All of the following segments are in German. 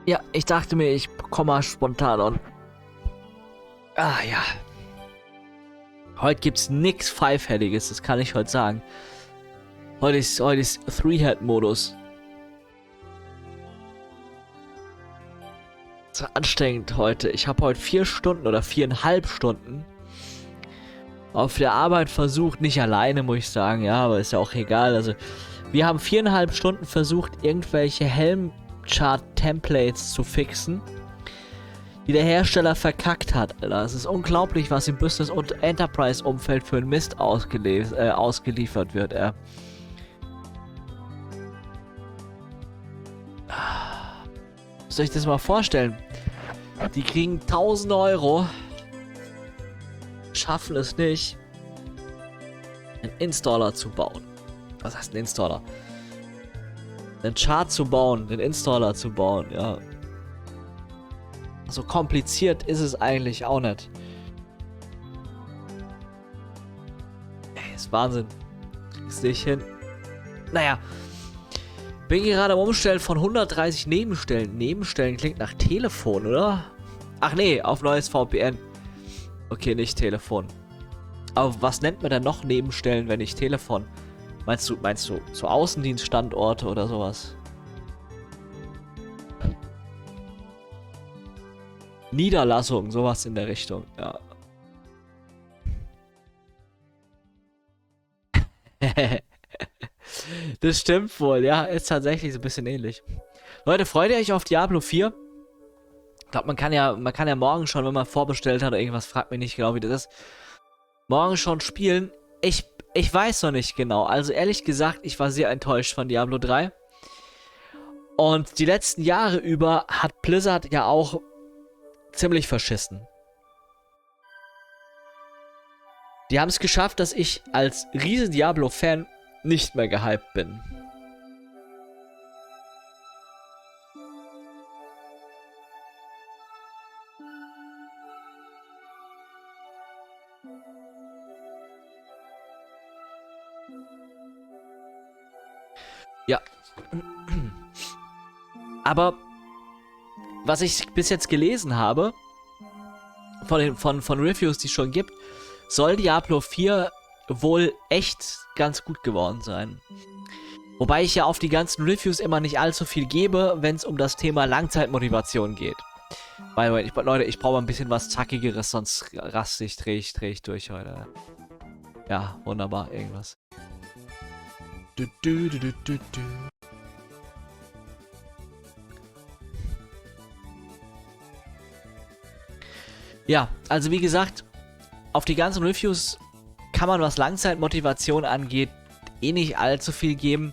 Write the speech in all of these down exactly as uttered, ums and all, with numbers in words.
Ja, ich dachte mir, ich komme mal spontan und... Ah ja. Heute gibt's nix Pfeiffertiges, das kann ich heute sagen. Heute ist, heute ist Three-Head-Modus. Das war anstrengend heute. Ich habe heute vier Stunden oder viereinhalb Stunden auf der Arbeit versucht, nicht alleine, muss ich sagen, ja, aber ist ja auch egal. Also, wir haben viereinhalb Stunden versucht, irgendwelche Helm-Chart-Templates zu fixen, die der Hersteller verkackt hat, Alter. Es ist unglaublich, was im Business- und Enterprise-Umfeld für ein Mist ausgelie äh, ausgeliefert wird, äh. Soll ich das mal vorstellen? Die kriegen tausend Euro, schaffen es nicht, einen Installer zu bauen. Was heißt ein Installer? Einen Chart zu bauen, den Installer zu bauen, ja. So kompliziert ist es eigentlich auch nicht. Ey, ist Wahnsinn. Kriegst nicht hin. Naja. Bin gerade am Umstellen von hundertdreißig Nebenstellen. Nebenstellen klingt nach Telefon, oder? Ach nee, auf neues V P N. Okay, nicht Telefon. Aber was nennt man denn noch Nebenstellen, wenn nicht Telefon? Meinst du, meinst du so Außendienststandorte oder sowas? Niederlassung, sowas in der Richtung, ja. Das stimmt wohl, ja, ist tatsächlich so ein bisschen ähnlich. Leute, freut ihr euch auf Diablo vier? Ich glaube, man kann ja, man kann ja morgen schon, wenn man vorbestellt hat oder irgendwas, fragt mich nicht genau, wie das ist, morgen schon spielen. Ich, ich weiß noch nicht genau. Also ehrlich gesagt, ich war sehr enttäuscht von Diablo drei. Und die letzten Jahre über hat Blizzard ja auch ziemlich verschissen. Die haben es geschafft, dass ich als riesen Diablo-Fan nicht mehr gehypt bin. Ja. Aber was ich bis jetzt gelesen habe, von, den, von, von Reviews, die es schon gibt, soll Diablo vier wohl echt ganz gut geworden sein. Wobei ich ja auf die ganzen Reviews immer nicht allzu viel gebe, wenn es um das Thema Langzeitmotivation geht. Weil, ich, Leute, ich brauche ein bisschen was Zackigeres, sonst raste ich, drehe ich, dreh ich durch heute. Ja, wunderbar, irgendwas. Du, du, du, du, du, du. Ja, also wie gesagt, auf die ganzen Reviews kann man, was Langzeitmotivation angeht, eh nicht allzu viel geben.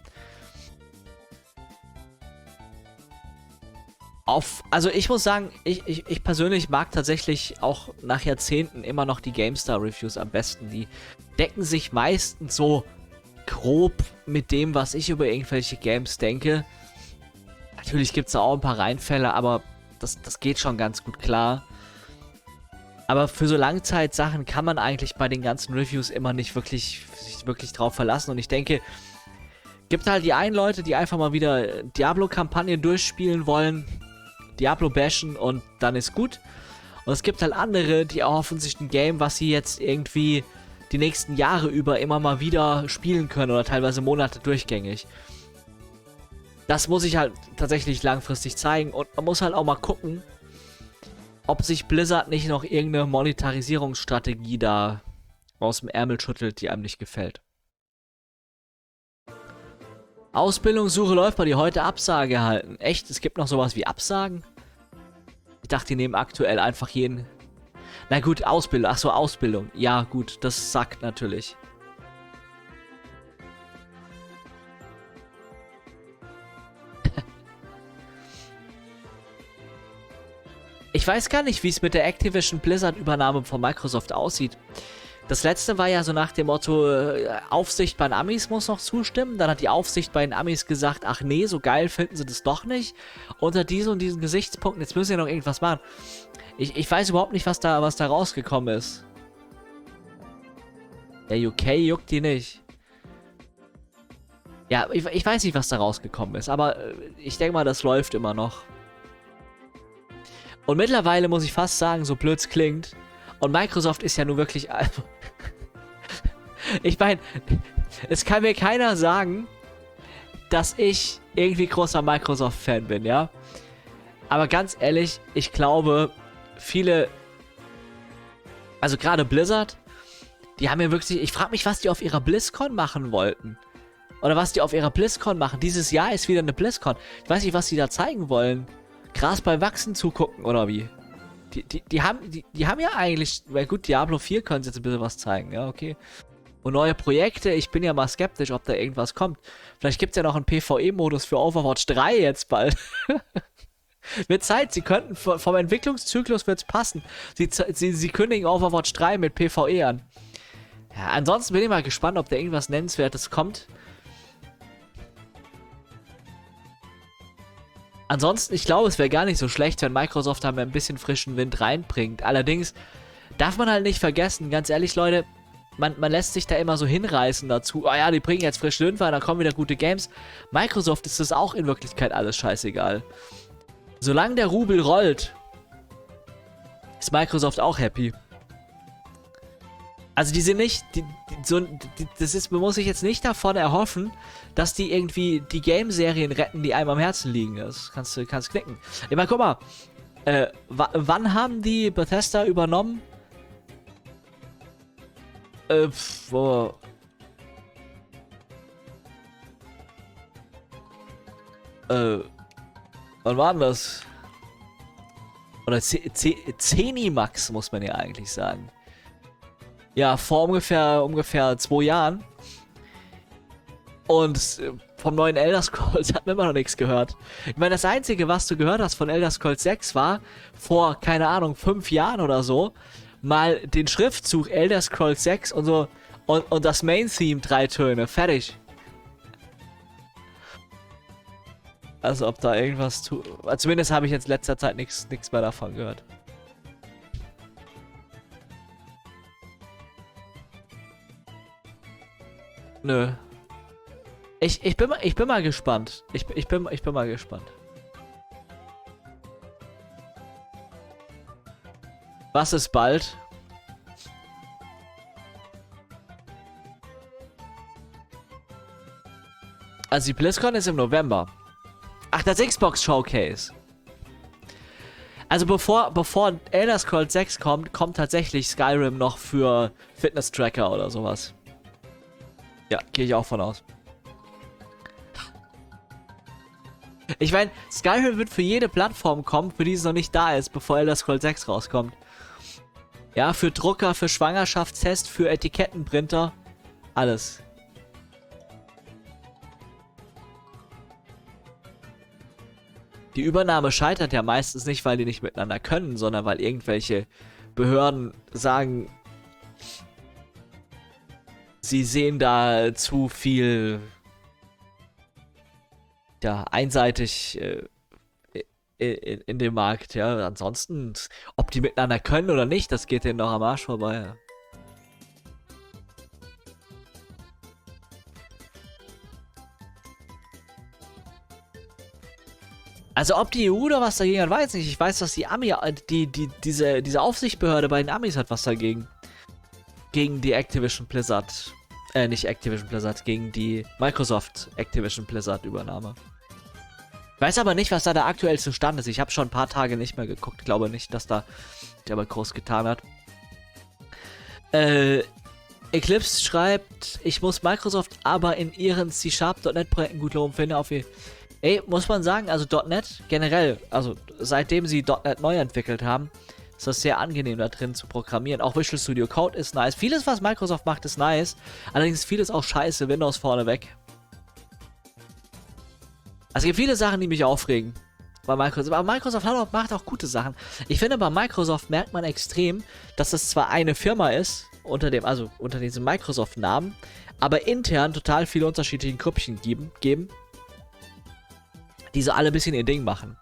Auf, also ich muss sagen, ich, ich, ich persönlich mag tatsächlich auch nach Jahrzehnten immer noch die GameStar-Reviews am besten. Die decken sich meistens so grob mit dem, was ich über irgendwelche Games denke. Natürlich gibt es da auch ein paar Reinfälle, aber das, das geht schon ganz gut klar. Aber für so Langzeitsachen kann man eigentlich bei den ganzen Reviews immer nicht wirklich sich wirklich drauf verlassen. Und ich denke, gibt halt die einen Leute, die einfach mal wieder Diablo-Kampagnen durchspielen wollen, Diablo bashen und dann ist gut. Und es gibt halt andere, die erhoffen sich ein Game, was sie jetzt irgendwie die nächsten Jahre über immer mal wieder spielen können oder teilweise Monate durchgängig. Das muss ich halt tatsächlich langfristig zeigen und man muss halt auch mal gucken, ob sich Blizzard nicht noch irgendeine Monetarisierungsstrategie da aus dem Ärmel schüttelt, die einem nicht gefällt. Ausbildungssuche läuft bei dir, heute Absage erhalten. Echt? Es gibt noch sowas wie Absagen? Ich dachte, die nehmen aktuell einfach jeden... Na gut, Ausbildung. Achso, Ausbildung. Ja, gut, das sagt natürlich. Ich weiß gar nicht, wie es mit der Activision Blizzard-Übernahme von Microsoft aussieht. Das letzte war ja so nach dem Motto, äh, Aufsicht bei den Amis muss noch zustimmen. Dann hat die Aufsicht bei den Amis gesagt, ach nee, so geil finden sie das doch nicht. Unter diesen und diesen Gesichtspunkten, jetzt müssen sie noch irgendwas machen. Ich, ich weiß überhaupt nicht, was da, was da rausgekommen ist. Der U K juckt die nicht. Ja, ich, ich weiß nicht, was da rausgekommen ist, aber äh, ich denke mal, das läuft immer noch. Und mittlerweile muss ich fast sagen, so blöd es klingt, und Microsoft ist ja nun wirklich... Ich meine, es kann mir keiner sagen, dass ich irgendwie großer Microsoft-Fan bin, ja? Aber ganz ehrlich, ich glaube, viele... Also gerade Blizzard, die haben ja wirklich... Ich frage mich, was die auf ihrer BlizzCon machen wollten. Oder was die auf ihrer BlizzCon machen. Dieses Jahr ist wieder eine BlizzCon. Ich weiß nicht, was die da zeigen wollen. Gras beim Wachsen zugucken, oder wie? Die, die, die, haben, die, die haben ja eigentlich... Weil gut, Diablo vier können sie jetzt ein bisschen was zeigen, ja, okay. Und neue Projekte, ich bin ja mal skeptisch, ob da irgendwas kommt. Vielleicht gibt es ja noch einen PvE-Modus für Overwatch drei jetzt bald. Wird Zeit, sie könnten, vom Entwicklungszyklus wird es passen. Sie, sie, sie kündigen Overwatch drei mit PvE an. Ja, ansonsten bin ich mal gespannt, ob da irgendwas Nennenswertes kommt. Ansonsten, ich glaube, es wäre gar nicht so schlecht, wenn Microsoft da mal ein bisschen frischen Wind reinbringt. Allerdings darf man halt nicht vergessen, ganz ehrlich, Leute, Man, man lässt sich da immer so hinreißen dazu. Oh ja, die bringen jetzt frischen Wind rein, dann kommen wieder gute Games. Microsoft ist das auch in Wirklichkeit alles scheißegal. Solange der Rubel rollt, ist Microsoft auch happy. Also die sind nicht, die, die, so, die, das ist, man muss sich jetzt nicht davon erhoffen, dass die irgendwie die Game-Serien retten, die einem am Herzen liegen. Das kannst du kannst knicken. Ich meine, guck mal, äh, wann haben die Bethesda übernommen? Äh, pff, oh. Äh, wann war denn das? Oder Zenimax, muss man ja eigentlich sagen. Ja, vor ungefähr, ungefähr zwei Jahren. Und vom neuen Elder Scrolls hat man immer noch nichts gehört. Ich meine, das Einzige, was du gehört hast von Elder Scrolls sechs war, vor, keine Ahnung, fünf Jahren oder so, mal den Schriftzug Elder Scrolls sechs und so und, und das Main-Theme drei Töne. Fertig. Also ob da irgendwas tu... Zumindest habe ich jetzt in letzter Zeit nichts mehr davon gehört. Nö. Ich, ich, bin, ich bin mal gespannt. Ich, ich, bin, ich bin mal gespannt. Was ist bald? Also die BlizzCon ist im November. Ach, das Xbox Showcase. Also bevor, bevor Elder Scrolls sechs kommt, kommt tatsächlich Skyrim noch für Fitness-Tracker oder sowas. Ja, gehe ich auch von aus. Ich meine, Skyrim wird für jede Plattform kommen, für die es noch nicht da ist, bevor Elder Scrolls sechs rauskommt. Ja, für Drucker, für Schwangerschaftstest, für Etikettenprinter. Alles. Die Übernahme scheitert ja meistens nicht, weil die nicht miteinander können, sondern weil irgendwelche Behörden sagen, sie sehen da zu viel, ja, einseitig äh, in, in dem Markt, ja. Ansonsten, ob die miteinander können oder nicht, das geht denen doch am Arsch vorbei, ja. Also ob die E U da was dagegen hat, weiß ich nicht. Ich weiß, dass die Ami, die, die, diese, diese Aufsichtsbehörde bei den Amis hat was dagegen. Gegen die Activision Blizzard, äh, nicht Activision Blizzard, gegen die Microsoft Activision Blizzard Übernahme. Ich weiß aber nicht, was da der aktuellste Stand ist. Ich habe schon ein paar Tage nicht mehr geguckt. Glaube nicht, dass da der mal groß getan hat. Äh, Eclipse schreibt, ich muss Microsoft aber in ihren C Sharp Punkt net Projekten gut loben, finde auf ihr. Ey, muss man sagen, also .NET generell, also seitdem sie .NET neu entwickelt haben, ist das sehr angenehm da drin zu programmieren. Auch Visual Studio Code ist nice. Vieles, was Microsoft macht, ist nice. Allerdings ist vieles auch scheiße, Windows vorneweg. Also es gibt viele Sachen, die mich aufregen bei Microsoft. Aber Microsoft hat auch, macht auch gute Sachen. Ich finde, bei Microsoft merkt man extrem, dass es zwar eine Firma ist, unter dem, also unter diesem Microsoft-Namen, aber intern total viele unterschiedliche Grüppchen geben, geben die so alle ein bisschen ihr Ding machen.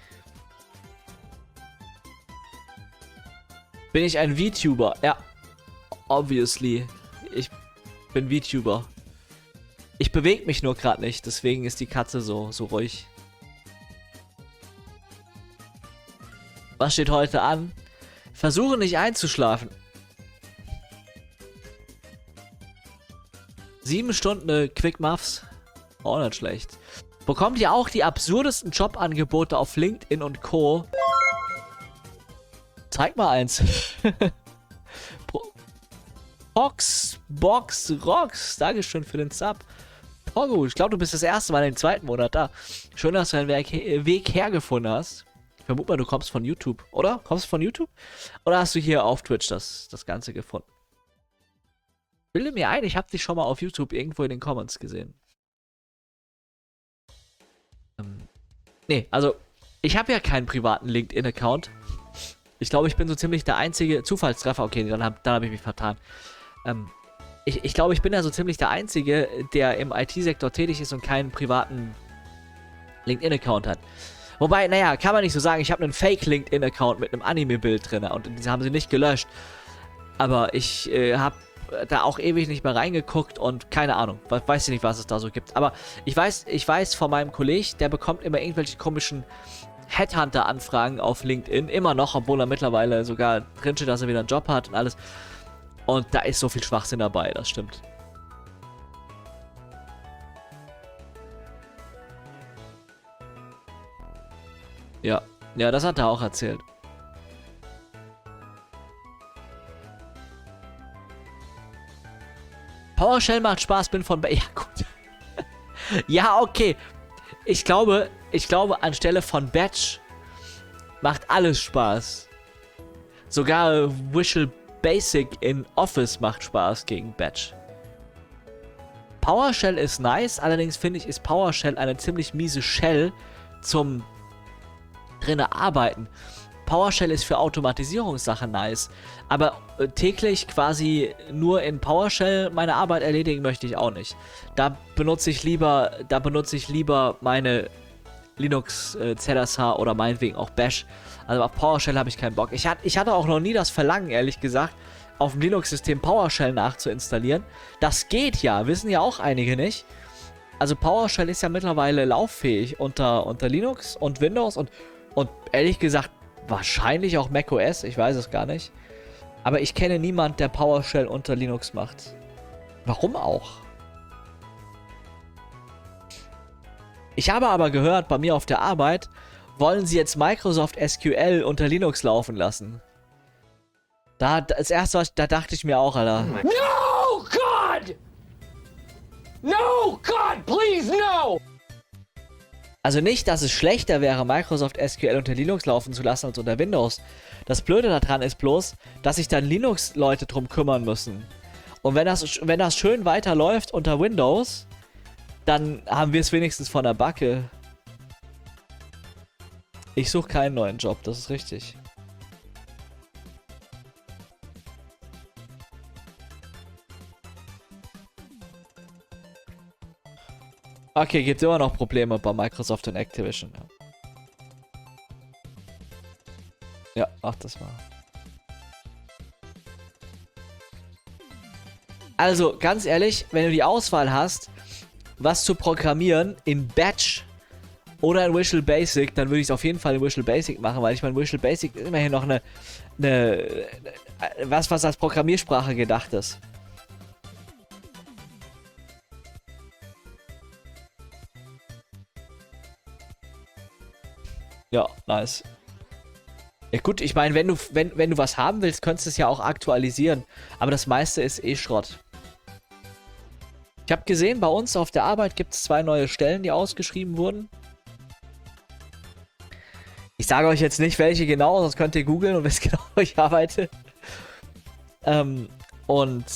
Bin ich ein VTuber? Ja, obviously. Ich bin VTuber. Ich bewege mich nur gerade nicht, deswegen ist die Katze so, so ruhig. Was steht heute an? Versuche nicht einzuschlafen. Sieben Stunden Quick Muffs. Auch nicht schlecht. Bekommt ihr auch die absurdesten Jobangebote auf LinkedIn und Co. Zeig mal eins. Box, Box, Rocks. Dankeschön für den Sub. Pogo, ich glaube, du bist das erste Mal im zweiten Monat da. Schön, dass du deinen Weg, Weg hergefunden hast. Ich vermute mal, du kommst von YouTube, oder? Kommst du von YouTube? Oder hast du hier auf Twitch das, das Ganze gefunden? Bilde mir ein, ich habe dich schon mal auf YouTube irgendwo in den Comments gesehen. Ähm, nee, also, ich habe ja keinen privaten LinkedIn-Account. Ich glaube, ich bin so ziemlich der einzige Zufallstreffer. Okay, dann habe dann hab ich mich vertan. Ähm, ich, ich glaube, ich bin ja so ziemlich der Einzige, der im I T-Sektor tätig ist und keinen privaten LinkedIn-Account hat. Wobei, naja, kann man nicht so sagen. Ich habe einen Fake-LinkedIn-Account mit einem Anime-Bild drin und diese haben sie nicht gelöscht. Aber ich äh, habe da auch ewig nicht mehr reingeguckt und keine Ahnung. Weiß ich nicht, was es da so gibt. Aber ich weiß, ich weiß von meinem Kollegen, der bekommt immer irgendwelche komischen Headhunter-Anfragen auf LinkedIn. Immer noch, obwohl er mittlerweile sogar drinsteht, dass er wieder einen Job hat und alles. Und da ist so viel Schwachsinn dabei, das stimmt. Ja, ja, das hat er auch erzählt. PowerShell macht Spaß, bin von... Ba ja, gut. Ja, okay. Ich glaube, ich glaube, anstelle von Batch macht alles Spaß. Sogar Visual Basic in Office macht Spaß gegen Batch. PowerShell ist nice, allerdings finde ich, ist PowerShell eine ziemlich miese Shell zum drinnen arbeiten. PowerShell ist für Automatisierungssachen nice, aber äh, täglich quasi nur in PowerShell meine Arbeit erledigen möchte ich auch nicht. Da benutze ich lieber, da benutze ich lieber meine Linux äh, Z S H oder meinetwegen auch Bash. Also auf PowerShell habe ich keinen Bock. Ich, hat, ich hatte auch noch nie das Verlangen, ehrlich gesagt, auf dem Linux-System PowerShell nachzuinstallieren. Das geht ja, wissen ja auch einige nicht. Also PowerShell ist ja mittlerweile lauffähig unter, unter Linux und Windows und, und ehrlich gesagt wahrscheinlich auch macOS, ich weiß es gar nicht. Aber ich kenne niemanden, der PowerShell unter Linux macht. Warum auch? Ich habe aber gehört, bei mir auf der Arbeit wollen sie jetzt Microsoft S Q L unter Linux laufen lassen. Da, das erste, was, da dachte ich mir auch, Alter. No, God! No, God, please, no! Also nicht, dass es schlechter wäre, Microsoft S Q L unter Linux laufen zu lassen als unter Windows. Das Blöde daran ist bloß, dass sich dann Linux-Leute drum kümmern müssen. Und wenn das, wenn das schön weiterläuft unter Windows, dann haben wir es wenigstens von der Backe. Ich suche keinen neuen Job, das ist richtig. Okay, gibt immer noch Probleme bei Microsoft und Activision. Ja, ja, mach das mal. Also, ganz ehrlich, wenn du die Auswahl hast, was zu programmieren in Batch oder in Visual Basic, dann würde ich es auf jeden Fall in Visual Basic machen, weil ich meine, Visual Basic ist immerhin noch eine, eine, was, was als Programmiersprache gedacht ist. Ja, nice. Ja gut, ich meine, wenn du, wenn, wenn du was haben willst, könntest du es ja auch aktualisieren. Aber das meiste ist eh Schrott. Ich habe gesehen, bei uns auf der Arbeit gibt es zwei neue Stellen, die ausgeschrieben wurden. Ich sage euch jetzt nicht, welche genau, sonst könnt ihr googeln und wisst genau, wo ich arbeite. Ähm, und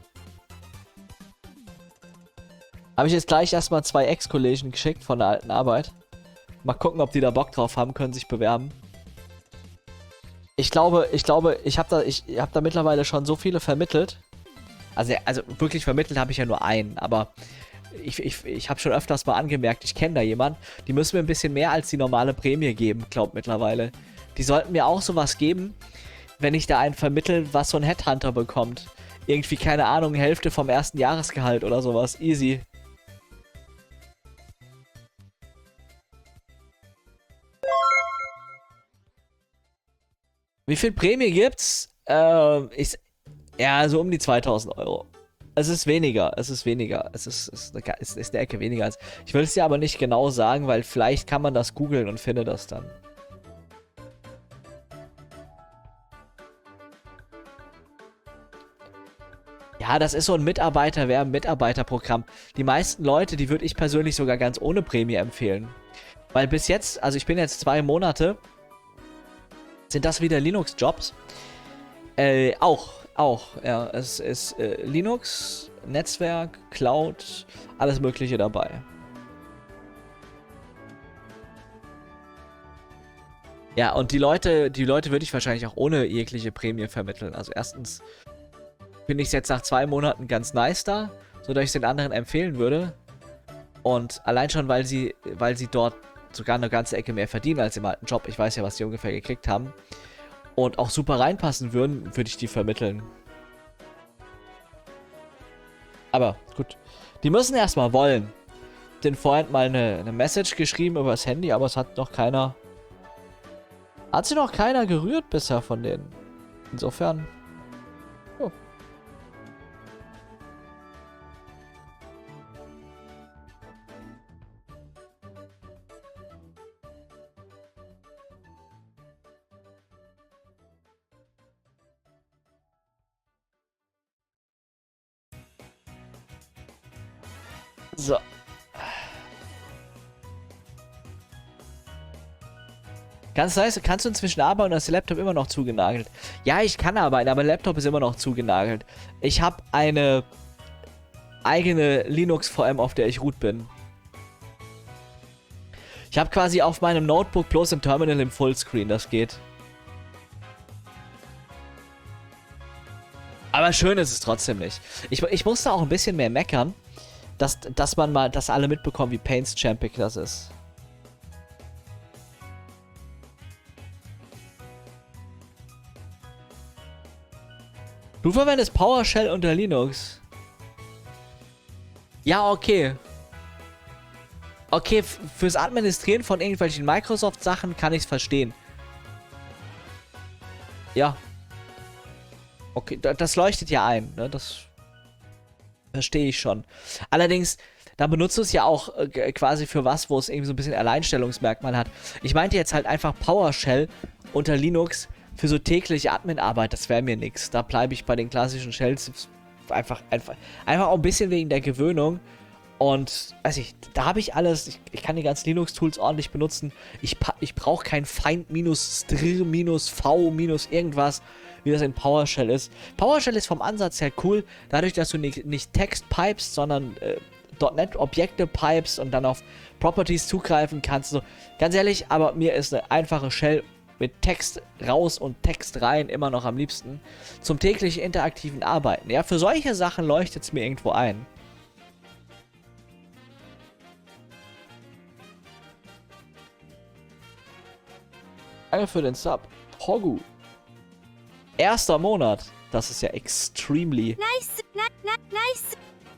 habe ich jetzt gleich erstmal zwei Ex-Kollegen geschickt von der alten Arbeit. Mal gucken, ob die da Bock drauf haben, können sich bewerben. Ich glaube, ich glaube, ich habe da, ich habe da mittlerweile schon so viele vermittelt. Also, also wirklich vermittelt habe ich ja nur einen, aber ich, ich, ich habe schon öfters mal angemerkt, ich kenne da jemanden. Die müssen mir ein bisschen mehr als die normale Prämie geben, glaubt mittlerweile. Die sollten mir auch sowas geben, wenn ich da einen vermittle, was so ein Headhunter bekommt. Irgendwie, keine Ahnung, Hälfte vom ersten Jahresgehalt oder sowas. Easy. Wie viel Prämie gibt's? Ähm, ich, ja, so um die zweitausend Euro. Es ist weniger, es ist weniger. Es ist, es ist, eine, es ist eine Ecke weniger. Als, ich will es dir aber nicht genau sagen, weil vielleicht kann man das googeln und findet das dann. Ja, das ist so ein Mitarbeiterwerben, Mitarbeiterprogramm. Die meisten Leute, die würde ich persönlich sogar ganz ohne Prämie empfehlen. Weil bis jetzt, also ich bin jetzt zwei Monate, sind das wieder Linux-Jobs. Äh, auch, auch, ja. Es ist äh, Linux, Netzwerk, Cloud, alles Mögliche dabei. Ja, und die Leute, die Leute würde ich wahrscheinlich auch ohne jegliche Prämie vermitteln. Also erstens finde ich es jetzt nach zwei Monaten ganz nice da, sodass ich es den anderen empfehlen würde. Und allein schon, weil sie, weil sie dort sogar eine ganze Ecke mehr verdienen als im alten Job. Ich weiß ja, was die ungefähr gekriegt haben. Und auch super reinpassen würden, würde ich die vermitteln. Aber gut. Die müssen erstmal wollen. Den Freund mal eine, eine Message geschrieben über das Handy, aber es hat noch keiner. Hat sie noch keiner gerührt bisher von denen. Insofern. Oh. So. Ganz nice, kannst du inzwischen arbeiten und ist der Laptop immer noch zugenagelt? Ja, ich kann arbeiten, aber der Laptop ist immer noch zugenagelt. Ich habe eine eigene Linux-V M, auf der ich root bin. Ich habe quasi auf meinem Notebook bloß ein Terminal im Fullscreen, das geht. Aber schön ist es trotzdem nicht. Ich, ich musste auch ein bisschen mehr meckern, dass, dass man mal, dass alle mitbekommen, wie Painstamping das ist. Du verwendest PowerShell unter Linux. Ja, okay. Okay, fürs Administrieren von irgendwelchen Microsoft-Sachen kann ich es verstehen. Ja. Okay, das leuchtet ja ein, ne? Das verstehe ich schon. Allerdings, da benutzt du es ja auch äh, quasi für was, wo es irgendwie so ein bisschen Alleinstellungsmerkmal hat. Ich meinte jetzt halt einfach PowerShell unter Linux für so tägliche Admin-Arbeit, das wäre mir nix. Da bleibe ich bei den klassischen Shells einfach, einfach, einfach auch ein bisschen wegen der Gewöhnung. Und, weiß ich, da habe ich alles, ich, ich kann die ganzen Linux-Tools ordentlich benutzen. Ich, ich brauche kein Find-Str- V- irgendwas, wie das in PowerShell ist. PowerShell ist vom Ansatz her cool, dadurch, dass du nicht, nicht Text pipest, sondern äh, .NET Objekte pipest und dann auf Properties zugreifen kannst. So, ganz ehrlich, aber mir ist eine einfache Shell mit Text raus und Text rein immer noch am liebsten. Zum täglichen interaktiven Arbeiten. Ja, für solche Sachen leuchtet es mir irgendwo ein. Danke für den Sub. Pogu. Erster Monat. Das ist ja extremely. Nice, na, na, nice.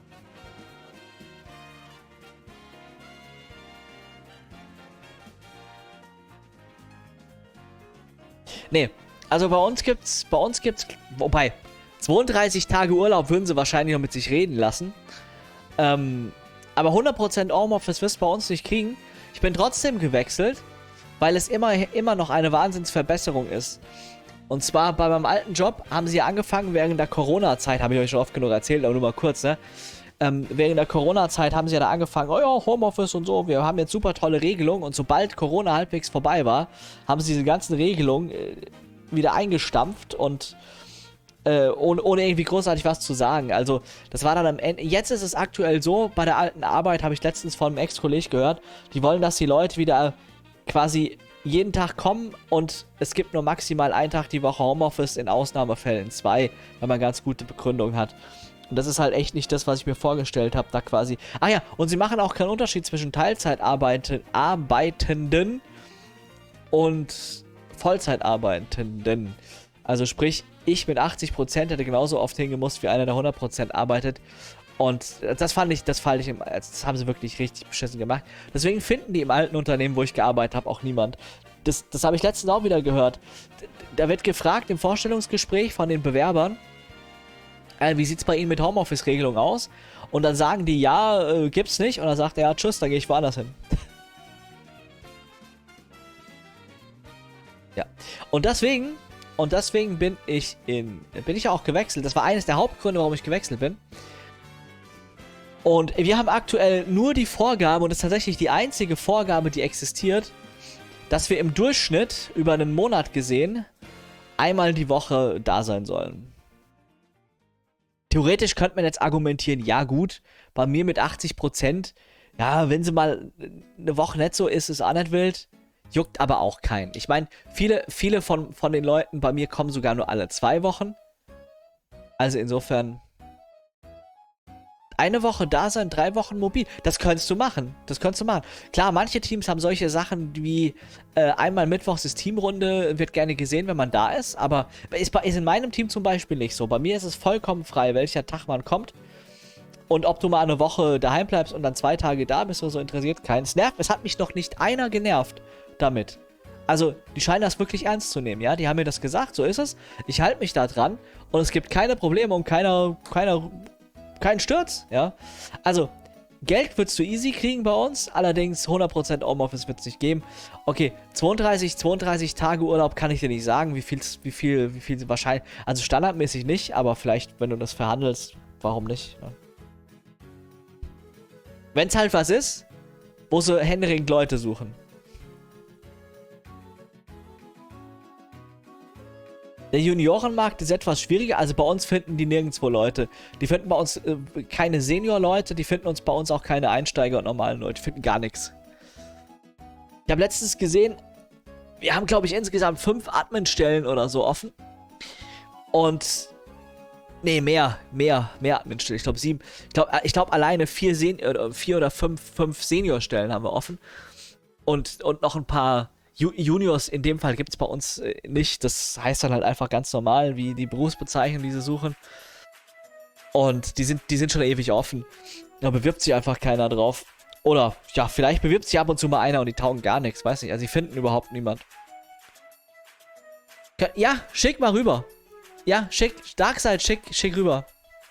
Nee, also bei uns gibt's, bei uns gibt's, wobei, zweiunddreißig Tage Urlaub würden sie wahrscheinlich noch mit sich reden lassen. Ähm, aber hundert Prozent Homeoffice wirst du bei uns nicht kriegen. Ich bin trotzdem gewechselt, weil es immer, immer noch eine Wahnsinnsverbesserung ist. Und zwar bei meinem alten Job haben sie angefangen während der Corona-Zeit, habe ich euch schon oft genug erzählt, aber nur mal kurz, ne? Ähm, während der Corona-Zeit haben sie ja da angefangen, oh ja, Homeoffice und so, wir haben jetzt super tolle Regelungen und sobald Corona halbwegs vorbei war, haben sie diese ganzen Regelungen äh, wieder eingestampft und äh, ohne, ohne irgendwie großartig was zu sagen. Also das war dann am Ende, jetzt ist es aktuell so, bei der alten Arbeit habe ich letztens von einem Ex-Kollegen gehört, die wollen, dass die Leute wieder quasi jeden Tag kommen und es gibt nur maximal einen Tag die Woche Homeoffice, in Ausnahmefällen zwei, wenn man ganz gute Begründung hat. Und das ist halt echt nicht das, was ich mir vorgestellt habe, da quasi. Ah ja, und sie machen auch keinen Unterschied zwischen Teilzeitarbeitenden und Vollzeitarbeitenden. Also sprich, ich mit achtzig Prozent hätte genauso oft hingemusst wie einer, der hundert Prozent arbeitet. Und das fand ich, das fand ich, das haben sie wirklich richtig beschissen gemacht. Deswegen finden die im alten Unternehmen, wo ich gearbeitet habe, auch niemand. das, das habe ich letztens auch wieder gehört. Da wird gefragt im Vorstellungsgespräch von den Bewerbern, äh, wie sieht es bei Ihnen mit Homeoffice-Regelung aus? Und dann sagen die, ja, äh, gibt's nicht. Und dann sagt er, ja, tschüss, dann gehe ich woanders hin. Ja. Und deswegen, und deswegen bin ich in, bin ich auch gewechselt. Das war eines der Hauptgründe, warum ich gewechselt bin. Und wir haben aktuell nur die Vorgabe, und das ist tatsächlich die einzige Vorgabe, die existiert, dass wir im Durchschnitt über einen Monat gesehen einmal die Woche da sein sollen. Theoretisch könnte man jetzt argumentieren, ja gut, bei mir mit achtzig Prozent, ja, wenn sie mal eine Woche nicht so ist, ist auch nicht wild, juckt aber auch keinen. Ich meine, viele, viele von, von den Leuten bei mir kommen sogar nur alle zwei Wochen. Also insofern, eine Woche da sein, drei Wochen mobil. Das könntest du machen. Das könntest du machen. Klar, manche Teams haben solche Sachen wie äh, einmal mittwochs ist Teamrunde, wird gerne gesehen, wenn man da ist. Aber ist, bei, ist in meinem Team zum Beispiel nicht so. Bei mir ist es vollkommen frei, welcher Tag man kommt. Und ob du mal eine Woche daheim bleibst und dann zwei Tage da bist oder so, interessiert keinen. Es nervt, es hat mich noch nicht einer genervt damit. Also, die scheinen das wirklich ernst zu nehmen, ja? Die haben mir das gesagt, so ist es. Ich halte mich da dran und es gibt keine Probleme und keiner, keiner... kein Sturz, ja. Also, Geld würdest du easy kriegen bei uns, allerdings hundert Prozent Homeoffice wird es nicht geben. Okay, zweiunddreißig, zweiunddreißig Tage Urlaub kann ich dir nicht sagen, wie viel, wie viel, wie viel wahrscheinlich, also standardmäßig nicht, aber vielleicht, wenn du das verhandelst, warum nicht, ja. Wenn es halt was ist, wo sie händeringend Leute suchen. Der Juniorenmarkt ist etwas schwieriger, also bei uns finden die nirgendwo Leute. Die finden bei uns äh, keine Senior-Leute, die finden uns bei uns auch keine Einsteiger und normalen Leute, die finden gar nichts. Ich habe letztens gesehen, wir haben glaube ich insgesamt fünf Admin-Stellen oder so offen. Und, nee, mehr, mehr, mehr Admin-Stellen, ich glaube sieben. Ich glaube ich glaub, alleine vier, Sen oder vier oder fünf, fünf Senior-Stellen haben wir offen. Und, und noch ein paar... Juniors in dem Fall gibt es bei uns äh, nicht. Das heißt dann halt einfach ganz normal, wie die Berufsbezeichnung, die sie suchen. Und die sind, die sind schon ewig offen. Da bewirbt sich einfach keiner drauf. Oder, ja, vielleicht bewirbt sich ab und zu mal einer und die taugen gar nichts. Weiß nicht, also die finden überhaupt niemand. Ja, schick mal rüber. Ja, schick, Darkseid, schick, schick rüber.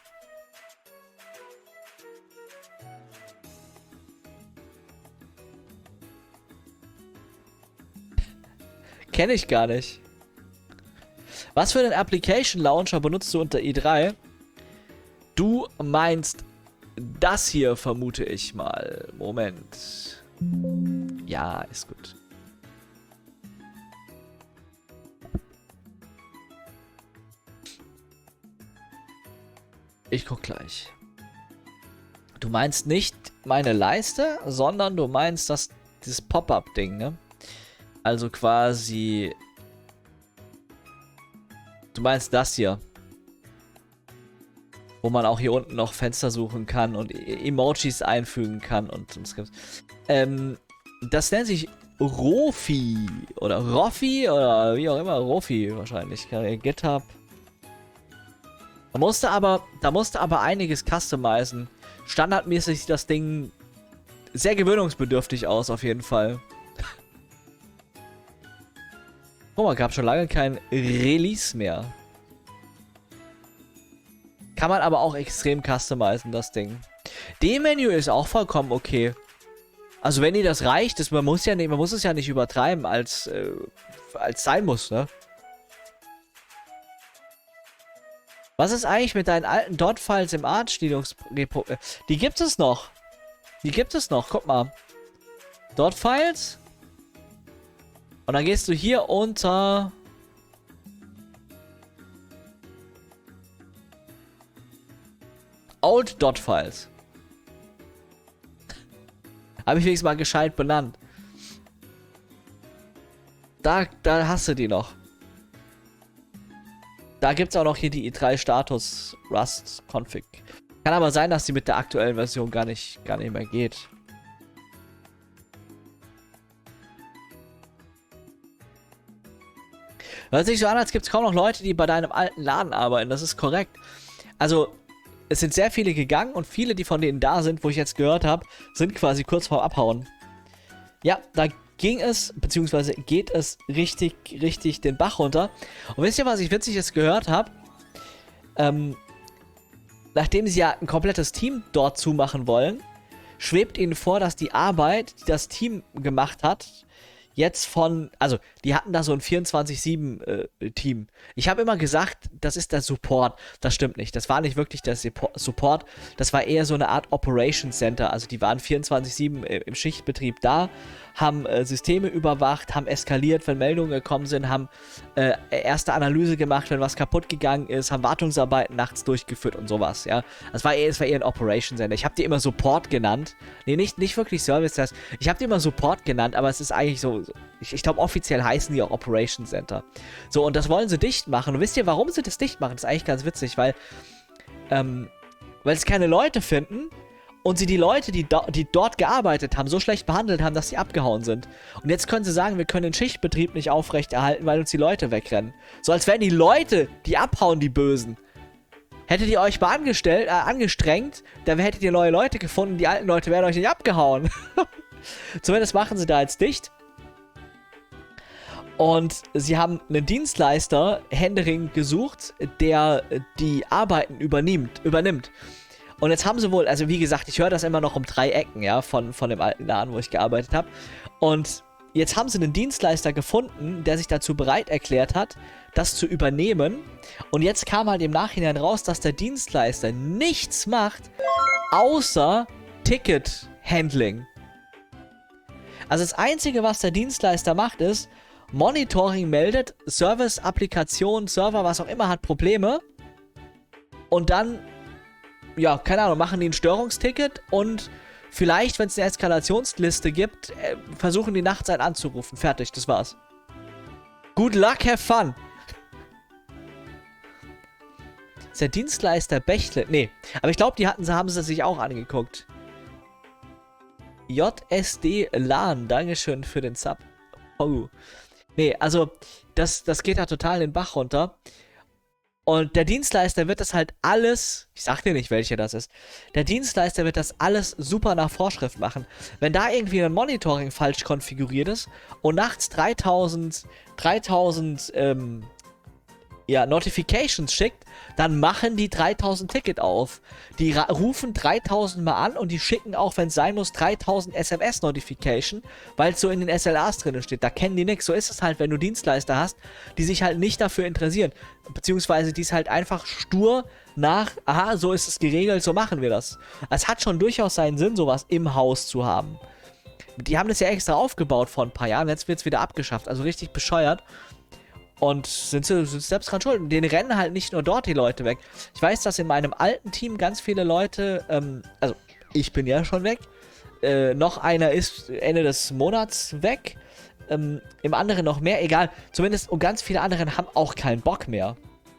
Kenne ich gar nicht. Was für einen Application Launcher benutzt du unter i drei? Du meinst das hier, vermute ich mal. Moment. Ja, ist gut. Ich guck gleich. Du meinst nicht meine Leiste, sondern du meinst das, dieses Pop-Up-Ding, ne? Also quasi... Du meinst das hier. Wo man auch hier unten noch Fenster suchen kann und e Emojis einfügen kann und, und Skripts. Ähm, das nennt sich Rofi oder Rofi oder wie auch immer. Rofi wahrscheinlich. GitHub. Da musste aber, da musste aber einiges customizen. Standardmäßig sieht das Ding sehr gewöhnungsbedürftig aus, auf jeden Fall. Guck mal, gab schon lange kein Release mehr. Kann man aber auch extrem customizen, das Ding. D-Menü ist auch vollkommen okay. Also wenn dir das reicht, das, man muss ja nicht, man muss es ja nicht übertreiben, als äh, als sein muss, ne? Was ist eigentlich mit deinen alten Dot-Files im Artstylungsrepo? Die gibt es noch. Die gibt es noch, guck mal. Dot-Files. Und dann gehst du hier unter... Old Dot-Files. Habe ich wenigstens mal gescheit benannt. Da, da hast du die noch. Da gibt es auch noch hier die i drei Status Rust Config. Kann aber sein, dass die mit der aktuellen Version gar nicht, gar nicht mehr geht. Hört sich so an, als gibt es kaum noch Leute, die bei deinem alten Laden arbeiten. Das ist korrekt. Also, es sind sehr viele gegangen und viele, die von denen da sind, wo ich jetzt gehört habe, sind quasi kurz vorm Abhauen. Ja, da ging es, beziehungsweise geht es richtig, richtig den Bach runter. Und wisst ihr, was ich Witziges gehört habe? Ähm, nachdem sie ja ein komplettes Team dort zumachen wollen, schwebt ihnen vor, dass die Arbeit, die das Team gemacht hat, jetzt von, also die hatten da so ein vierundzwanzig sieben äh, Team. Ich habe immer gesagt, das ist der Support. Das stimmt nicht. Das war nicht wirklich der Support. Das war eher so eine Art Operations Center. Also die waren vierundzwanzig sieben im Schichtbetrieb da, haben äh, Systeme überwacht, haben eskaliert, wenn Meldungen gekommen sind, haben äh, erste Analyse gemacht, wenn was kaputt gegangen ist, haben Wartungsarbeiten nachts durchgeführt und sowas, ja. Das war eher, das war eher ein Operations Center. Ich habe die immer Support genannt. Nee, nicht, nicht wirklich Service Desk. Ich habe die immer Support genannt, aber es ist eigentlich so, so ich, ich glaube offiziell heißen die auch Operations Center. So, und das wollen sie dicht machen. Und wisst ihr, warum sie das dicht machen? Das ist eigentlich ganz witzig, weil, ähm, weil es keine Leute finden und sie die Leute, die, do die dort gearbeitet haben, so schlecht behandelt haben, dass sie abgehauen sind. Und jetzt können sie sagen, wir können den Schichtbetrieb nicht aufrechterhalten, weil uns die Leute wegrennen. So als wären die Leute, die abhauen, die Bösen. Hättet ihr euch mal angestellt, äh, angestrengt, dann hättet ihr neue Leute gefunden, die alten Leute wären euch nicht abgehauen. Zumindest machen sie da jetzt dicht. Und sie haben einen Dienstleister händeringend gesucht, der die Arbeiten übernimmt, übernimmt. Und jetzt haben sie wohl, also wie gesagt, ich höre das immer noch um drei Ecken, ja, von, von dem alten Laden, wo ich gearbeitet habe. Und jetzt haben sie einen Dienstleister gefunden, der sich dazu bereit erklärt hat, das zu übernehmen. Und jetzt kam halt im Nachhinein raus, dass der Dienstleister nichts macht, außer Ticket-Handling. Also das Einzige, was der Dienstleister macht, ist, Monitoring meldet, Service, Applikation, Server, was auch immer, hat Probleme. Und dann, ja, keine Ahnung, machen die ein Störungsticket und vielleicht, wenn es eine Eskalationsliste gibt, äh, versuchen die nachts einen anzurufen. Fertig, das war's. Good luck, have fun. Ist der Dienstleister Bächle? Nee, aber ich glaube, die hatten, haben sie sich auch angeguckt. J S D LAN, Dankeschön für den Sub. Oh. Nee, also, das, das geht da total den Bach runter. Und der Dienstleister wird das halt alles, ich sag dir nicht, welcher das ist, der Dienstleister wird das alles super nach Vorschrift machen. Wenn da irgendwie ein Monitoring falsch konfiguriert ist und nachts dreitausend, dreitausend, ähm, ja, Notifications schickt, dann machen die dreitausend Ticket auf. Die rufen dreitausend Mal an und die schicken auch, wenn es sein muss, dreitausend S M S-Notification, weil es so in den S L As drin steht. Da kennen die nichts. So ist es halt, wenn du Dienstleister hast, die sich halt nicht dafür interessieren. Beziehungsweise die es halt einfach stur nach, aha, so ist es geregelt, so machen wir das. Es hat schon durchaus seinen Sinn, sowas im Haus zu haben. Die haben das ja extra aufgebaut vor ein paar Jahren, jetzt wird es wieder abgeschafft. Also richtig bescheuert. Und sind sie sind selbst dran schuld. Und denen rennen halt nicht nur dort die Leute weg. Ich weiß, dass in meinem alten Team ganz viele Leute, ähm, also ich bin ja schon weg, äh, noch einer ist Ende des Monats weg, ähm, im anderen noch mehr, egal. Zumindest, und ganz viele anderen haben auch keinen Bock mehr.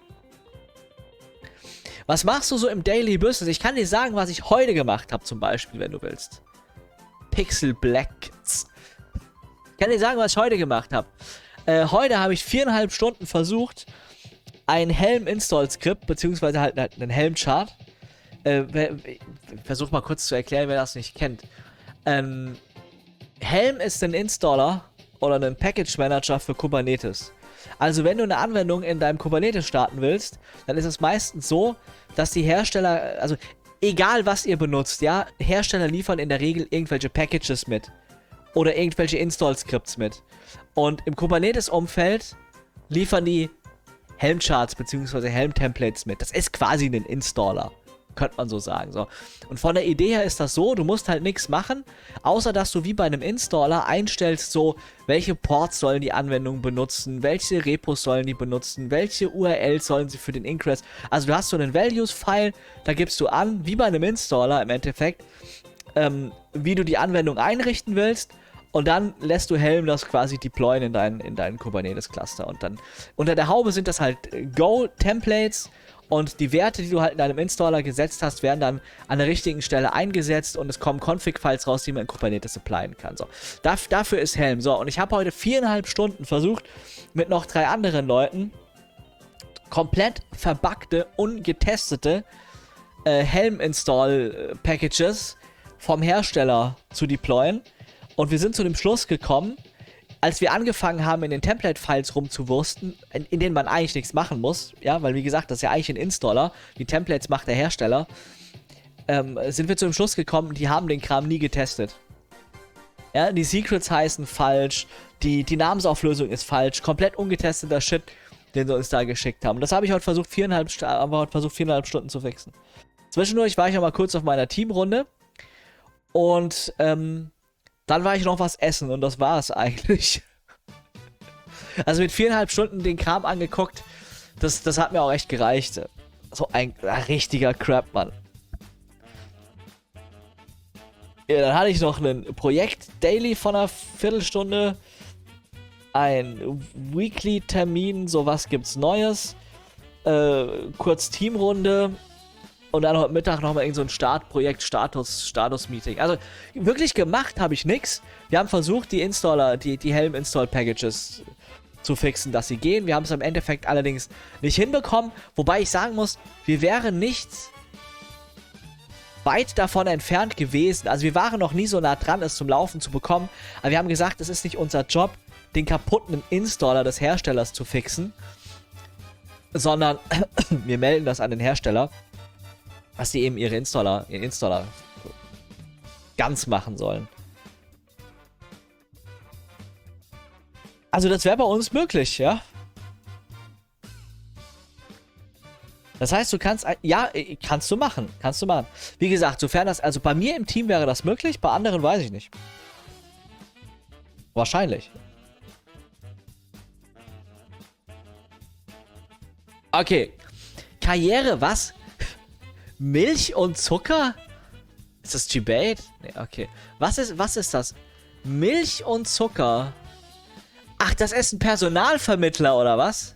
Was machst du so im Daily Business? Ich kann dir sagen, was ich heute gemacht habe, zum Beispiel, wenn du willst. Pixel Blacks. Ich kann dir sagen, was ich heute gemacht habe. Äh, heute habe ich viereinhalb Stunden versucht, ein Helm-Install-Skript, beziehungsweise halt einen Helm-Chart. Äh, versuch mal kurz zu erklären, wer das nicht kennt. Ähm, Helm ist ein Installer oder ein Package-Manager für Kubernetes. Also wenn du eine Anwendung in deinem Kubernetes starten willst, dann ist es meistens so, dass die Hersteller, also egal was ihr benutzt, ja, Hersteller liefern in der Regel irgendwelche Packages mit. Oder irgendwelche Install-Skripts mit. Und im Kubernetes-Umfeld liefern die Helm-Charts bzw. Helm-Templates mit. Das ist quasi ein Installer. Könnte man so sagen. So. Und von der Idee her ist das so, du musst halt nichts machen, außer dass du wie bei einem Installer einstellst, so, welche Ports sollen die Anwendung benutzen, welche Repos sollen die benutzen, welche U R Ls sollen sie für den Ingress. Also du hast so einen Values-File, da gibst du an, wie bei einem Installer im Endeffekt, ähm, wie du die Anwendung einrichten willst. Und dann lässt du Helm das quasi deployen in deinen, in deinen Kubernetes-Cluster. Und dann unter der Haube sind das halt Go-Templates und die Werte, die du halt in deinem Installer gesetzt hast, werden dann an der richtigen Stelle eingesetzt und es kommen Config-Files raus, die man in Kubernetes applyen kann. So. Darf, dafür ist Helm. So, und ich habe heute viereinhalb Stunden versucht, mit noch drei anderen Leuten komplett verbuggte, ungetestete äh, Helm-Install-Packages vom Hersteller zu deployen. Und wir sind zu dem Schluss gekommen, als wir angefangen haben, in den Template-Files rumzuwursten, in, in denen man eigentlich nichts machen muss, ja, weil wie gesagt, das ist ja eigentlich ein Installer, die Templates macht der Hersteller, ähm, sind wir zu dem Schluss gekommen, die haben den Kram nie getestet. Ja, die Secrets heißen falsch, die, die Namensauflösung ist falsch, komplett ungetesteter Shit, den sie uns da geschickt haben. Das habe ich heute versucht, viereinhalb, haben wir heute versucht, viereinhalb Stunden zu fixen. Zwischendurch war ich noch mal kurz auf meiner Teamrunde und ähm, dann war ich noch was essen und das war es eigentlich. Also mit viereinhalb Stunden den Kram angeguckt, das, das hat mir auch echt gereicht. So ein richtiger Crap, Mann. Ja, dann hatte ich noch ein Projekt Daily von einer Viertelstunde, ein Weekly-Termin, sowas gibt's Neues, äh, kurz Teamrunde und dann heute Mittag nochmal irgend so ein Startprojekt, Status, Status-Meeting. Also wirklich gemacht habe ich nichts. Wir haben versucht, die Installer, die, die Helm-Install-Packages zu fixen, dass sie gehen. Wir haben es im Endeffekt allerdings nicht hinbekommen, wobei ich sagen muss, wir wären nicht weit davon entfernt gewesen. Also wir waren noch nie so nah dran, es zum Laufen zu bekommen. Aber wir haben gesagt, es ist nicht unser Job, den kaputten Installer des Herstellers zu fixen, sondern wir melden das an den Hersteller, dass sie eben ihre Installer, ihren Installer ganz machen sollen. Also das wäre bei uns möglich, ja. Das heißt, du kannst, ja, kannst du machen, kannst du machen. Wie gesagt, sofern das, also bei mir im Team wäre das möglich, bei anderen weiß ich nicht. Wahrscheinlich. Okay. Karriere, was? Milch und Zucker? Ist das Debate? Nee, okay. Was ist, was ist das? Milch und Zucker. Ach, das ist ein Personalvermittler, oder was?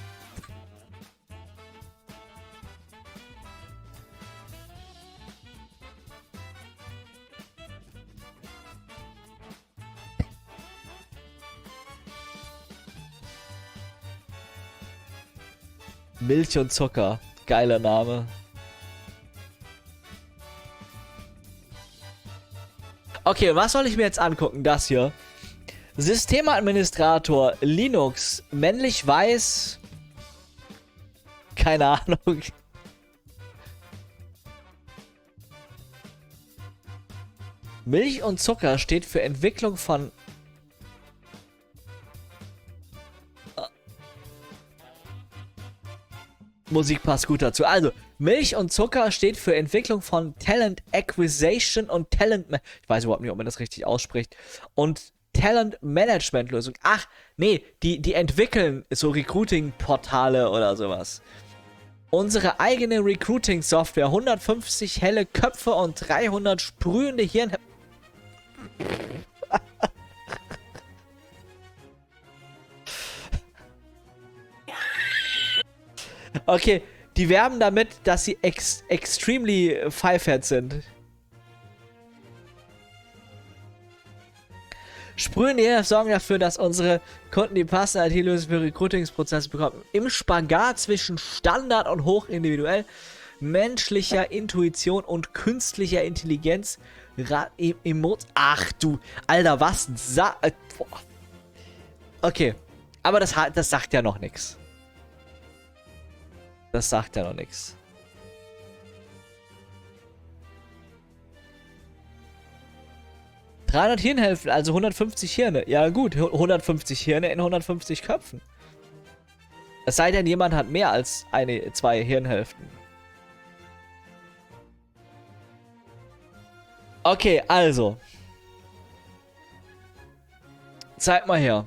Milch und Zucker. Geiler Name. Okay, was soll ich mir jetzt angucken? Das hier. Systemadministrator Linux. Männlich weiß. Keine Ahnung. Milch und Zucker steht für Entwicklung von... Musik passt gut dazu. Also, Milch und Zucker steht für Entwicklung von Talent Acquisition und Talent... Ma ich weiß überhaupt nicht, ob man das richtig ausspricht. Und Talent Management Lösung. Ach, nee, die, die entwickeln so Recruiting-Portale oder sowas. Unsere eigene Recruiting-Software. hundertfünfzig helle Köpfe und dreihundert sprühende Hirn... Okay, die werben damit, dass sie ex extremely Five-Head sind. Sprühende Hirn sorgen dafür, dass unsere Kunden die passende I T-Lösung für Recruitingsprozesse bekommen. Im Spagat zwischen Standard und hochindividuell, menschlicher Intuition und künstlicher Intelligenz. Emot. Ach du, Alter, was? Sa äh, okay, aber das, das sagt ja noch nichts. Das sagt ja noch nichts. dreihundert Hirnhälften, also hundertfünfzig Hirne. Ja gut, hundertfünfzig Hirne in hundertfünfzig Köpfen. Es sei denn, jemand hat mehr als eine, zwei Hirnhälften. Okay, also. Zeig mal her.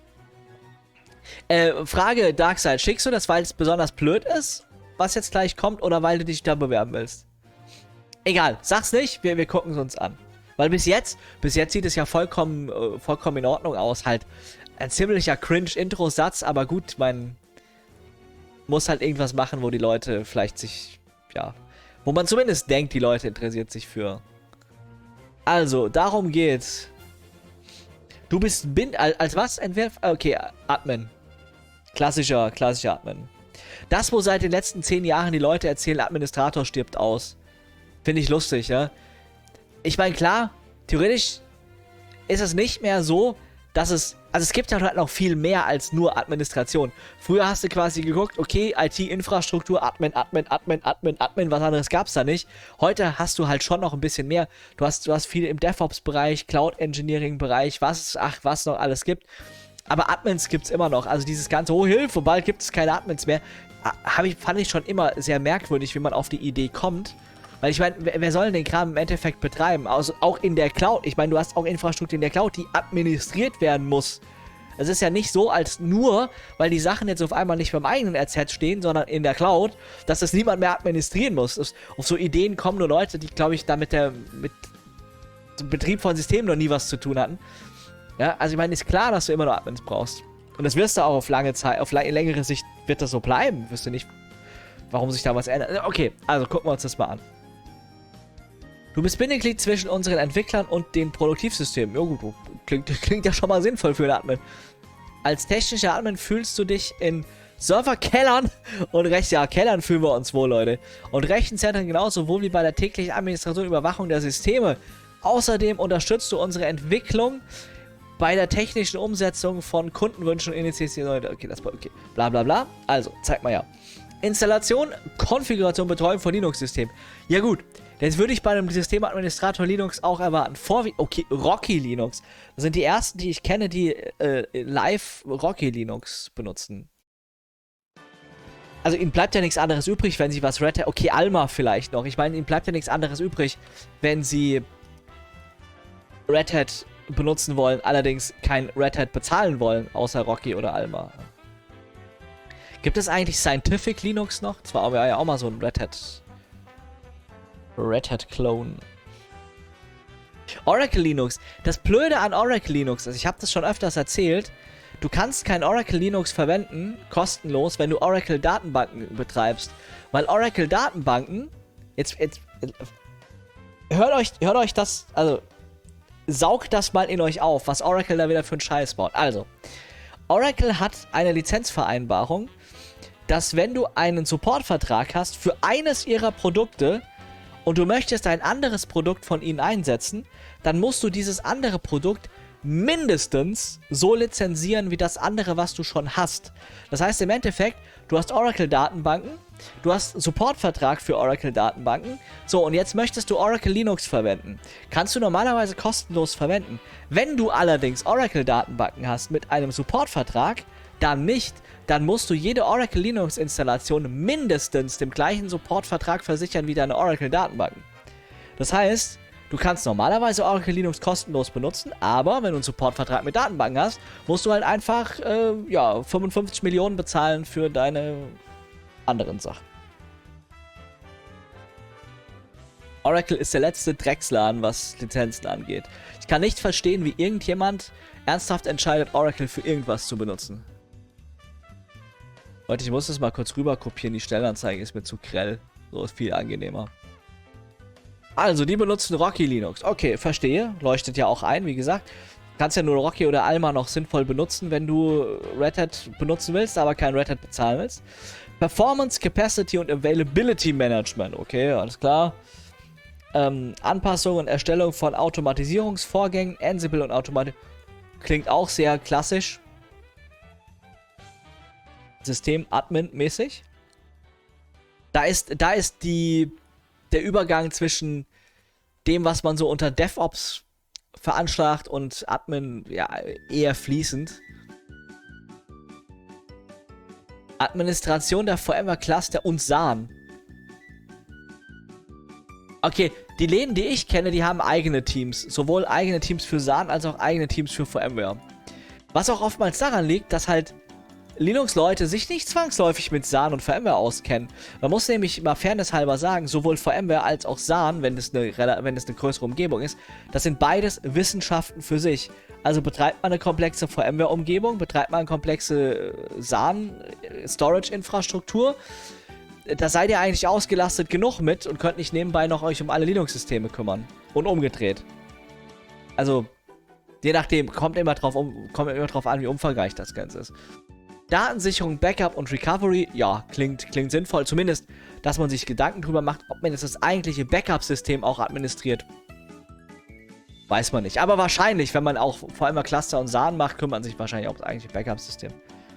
Äh, Frage, Darkseid, schickst du das, weil es besonders blöd ist, was jetzt gleich kommt, oder weil du dich da bewerben willst? Egal, sag's nicht, wir, wir gucken es uns an. Weil bis jetzt, bis jetzt sieht es ja vollkommen, äh, vollkommen in Ordnung aus. Halt ein ziemlicher Cringe-Intro-Satz, aber gut, man muss halt irgendwas machen, wo die Leute vielleicht sich, ja, wo man zumindest denkt, die Leute interessiert sich für. Also, darum geht's. Du bist Bind, als, als was? Entwerf? Okay, Admin. Klassischer, klassischer Admin. Das, wo seit den letzten zehn Jahren die Leute erzählen, Administrator stirbt aus. Finde ich lustig, ja. Ich meine, klar, theoretisch ist es nicht mehr so, dass es, also es gibt ja halt noch viel mehr als nur Administration. Früher hast du quasi geguckt, okay, I T-Infrastruktur, Admin, Admin, Admin, Admin, Admin, was anderes gab's da nicht. Heute hast du halt schon noch ein bisschen mehr. Du hast, du hast viel im DevOps-Bereich, Cloud-Engineering-Bereich, was, ach, was noch alles gibt. Aber Admins gibt's immer noch. Also dieses ganze, oh Hilfe, bald gibt es keine Admins mehr. Hab ich, fand ich schon immer sehr merkwürdig, wie man auf die Idee kommt. Weil ich meine, wer, wer soll denn den Kram im Endeffekt betreiben? Also auch in der Cloud. Ich meine, du hast auch Infrastruktur in der Cloud, die administriert werden muss. Es ist ja nicht so, als nur, weil die Sachen jetzt auf einmal nicht beim eigenen R Z stehen, sondern in der Cloud, dass das niemand mehr administrieren muss. Das, auf so Ideen kommen nur Leute, die, glaube ich, da mit der mit dem Betrieb von Systemen noch nie was zu tun hatten. Ja, also ich meine, ist klar, dass du immer noch Admins brauchst. Und das wirst du auch auf lange Zeit, auf längere Sicht wird das so bleiben. Wirst du nicht, warum sich da was ändert. Okay, also gucken wir uns das mal an. Du bist Bindeglied zwischen unseren Entwicklern und den Produktivsystemen. Ja gut, klingt, klingt ja schon mal sinnvoll für einen Admin. Als technischer Admin fühlst du dich in Serverkellern und Recht, ja, Kellern fühlen wir uns wohl, Leute. Und Rechenzentren genauso wohl wie bei der täglichen Administration und Überwachung der Systeme. Außerdem unterstützt du unsere Entwicklung bei der technischen Umsetzung von Kundenwünschen und Initiativen. Okay, das war okay. Bla bla bla. Also, zeig mal ja. Installation, Konfiguration, Betreuung von Linux-Systemen. Ja gut. Das würde ich bei einem Systemadministrator Linux auch erwarten. Vor okay, Rocky Linux. Das sind die ersten, die ich kenne, die äh, live Rocky Linux benutzen. Also ihnen bleibt ja nichts anderes übrig, wenn sie was Red Hat... Okay, Alma vielleicht noch. Ich meine, ihnen bleibt ja nichts anderes übrig, wenn sie Red Hat benutzen wollen, allerdings kein Red Hat bezahlen wollen, außer Rocky oder Alma. Gibt es eigentlich Scientific Linux noch? Das war aber ja auch mal so ein Red Hat... Red Hat Clone. Oracle Linux. Das Blöde an Oracle Linux ist, ich habe das schon öfters erzählt, du kannst kein Oracle Linux verwenden, kostenlos, wenn du Oracle Datenbanken betreibst. Weil Oracle Datenbanken, jetzt, jetzt, hört euch, hört euch das, also, saugt das mal in euch auf, was Oracle da wieder für einen Scheiß baut. Also, Oracle hat eine Lizenzvereinbarung, dass wenn du einen Supportvertrag hast für eines ihrer Produkte, und du möchtest ein anderes Produkt von ihnen einsetzen, dann musst du dieses andere Produkt mindestens so lizenzieren wie das andere, was du schon hast. Das heißt im Endeffekt, du hast Oracle-Datenbanken, du hast Supportvertrag für Oracle-Datenbanken, so und jetzt möchtest du Oracle Linux verwenden. Kannst du normalerweise kostenlos verwenden. Wenn du allerdings Oracle-Datenbanken hast mit einem Supportvertrag, dann nicht. Dann musst du jede Oracle Linux Installation mindestens dem gleichen Supportvertrag versichern wie deine Oracle Datenbanken. Das heißt, du kannst normalerweise Oracle Linux kostenlos benutzen, aber wenn du einen Supportvertrag mit Datenbanken hast, musst du halt einfach äh, ja, fünfundfünfzig Millionen bezahlen für deine anderen Sachen. Oracle ist der letzte Drecksladen, was Lizenzen angeht. Ich kann nicht verstehen, wie irgendjemand ernsthaft entscheidet, Oracle für irgendwas zu benutzen. Leute, ich muss das mal kurz rüber kopieren. Die Stellenanzeige ist mir zu grell. So ist viel angenehmer. Also, die benutzen Rocky Linux. Okay, verstehe. Leuchtet ja auch ein, wie gesagt. Kannst ja nur Rocky oder Alma noch sinnvoll benutzen, wenn du Red Hat benutzen willst, aber kein Red Hat bezahlen willst. Performance, Capacity und Availability Management. Okay, alles klar. Ähm, Anpassung und Erstellung von Automatisierungsvorgängen. Ansible und Automatisierung. Klingt auch sehr klassisch. System-Admin-mäßig. Da ist, da ist die, der Übergang zwischen dem, was man so unter DevOps veranschlagt und Admin, ja, eher fließend. Administration der VMware Cluster und S A N. Okay, die Läden, die ich kenne, die haben eigene Teams. Sowohl eigene Teams für S A N als auch eigene Teams für VMware. Was auch oftmals daran liegt, dass halt Linux-Leute sich nicht zwangsläufig mit S A N und VMware auskennen. Man muss nämlich mal fairnesshalber sagen, sowohl VMware als auch S A N, wenn das eine, wenn das eine größere Umgebung ist, das sind beides Wissenschaften für sich. Also betreibt man eine komplexe VMware-Umgebung, betreibt man eine komplexe S A N-Storage-Infrastruktur, da seid ihr eigentlich ausgelastet genug mit und könnt nicht nebenbei noch euch um alle Linux-Systeme kümmern. Und umgedreht. Also, je nachdem, kommt immer drauf, um, kommt immer drauf an, wie umfangreich das Ganze ist. Datensicherung, Backup und Recovery, ja, klingt, klingt sinnvoll. Zumindest, dass man sich Gedanken drüber macht, ob man jetzt das eigentliche Backup-System auch administriert. Weiß man nicht. Aber wahrscheinlich, wenn man auch vor allem mal Cluster und S A N macht, kümmert man sich wahrscheinlich auch um das eigentliche Backup-System.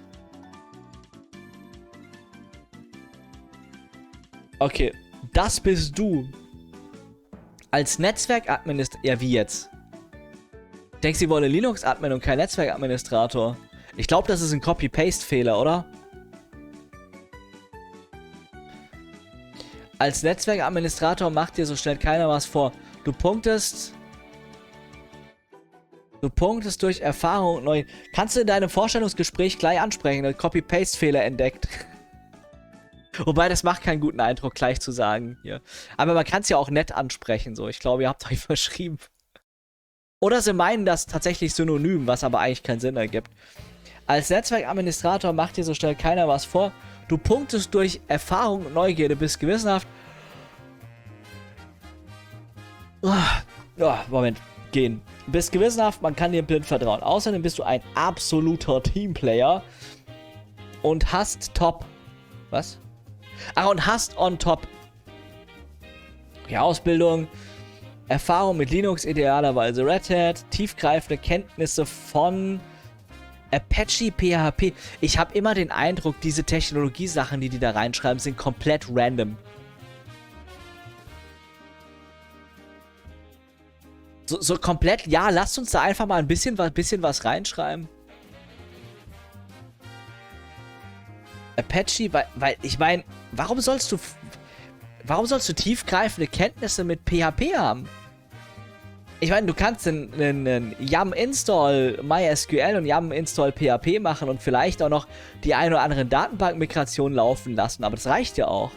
Okay, das bist du. Als Netzwerkadministrator. Ja, wie jetzt? Denkst du, sie wollen Linux-Admin und kein Netzwerkadministrator? Ich glaube, das ist ein Copy-Paste-Fehler, oder? Als Netzwerkadministrator macht dir so schnell keiner was vor. Du punktest. Du punktest durch Erfahrung neu. Kannst du in deinem Vorstellungsgespräch gleich ansprechen, einen Copy-Paste-Fehler entdeckt. Wobei, das macht keinen guten Eindruck, gleich zu sagen hier. Aber man kann es ja auch nett ansprechen, so. Ich glaube, ihr habt euch verschrieben. Oder sie meinen das tatsächlich synonym, was aber eigentlich keinen Sinn ergibt. Als Netzwerkadministrator macht dir so schnell keiner was vor. Du punktest durch Erfahrung und Neugierde, bist gewissenhaft. Oh, Moment, gehen. Bist gewissenhaft, man kann dir blind vertrauen. Außerdem bist du ein absoluter Teamplayer. Und hast top. Was? Ach, und hast on top. Die Ausbildung. Erfahrung mit Linux, idealerweise Red Hat. Tiefgreifende Kenntnisse von Apache P H P. Ich habe immer den Eindruck, diese Technologiesachen, die die da reinschreiben, sind komplett random. So, so komplett, ja, lasst uns da einfach mal ein bisschen, ein bisschen was reinschreiben. Apache, weil, weil ich meine, warum sollst du, warum sollst du tiefgreifende Kenntnisse mit P H P haben? Ich meine, du kannst einen, einen yum install MySQL und yum install P H P machen und vielleicht auch noch die ein oder andere Datenbankmigration laufen lassen, aber das reicht ja auch.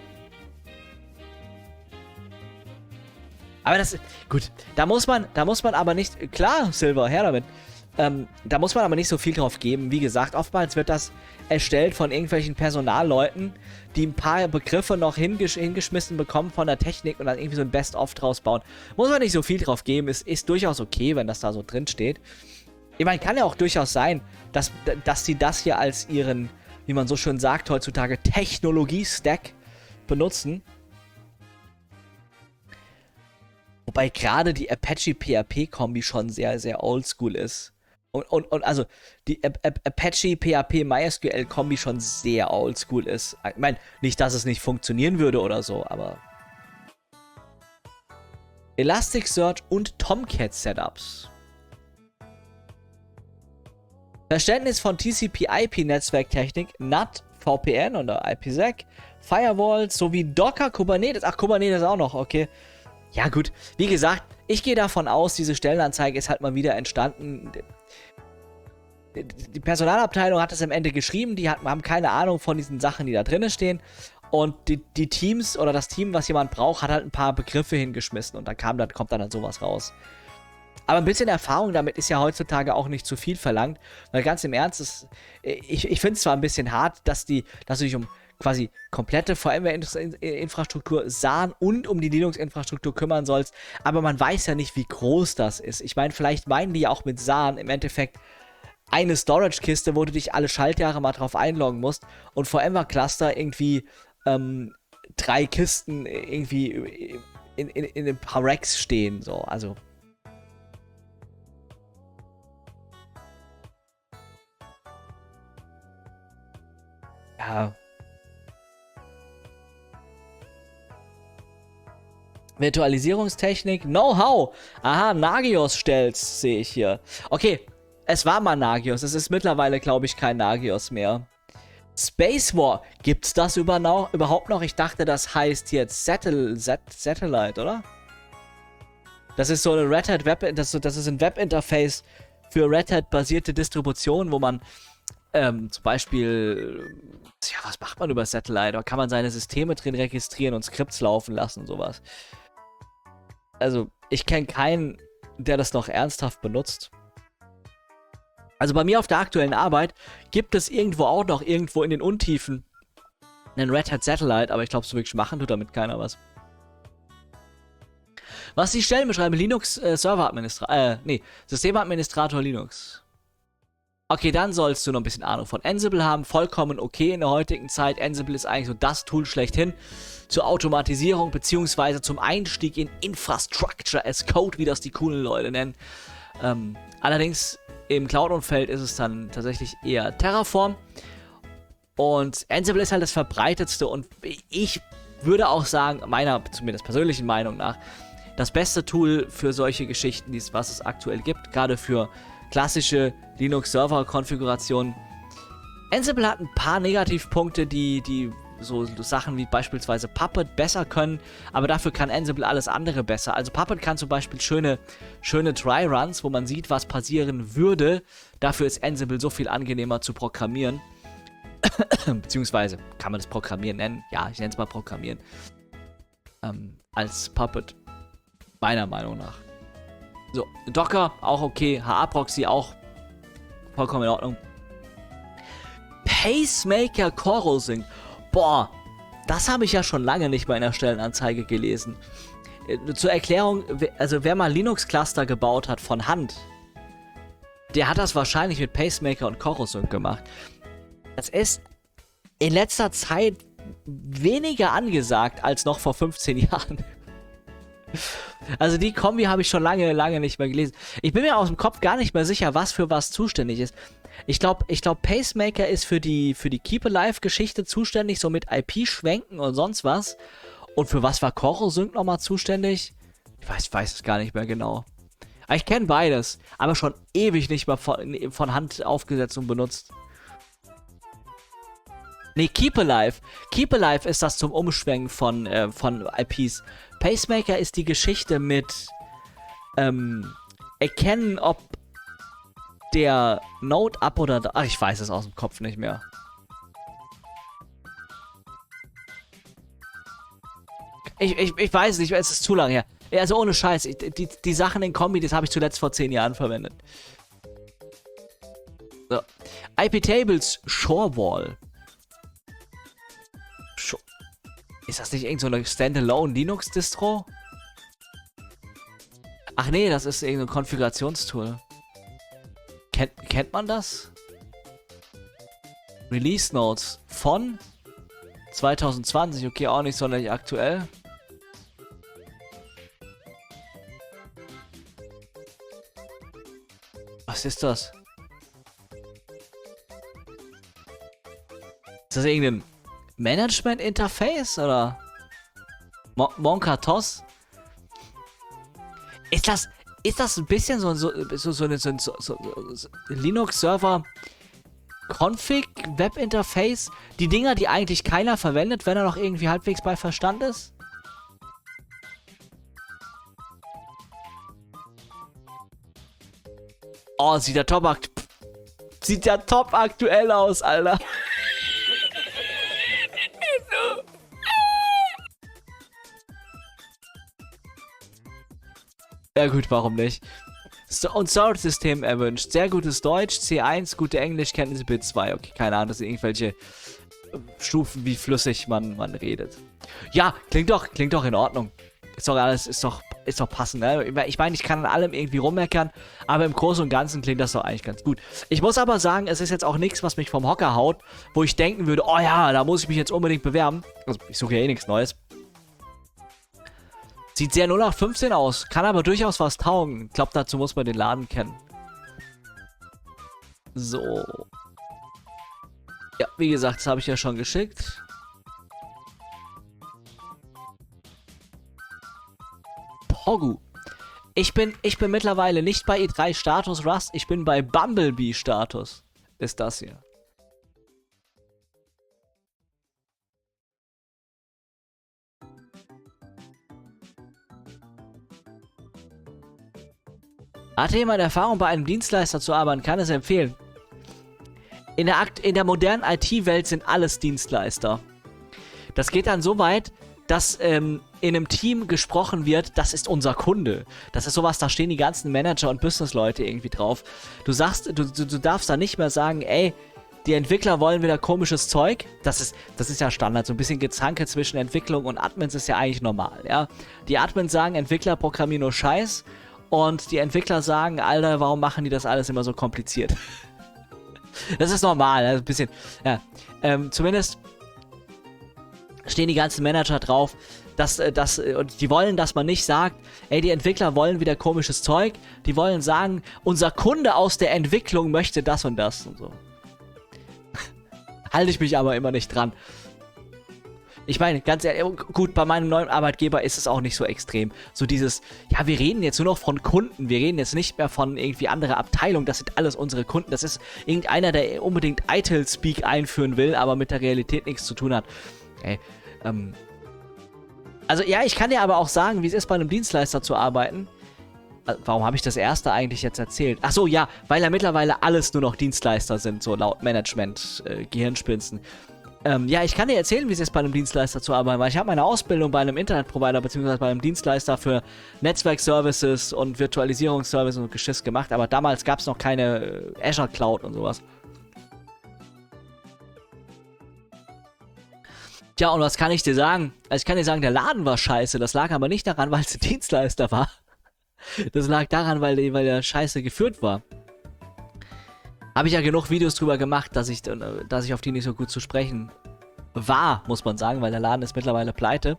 Aber das, gut, da muss man, da muss man aber nicht, klar, Silver, her damit. Ähm, da muss man aber nicht so viel drauf geben. Wie gesagt, oftmals wird das erstellt von irgendwelchen Personalleuten, die ein paar Begriffe noch hingesch hingeschmissen bekommen von der Technik und dann irgendwie so ein Best-of draus bauen. Muss man nicht so viel drauf geben. Es ist durchaus okay, wenn das da so drin steht. Ich meine, kann ja auch durchaus sein, dass, dass sie das hier als ihren, wie man so schön sagt heutzutage, Technologie-Stack benutzen. Wobei gerade die Apache-P H P-Kombi schon sehr, sehr oldschool ist. Und, und, und also die Apache-P H P-MySQL-Kombi schon sehr oldschool ist. Ich meine, nicht, dass es nicht funktionieren würde oder so, aber... Elasticsearch und Tomcat-Setups. Verständnis von T C P I P-Netzwerktechnik, N A T, V P N oder IPsec, Firewalls sowie Docker, Kubernetes. Ach, Kubernetes auch noch, okay. Ja gut, wie gesagt, ich gehe davon aus, diese Stellenanzeige ist halt mal wieder entstanden. Die Personalabteilung hat es am Ende geschrieben, die hat, haben keine Ahnung von diesen Sachen, die da drin stehen. Und die, die Teams oder das Team, was jemand braucht, hat halt ein paar Begriffe hingeschmissen und dann, kam, dann kommt dann halt sowas raus. Aber ein bisschen Erfahrung damit ist ja heutzutage auch nicht zu viel verlangt, weil ganz im Ernst, ist, ich, ich finde es zwar ein bisschen hart, dass, die, dass du dich um quasi komplette VMware-Infrastruktur, S A N und um die Linux-Infrastruktur kümmern sollst, aber man weiß ja nicht, wie groß das ist. Ich meine, vielleicht meinen die ja auch mit S A N im Endeffekt eine Storage-Kiste, wo du dich alle Schaltjahre mal drauf einloggen musst und VMware-Cluster irgendwie ähm, drei Kisten irgendwie in, in, in ein paar Racks stehen, so, also... Ja... Virtualisierungstechnik, Know-how. Aha, Nagios stellt's, sehe ich hier. Okay, es war mal Nagios. Es ist mittlerweile, glaube ich, kein Nagios mehr. Space War. Gibt's das überhaupt noch? Ich dachte, das heißt jetzt Satell Sat Satellite, oder? Das ist so eine Red Hat Web... Das, das ist ein Webinterface für Red Hat-basierte Distributionen, wo man ähm, zum Beispiel... Ja, was macht man über Satellite? Da kann man seine Systeme drin registrieren und Skripts laufen lassen und sowas. Also, ich kenne keinen, der das noch ernsthaft benutzt. Also bei mir auf der aktuellen Arbeit gibt es irgendwo auch noch irgendwo in den Untiefen einen Red Hat Satellite, aber ich glaube, so wirklich machen tut damit keiner was. Was die Stellen beschreiben, Linux äh, Serveradministrator, äh, nee, Systemadministrator Linux. Okay, dann sollst du noch ein bisschen Ahnung von Ansible haben. Vollkommen okay in der heutigen Zeit. Ansible ist eigentlich so das Tool schlechthin zur Automatisierung beziehungsweise zum Einstieg in Infrastructure as Code, wie das die coolen Leute nennen. Ähm, allerdings im Cloud-Umfeld ist es dann tatsächlich eher Terraform. Und Ansible ist halt das verbreitetste und ich würde auch sagen, meiner zumindest persönlichen Meinung nach, das beste Tool für solche Geschichten, dies, was es aktuell gibt, gerade für klassische Linux-Server-Konfigurationen. Ansible hat ein paar Negativpunkte, die, die so Sachen wie beispielsweise Puppet besser können, aber dafür kann Ansible alles andere besser. Also Puppet kann zum Beispiel schöne, schöne Try-Runs, wo man sieht, was passieren würde. Dafür ist Ansible so viel angenehmer zu programmieren. Beziehungsweise, kann man das Programmieren nennen? Ja, ich nenne es mal Programmieren. Ähm, als Puppet. Meiner Meinung nach. So, Docker, auch okay. H A-Proxy auch vollkommen in Ordnung. Pacemaker CoroSync. Boah, das habe ich ja schon lange nicht mehr in der Stellenanzeige gelesen. Äh, zur Erklärung, also wer mal Linux-Cluster gebaut hat von Hand, der hat das wahrscheinlich mit Pacemaker und CoroSync gemacht. Das ist in letzter Zeit weniger angesagt als noch vor fünfzehn Jahren. Also die Kombi habe ich schon lange, lange nicht mehr gelesen. Ich bin mir aus dem Kopf gar nicht mehr sicher, was für was zuständig ist. Ich glaube, ich glaub, Pacemaker ist für die, für die Keep-Alive-Geschichte zuständig, so mit I P-Schwenken und sonst was. Und für was war CoroSync nochmal zuständig? Ich weiß, ich weiß es gar nicht mehr genau. Aber ich kenne beides, aber schon ewig nicht mehr von, von Hand aufgesetzt und benutzt. Nee, Keep Alive. Keep Alive ist das zum Umschwenken von, äh, von I Ps. Pacemaker ist die Geschichte mit ähm, erkennen, ob der Node up oder da. Ach, ich weiß es aus dem Kopf nicht mehr. Ich, ich, ich weiß nicht, es ist zu lange her. Also ohne Scheiß, ich, die, die Sachen in Kombi, das habe ich zuletzt vor zehn Jahren verwendet. So. I P-Tables Shorewall. Ist das nicht irgend so eine Standalone Linux-Distro? Ach nee, das ist irgendein Konfigurationstool. Kennt, kennt man das? Release Notes von zwanzig zwanzig, okay, auch nicht sonderlich aktuell. Was ist das? Ist das irgendein Management-Interface oder Mo Monkatos? Ist das, ist das ein bisschen so, so, so, so, so, so, so, so Linux-Server Config-Web-Interface? Die Dinger, die eigentlich keiner verwendet, wenn er noch irgendwie halbwegs bei Verstand ist? Oh, sieht der top akt sieht ja top aktuell aus, Alter. Ja gut, warum nicht? So, und Storage-System erwünscht. Sehr gutes Deutsch, C eins, gute Englischkenntnisse, B zwei. Okay, keine Ahnung, das sind irgendwelche Stufen, wie flüssig man, man redet. Ja, klingt doch, klingt doch in Ordnung. Ist doch alles, ist doch, ist doch passend, ne? Ich meine, ich kann an allem irgendwie rummeckern, aber im Großen und Ganzen klingt das doch eigentlich ganz gut. Ich muss aber sagen, es ist jetzt auch nichts, was mich vom Hocker haut, wo ich denken würde, oh ja, da muss ich mich jetzt unbedingt bewerben. Also, ich suche ja eh nichts Neues. Sieht sehr null acht fünfzehn aus, kann aber durchaus was taugen. Ich glaube, dazu muss man den Laden kennen. So. Ja, wie gesagt, das habe ich ja schon geschickt. Pogu. Ich bin, ich bin mittlerweile nicht bei E drei Status Rust, ich bin bei Bumblebee Status. Ist das hier. Hatte jemand Erfahrung, bei einem Dienstleister zu arbeiten, kann es empfehlen. In der, Akt in der modernen I T-Welt sind alles Dienstleister. Das geht dann so weit, dass ähm, in einem Team gesprochen wird, das ist unser Kunde. Das ist sowas, da stehen die ganzen Manager und Businessleute irgendwie drauf. Du sagst, du, du, du darfst da nicht mehr sagen, ey, die Entwickler wollen wieder komisches Zeug. Das ist, das ist ja Standard. So ein bisschen Gezanke zwischen Entwicklung und Admins ist ja eigentlich normal, ja. Die Admins sagen, Entwickler programmieren nur Scheiß. Und die Entwickler sagen, Alter, warum machen die das alles immer so kompliziert? Das ist normal, also ein bisschen, ja. Ähm, zumindest stehen die ganzen Manager drauf, dass, dass, und die wollen, dass man nicht sagt, ey, die Entwickler wollen wieder komisches Zeug, die wollen sagen, unser Kunde aus der Entwicklung möchte das und das und so. Halte ich mich aber immer nicht dran. Ich meine, ganz ehrlich, gut, bei meinem neuen Arbeitgeber ist es auch nicht so extrem. So dieses, ja, wir reden jetzt nur noch von Kunden, wir reden jetzt nicht mehr von irgendwie anderer Abteilung, das sind alles unsere Kunden. Das ist irgendeiner, der unbedingt Eitel-Speak einführen will, aber mit der Realität nichts zu tun hat. Ey, ähm... Also ja, ich kann dir aber auch sagen, wie es ist, bei einem Dienstleister zu arbeiten. Warum habe ich das erste eigentlich jetzt erzählt? Ach so, ja, weil ja mittlerweile alles nur noch Dienstleister sind, so laut Management, äh, Gehirnspinsten. Ähm, ja, ich kann dir erzählen, wie es ist, bei einem Dienstleister zu arbeiten, weil ich habe meine Ausbildung bei einem Internetprovider bzw. bei einem Dienstleister für Netzwerkservices und Virtualisierungsservices und Geschiss gemacht, aber damals gab es noch keine äh, Azure Cloud und sowas. Tja, und was kann ich dir sagen? Also ich kann dir sagen, der Laden war scheiße. Das lag aber nicht daran, weil es ein Dienstleister war. Das lag daran, weil, weil der scheiße geführt war. Habe ich ja genug Videos drüber gemacht, dass ich, dass ich auf die nicht so gut zu sprechen war, muss man sagen, weil der Laden ist mittlerweile pleite.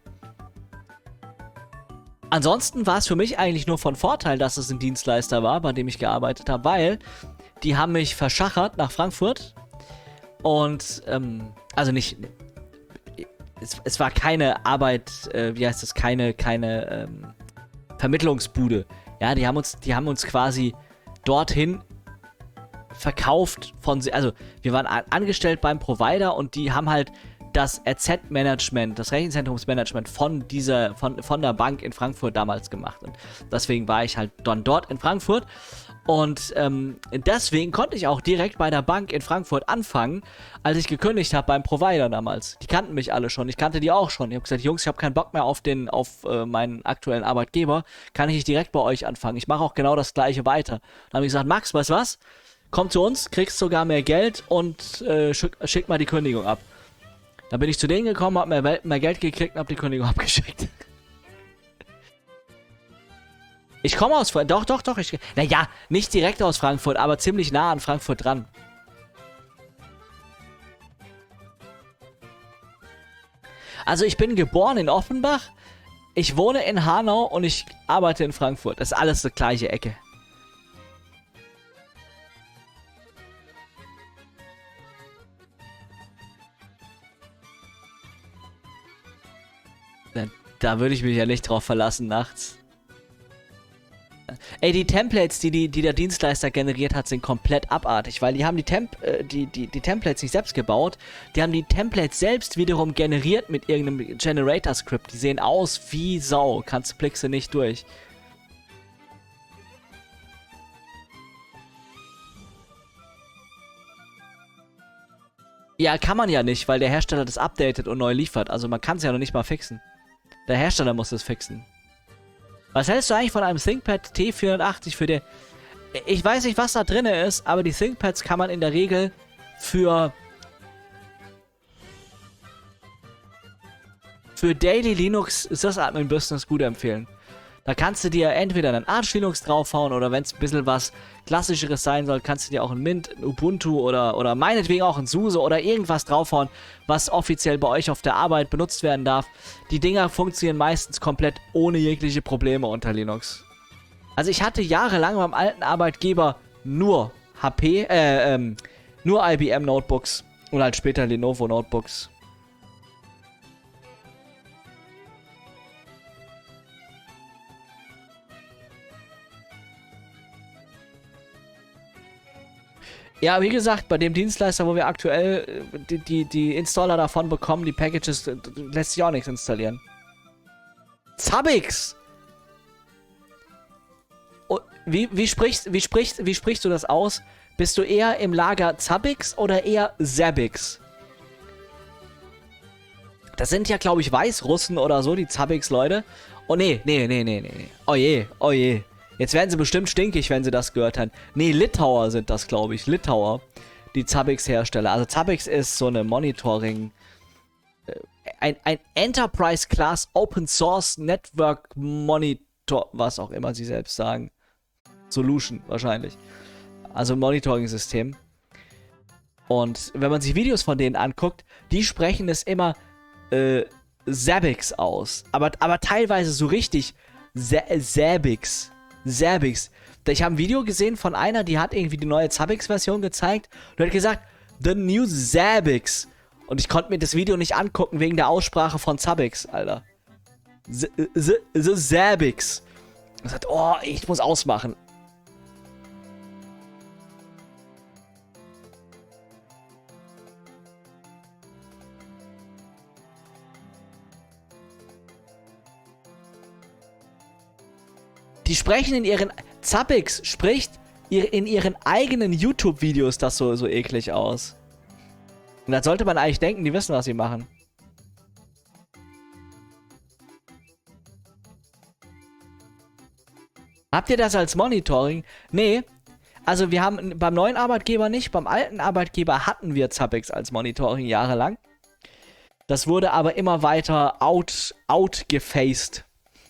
Ansonsten war es für mich eigentlich nur von Vorteil, dass es ein Dienstleister war, bei dem ich gearbeitet habe, weil die haben mich verschachert nach Frankfurt. Und, ähm, also nicht... Es, es war keine Arbeit, äh, wie heißt das, keine, keine ähm, Vermittlungsbude. Ja, die haben uns, die haben uns quasi dorthin verkauft von, also wir waren angestellt beim Provider und die haben halt das R Z-Management, das Rechenzentrumsmanagement von dieser, von, von der Bank in Frankfurt damals gemacht. Und deswegen war ich halt dann dort in Frankfurt. Und ähm, deswegen konnte ich auch direkt bei der Bank in Frankfurt anfangen, als ich gekündigt habe beim Provider damals. Die kannten mich alle schon, ich kannte die auch schon. Ich habe gesagt, Jungs, ich habe keinen Bock mehr auf den, auf äh, meinen aktuellen Arbeitgeber. Kann ich nicht direkt bei euch anfangen? Ich mache auch genau das Gleiche weiter. Dann habe ich gesagt, Max, weißt du was? Komm zu uns, kriegst sogar mehr Geld und äh, schick, schick mal die Kündigung ab. Dann bin ich zu denen gekommen, hab mehr, mehr Geld gekriegt und hab die Kündigung abgeschickt. Ich komme aus Frankfurt. Doch, doch, doch. Ich, naja, nicht direkt aus Frankfurt, aber ziemlich nah an Frankfurt dran. Also ich bin geboren in Offenbach, ich wohne in Hanau und ich arbeite in Frankfurt. Das ist alles die gleiche Ecke. Da würde ich mich ja nicht drauf verlassen nachts. Ey, die Templates, die, die, die der Dienstleister generiert hat, sind komplett abartig, weil die haben die, Temp äh, die, die, die Templates nicht selbst gebaut, die haben die Templates selbst wiederum generiert mit irgendeinem Generator-Script. Die sehen aus wie Sau, kannst blickst du nicht durch. Ja, kann man ja nicht, weil der Hersteller das updatet und neu liefert, also man kann es ja noch nicht mal fixen. Der Hersteller muss es fixen. Was hältst du eigentlich von einem ThinkPad T vierhundertachtzig für den... Ich weiß nicht, was da drin ist, aber die ThinkPads kann man in der Regel für... Für Daily Linux Sysadmin Business gut empfehlen. Da kannst du dir entweder einen Arch Linux draufhauen oder wenn es ein bisschen was Klassischeres sein soll, kannst du dir auch ein Mint, ein Ubuntu oder, oder meinetwegen auch ein SUSE oder irgendwas draufhauen, was offiziell bei euch auf der Arbeit benutzt werden darf. Die Dinger funktionieren meistens komplett ohne jegliche Probleme unter Linux. Also ich hatte jahrelang beim alten Arbeitgeber nur H P, äh, ähm, nur I B M Notebooks und halt später Lenovo Notebooks. Ja, wie gesagt, bei dem Dienstleister, wo wir aktuell die, die, die Installer davon bekommen, die Packages, lässt sich auch nichts installieren. Zabbix! Oh, wie, wie, sprichst, wie, sprichst, wie sprichst du das aus? Bist du eher im Lager Zabbix oder eher Zabbix? Das sind ja, glaube ich, Weißrussen oder so, die Zabbix-Leute. Oh, nee, nee, nee, nee, nee. Oh je, oh je. Jetzt werden sie bestimmt stinkig, wenn sie das gehört haben. Nee, Litauer sind das, glaube ich. Litauer. Die Zabbix-Hersteller. Also Zabbix ist so eine Monitoring... Äh, ein, ein Enterprise-Class Open-Source Network Monitor... Was auch immer sie selbst sagen. Solution, wahrscheinlich. Also Monitoring-System. Und wenn man sich Videos von denen anguckt, die sprechen es immer äh, Zabbix aus. Aber, aber teilweise so richtig Zabbix. Zabbix. Ich habe ein Video gesehen von einer, die hat irgendwie die neue Zabbix-Version gezeigt und hat gesagt, The New Zabbix. Und ich konnte mir das Video nicht angucken wegen der Aussprache von Zabbix, Alter. The, the, the Zabbix. Und sagt, oh, ich muss ausmachen. Die sprechen in ihren... Zabbix spricht in ihren eigenen YouTube-Videos das so, so eklig aus. Und da sollte man eigentlich denken, die wissen, was sie machen. Habt ihr das als Monitoring? Nee. Also wir haben beim neuen Arbeitgeber nicht, beim alten Arbeitgeber hatten wir Zabbix als Monitoring jahrelang. Das wurde aber immer weiter out, outgefaced.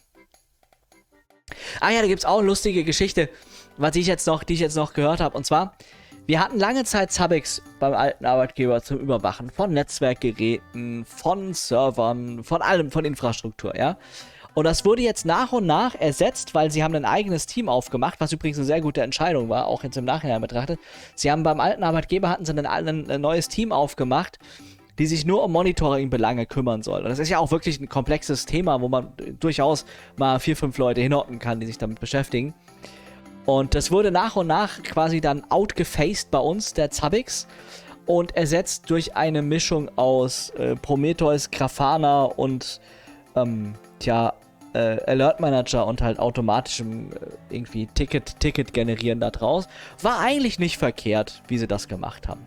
Ah ja, da gibt es auch eine lustige Geschichte, was ich jetzt noch, die ich jetzt noch gehört habe. Und zwar, wir hatten lange Zeit Zabbix beim alten Arbeitgeber zum Überwachen von Netzwerkgeräten, von Servern, von allem, von Infrastruktur, ja. Und das wurde jetzt nach und nach ersetzt, weil sie haben ein eigenes Team aufgemacht, was übrigens eine sehr gute Entscheidung war, auch jetzt im Nachhinein betrachtet. Sie haben beim alten Arbeitgeber, hatten sie ein, ein, ein neues Team aufgemacht, die sich nur um Monitoring-Belange kümmern soll. Und das ist ja auch wirklich ein komplexes Thema, wo man durchaus mal vier, fünf Leute hinhocken kann, die sich damit beschäftigen. Und das wurde nach und nach quasi dann outgefaced bei uns, der Zabbix, und ersetzt durch eine Mischung aus äh, Prometheus, Grafana und ähm, tja, äh, Alert Manager und halt automatischem äh, irgendwie Ticket, Ticket generieren da draus. War eigentlich nicht verkehrt, wie sie das gemacht haben.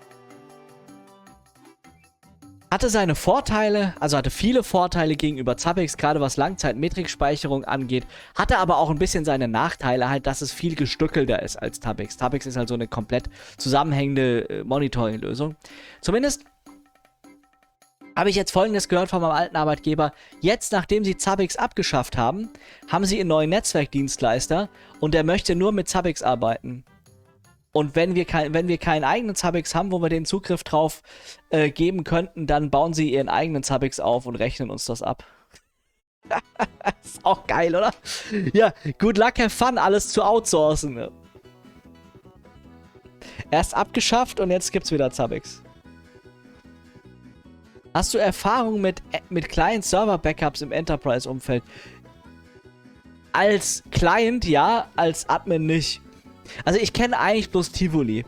Hatte seine Vorteile, also hatte viele Vorteile gegenüber Zabbix, gerade was Langzeit-Metrikspeicherung angeht. Hatte aber auch ein bisschen seine Nachteile, halt, dass es viel gestückelter ist als Zabbix. Zabbix ist halt so eine komplett zusammenhängende äh, Monitoring-Lösung. Zumindest habe ich jetzt Folgendes gehört von meinem alten Arbeitgeber. Jetzt, nachdem sie Zabbix abgeschafft haben, haben sie einen neuen Netzwerkdienstleister und der möchte nur mit Zabbix arbeiten. Und wenn wir, kein, wenn wir keinen eigenen Zabbix haben, wo wir den Zugriff drauf äh, geben könnten, dann bauen sie ihren eigenen Zabbix auf und rechnen uns das ab. Ist auch geil, oder? Ja, good luck, have fun, alles zu outsourcen. Ja. Erst abgeschafft und jetzt gibt's wieder Zabbix. Hast du Erfahrung mit, mit Client-Server-Backups im Enterprise-Umfeld? Als Client ja, als Admin nicht. Also ich kenne eigentlich bloß Tivoli.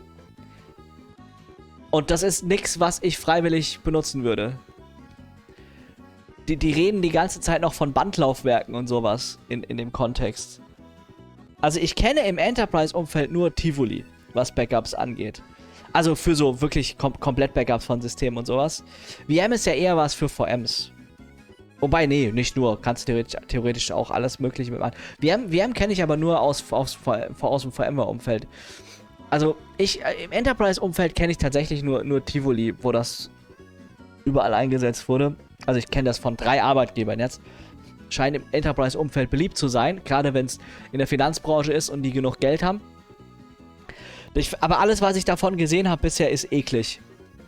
Und das ist nichts, was ich freiwillig benutzen würde. Die, die reden die ganze Zeit noch von Bandlaufwerken und sowas in, in dem Kontext. Also ich kenne im Enterprise-Umfeld nur Tivoli, was Backups angeht. Also für so wirklich kom komplett Backups von Systemen und sowas. V M ist ja eher was für V Ms. Wobei, nee, nicht nur. Kannst theoretisch, theoretisch auch alles Mögliche mitmachen. V M, V M kenne ich aber nur aus, aus, aus dem VMware-Umfeld. Also, ich, äh, im Enterprise-Umfeld kenne ich tatsächlich nur, nur Tivoli, wo das überall eingesetzt wurde. Also, ich kenne das von drei Arbeitgebern jetzt. Scheint im Enterprise-Umfeld beliebt zu sein, gerade wenn es in der Finanzbranche ist und die genug Geld haben. Ich, aber alles, was ich davon gesehen habe bisher, ist eklig.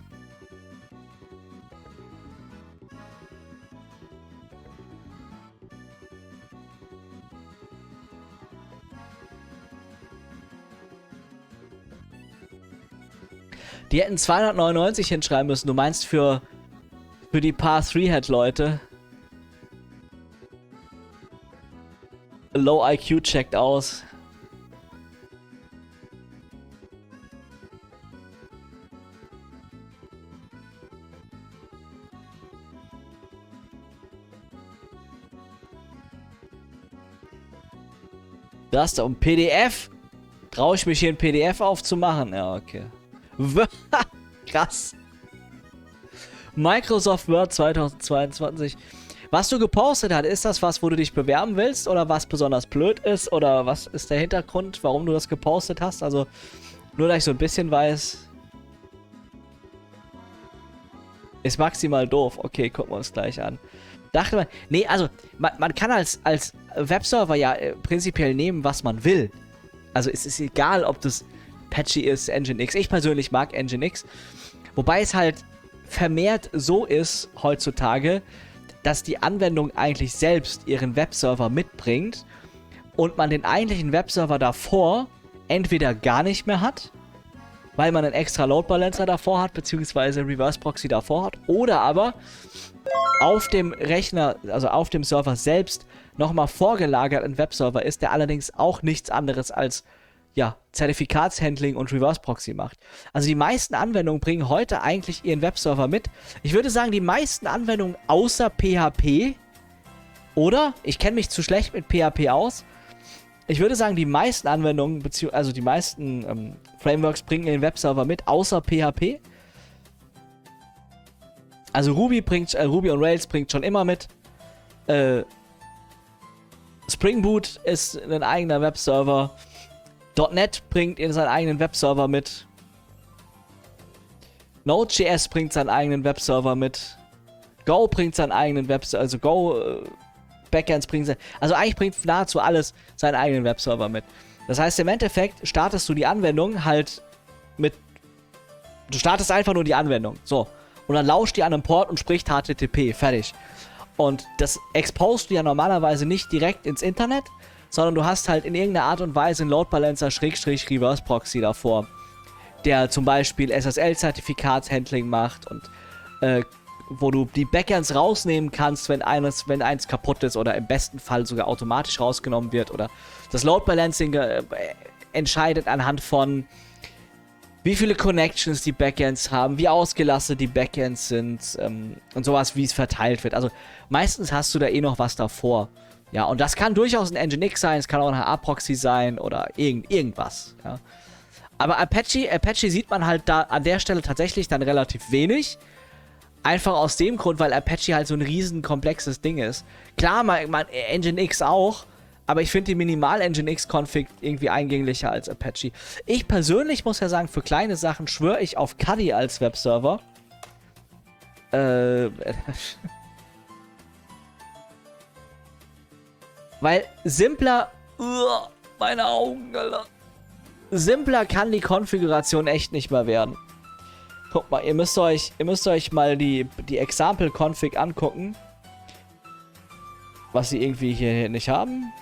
Die hätten zweihundertneunundneunzig hinschreiben müssen. Du meinst für, für die paar Three-Head-Leute? Low I Q checkt aus. Das da um P D F? Traue ich mich hier ein P D F aufzumachen? Ja, okay. Krass. Microsoft Word zweitausendzweiundzwanzig. Was du gepostet hast, ist das was, wo du dich bewerben willst? Oder was besonders blöd ist? Oder was ist der Hintergrund, warum du das gepostet hast? Also, nur, dass ich so ein bisschen weiß. Ist maximal doof. Okay, gucken wir uns gleich an. Dachte man, nee, also, man, man kann als, als Webserver ja äh, prinzipiell nehmen, was man will. Also, es ist egal, ob das Apache ist Nginx. Ich persönlich mag Nginx. Wobei es halt vermehrt so ist heutzutage, dass die Anwendung eigentlich selbst ihren Webserver mitbringt und man den eigentlichen Webserver davor entweder gar nicht mehr hat, weil man einen extra Load Balancer davor hat, beziehungsweise Reverse Proxy davor hat, oder aber auf dem Rechner, also auf dem Server selbst, nochmal vorgelagert ein Webserver ist, der allerdings auch nichts anderes als, ja, Zertifikatshandling und Reverse Proxy macht. Also die meisten Anwendungen bringen heute eigentlich ihren Webserver mit. Ich würde sagen, die meisten Anwendungen außer P H P, oder? Ich kenne mich zu schlecht mit P H P aus. Ich würde sagen, die meisten Anwendungen, beziehungsweise also die meisten ähm, Frameworks bringen ihren Webserver mit, außer P H P. Also Ruby bringt, äh, Ruby on Rails bringt schon immer mit. Äh, Spring Boot ist ein eigener Webserver. .NET bringt seinen eigenen Webserver mit. Node.js bringt seinen eigenen Webserver mit. Go bringt seinen eigenen Webserver, also Go äh, Backends bringen sie. Also eigentlich bringt nahezu alles seinen eigenen Webserver mit. Das heißt, im Endeffekt startest du die Anwendung halt mit. Du startest einfach nur die Anwendung. So. Und dann lauscht die an einem Port und spricht H T T P. Fertig. Und das exposed du ja normalerweise nicht direkt ins Internet, sondern du hast halt in irgendeiner Art und Weise einen Load Balancer Schrägstrich Reverse Proxy davor, der zum Beispiel S S L-Zertifikatshandling macht und äh, wo du die Backends rausnehmen kannst, wenn eines, wenn eins kaputt ist oder im besten Fall sogar automatisch rausgenommen wird, oder das Load Balancing äh, entscheidet anhand von wie viele Connections die Backends haben, wie ausgelastet die Backends sind ähm, und sowas, wie es verteilt wird. Also meistens hast du da eh noch was davor. Ja, und das kann durchaus ein Nginx sein, es kann auch ein H A-Proxy sein oder irgend, irgendwas. Ja. Aber Apache, Apache sieht man halt da an der Stelle tatsächlich dann relativ wenig. Einfach aus dem Grund, weil Apache halt so ein riesen komplexes Ding ist. Klar, man, man, Nginx auch, aber ich finde die Minimal-Nginx-Config irgendwie eingänglicher als Apache. Ich persönlich muss ja sagen, für kleine Sachen schwöre ich auf Cuddy als Webserver. Äh... Weil simpler... Uah, meine Augen, Alter. Simpler kann die Konfiguration echt nicht mehr werden. Guck mal, ihr müsst euch, ihr müsst euch mal die, die Example-Config angucken. Was sie irgendwie hier nicht haben.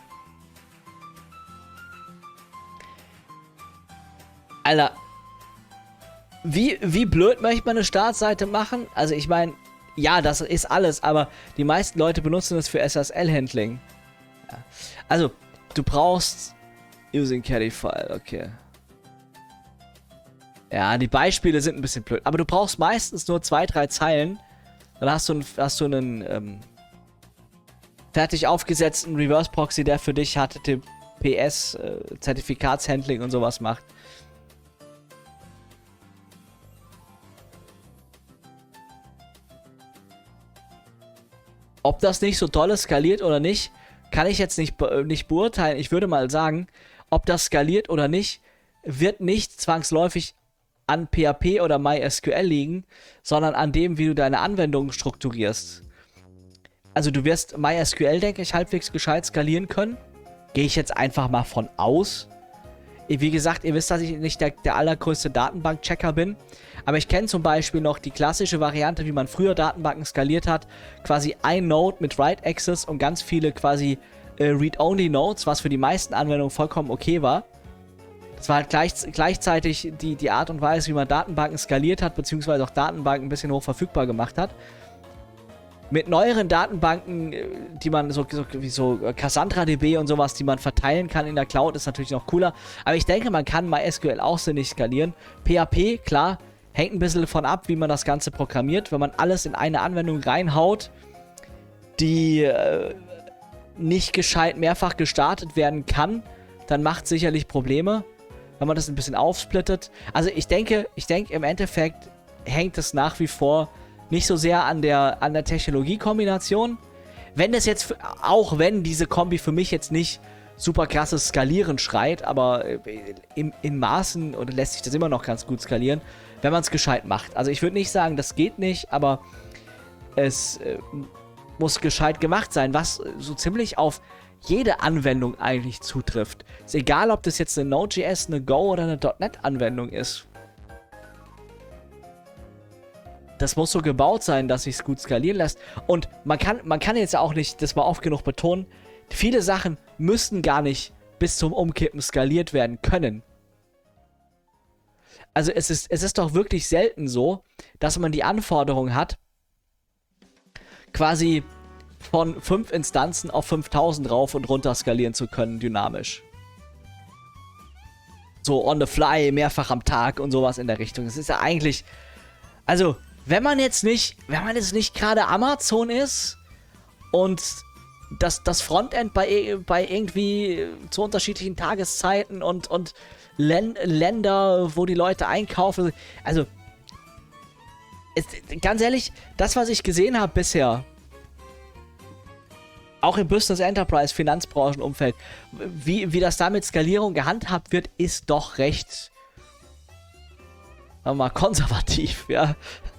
Alter. Wie, wie blöd möchte man eine Startseite machen? Also ich meine, ja, das ist alles, aber die meisten Leute benutzen es für S S L-Handling. Ja. Also, du brauchst... Using Caddyfile, okay. Ja, die Beispiele sind ein bisschen blöd. Aber du brauchst meistens nur zwei, drei Zeilen. Dann hast du, ein, hast du einen ähm, fertig aufgesetzten Reverse Proxy, der für dich H T T P S, äh, Zertifikatshandling und sowas macht. Ob das nicht so toll skaliert oder nicht, kann ich jetzt nicht, be nicht beurteilen. Ich würde mal sagen, ob das skaliert oder nicht, wird nicht zwangsläufig an P H P oder MySQL liegen, sondern an dem, wie du deine Anwendungen strukturierst. Also du wirst MySQL, denke ich, halbwegs gescheit skalieren können. Gehe ich jetzt einfach mal von aus. Wie gesagt, ihr wisst, dass ich nicht der, der allergrößte Datenbank-Checker bin. Aber ich kenne zum Beispiel noch die klassische Variante, wie man früher Datenbanken skaliert hat. Quasi ein Node mit Write-Access und ganz viele quasi äh, Read-Only-Nodes, was für die meisten Anwendungen vollkommen okay war. Das war halt gleich, gleichzeitig die, die Art und Weise, wie man Datenbanken skaliert hat, beziehungsweise auch Datenbanken ein bisschen hoch verfügbar gemacht hat. Mit neueren Datenbanken, die man so, so wie so CassandраDB und sowas, die man verteilen kann in der Cloud, ist natürlich noch cooler. Aber ich denke, man kann MySQL auch sinnig skalieren. P H P, klar, hängt ein bisschen davon ab, wie man das Ganze programmiert. Wenn man alles in eine Anwendung reinhaut, die äh, nicht gescheit mehrfach gestartet werden kann, dann macht es sicherlich Probleme, wenn man das ein bisschen aufsplittet. Also ich denke, ich denke im Endeffekt hängt es nach wie vor nicht so sehr an der, an der Technologiekombination. Wenn das jetzt, auch wenn diese Kombi für mich jetzt nicht super krasses Skalieren schreit, aber in, in Maßen, oder lässt sich das immer noch ganz gut skalieren, wenn man es gescheit macht. Also ich würde nicht sagen, das geht nicht, aber es äh, muss gescheit gemacht sein, was so ziemlich auf jede Anwendung eigentlich zutrifft. Ist egal, ob das jetzt eine Node.js, eine Go oder eine .NET-Anwendung ist. Das muss so gebaut sein, dass sich es gut skalieren lässt. Und man kann, man kann jetzt auch nicht, das mal oft genug betonen, viele Sachen müssen gar nicht bis zum Umkippen skaliert werden können. Also es ist, es ist doch wirklich selten so, dass man die Anforderung hat, quasi von fünf Instanzen auf fünftausend rauf und runter skalieren zu können, dynamisch. So on the fly, mehrfach am Tag und sowas in der Richtung. Das ist ja eigentlich, also wenn man jetzt nicht, wenn man jetzt nicht gerade Amazon ist und das, das Frontend bei, bei irgendwie zu unterschiedlichen Tageszeiten und, und Län Länder, wo die Leute einkaufen, also es, ganz ehrlich, das, was ich gesehen habe bisher, auch im Business Enterprise Finanzbranchenumfeld, wie, wie das da mit Skalierung gehandhabt wird, ist doch recht, sagen wir mal, konservativ, ja.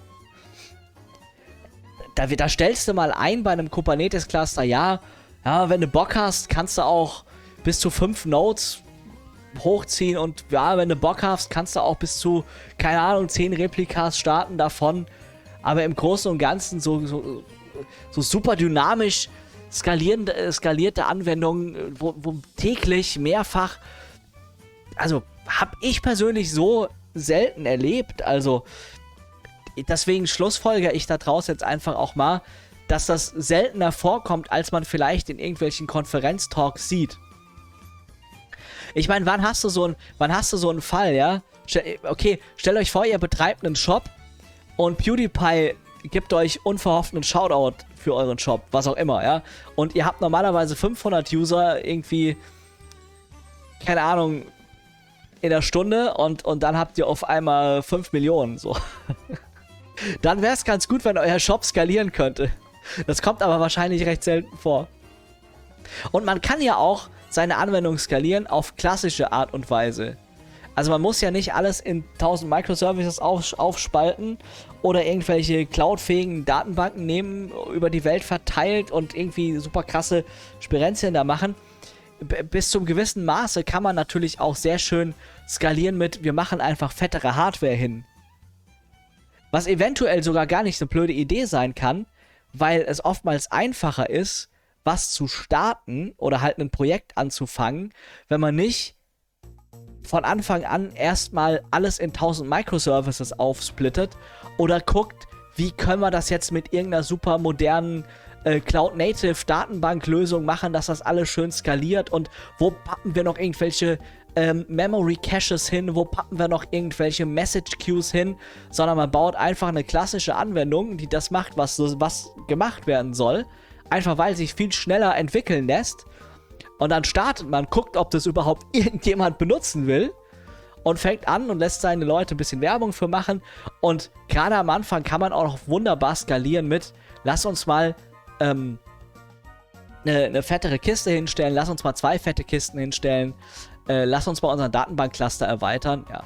Da, da stellst du mal ein bei einem Kubernetes-Cluster, ja, ja, wenn du Bock hast, kannst du auch bis zu fünf Nodes hochziehen und ja, wenn du Bock hast, kannst du auch bis zu, keine Ahnung, zehn Replikas starten davon. Aber im Großen und Ganzen so, so, so super dynamisch skalierende, skalierte Anwendungen, wo, wo täglich mehrfach, also habe ich persönlich so selten erlebt, also deswegen schlussfolgere ich da draus jetzt einfach auch mal, dass das seltener vorkommt, als man vielleicht in irgendwelchen Konferenztalks sieht. Ich meine, wann hast du so ein, wann hast du so einen Fall, ja? Okay, stellt euch vor, ihr betreibt einen Shop und PewDiePie gibt euch unverhofft einen Shoutout für euren Shop, was auch immer, ja? Und ihr habt normalerweise fünfhundert User irgendwie, keine Ahnung, in der Stunde und, und dann habt ihr auf einmal fünf Millionen, so. Dann wäre es ganz gut, wenn euer Shop skalieren könnte. Das kommt aber wahrscheinlich recht selten vor. Und man kann ja auch seine Anwendung skalieren auf klassische Art und Weise. Also man muss ja nicht alles in tausend Microservices auf, aufspalten oder irgendwelche cloudfähigen Datenbanken nehmen, über die Welt verteilt und irgendwie super krasse Spirenzien da machen. B- bis zum gewissen Maße kann man natürlich auch sehr schön skalieren mit, wir machen einfach fettere Hardware hin. Was eventuell sogar gar nicht so eine blöde Idee sein kann, weil es oftmals einfacher ist, was zu starten oder halt ein Projekt anzufangen, wenn man nicht von Anfang an erstmal alles in tausend Microservices aufsplittet oder guckt, wie können wir das jetzt mit irgendeiner super modernen äh, Cloud-Native-Datenbank-Lösung machen, dass das alles schön skaliert und wo packen wir noch irgendwelche ähm, Memory-Caches hin, wo packen wir noch irgendwelche Message-Queues hin, sondern man baut einfach eine klassische Anwendung, die das macht, was, was gemacht werden soll, einfach weil sich viel schneller entwickeln lässt. Und dann startet man, guckt, ob das überhaupt irgendjemand benutzen will und fängt an und lässt seine Leute ein bisschen Werbung für machen. Und gerade am Anfang kann man auch noch wunderbar skalieren mit, lass uns mal ähm, eine, eine fettere Kiste hinstellen, lass uns mal zwei fette Kisten hinstellen, äh, lass uns mal unseren Datenbankcluster erweitern, ja.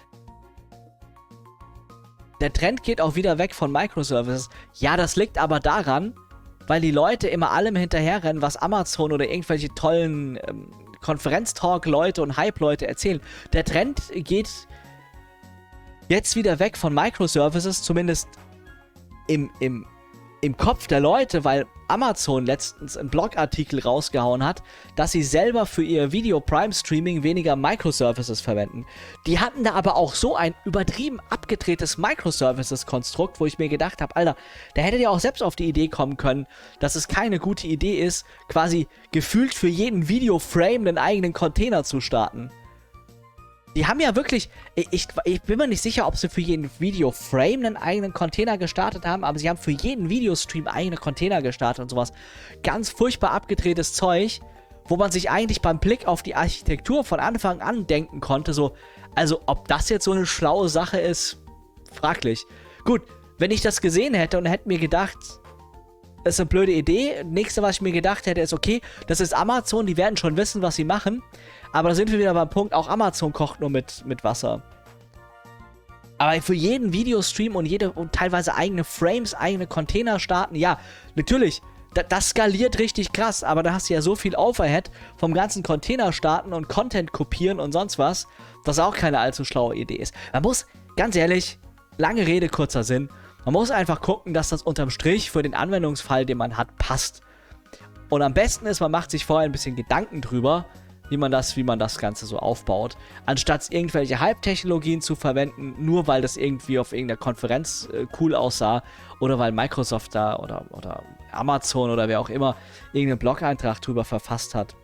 Der Trend geht auch wieder weg von Microservices. Ja, das liegt aber daran, weil die Leute immer allem hinterherrennen, was Amazon oder irgendwelche tollen ähm, Konferenztalk-Leute und Hype-Leute erzählen. Der Trend geht jetzt wieder weg von Microservices, zumindest im, im, im Kopf der Leute, weil Amazon letztens einen Blogartikel rausgehauen hat, dass sie selber für ihr Video-Prime-Streaming weniger Microservices verwenden. Die hatten da aber auch so ein übertrieben abgedrehtes Microservices-Konstrukt, wo ich mir gedacht habe, Alter, da hättet ihr auch selbst auf die Idee kommen können, dass es keine gute Idee ist, quasi gefühlt für jeden Video-Frame einen eigenen Container zu starten. Die haben ja wirklich, ich, ich bin mir nicht sicher, ob sie für jeden Video-Frame einen eigenen Container gestartet haben, aber sie haben für jeden Videostream eigene Container gestartet und sowas. Ganz furchtbar abgedrehtes Zeug, wo man sich eigentlich beim Blick auf die Architektur von Anfang an denken konnte, so, also ob das jetzt so eine schlaue Sache ist, fraglich. Gut, wenn ich das gesehen hätte und hätte mir gedacht, das ist eine blöde Idee, nächste, was ich mir gedacht hätte, ist, okay, das ist Amazon, die werden schon wissen, was sie machen. Aber da sind wir wieder beim Punkt, auch Amazon kocht nur mit, mit Wasser. Aber für jeden Videostream und jede und teilweise eigene Frames, eigene Container starten, ja, natürlich, da, das skaliert richtig krass, aber da hast du ja so viel Overhead vom ganzen Container starten und Content kopieren und sonst was, was auch keine allzu schlaue Idee ist. Man muss, ganz ehrlich, lange Rede, kurzer Sinn, man muss einfach gucken, dass das unterm Strich für den Anwendungsfall, den man hat, passt. Und am besten ist, man macht sich vorher ein bisschen Gedanken drüber, wie man das, wie man das Ganze so aufbaut, anstatt irgendwelche Hype-Technologien zu verwenden, nur weil das irgendwie auf irgendeiner Konferenz äh, cool aussah oder weil Microsoft da oder, oder Amazon oder wer auch immer irgendeinen Blog-Eintrag drüber verfasst hat.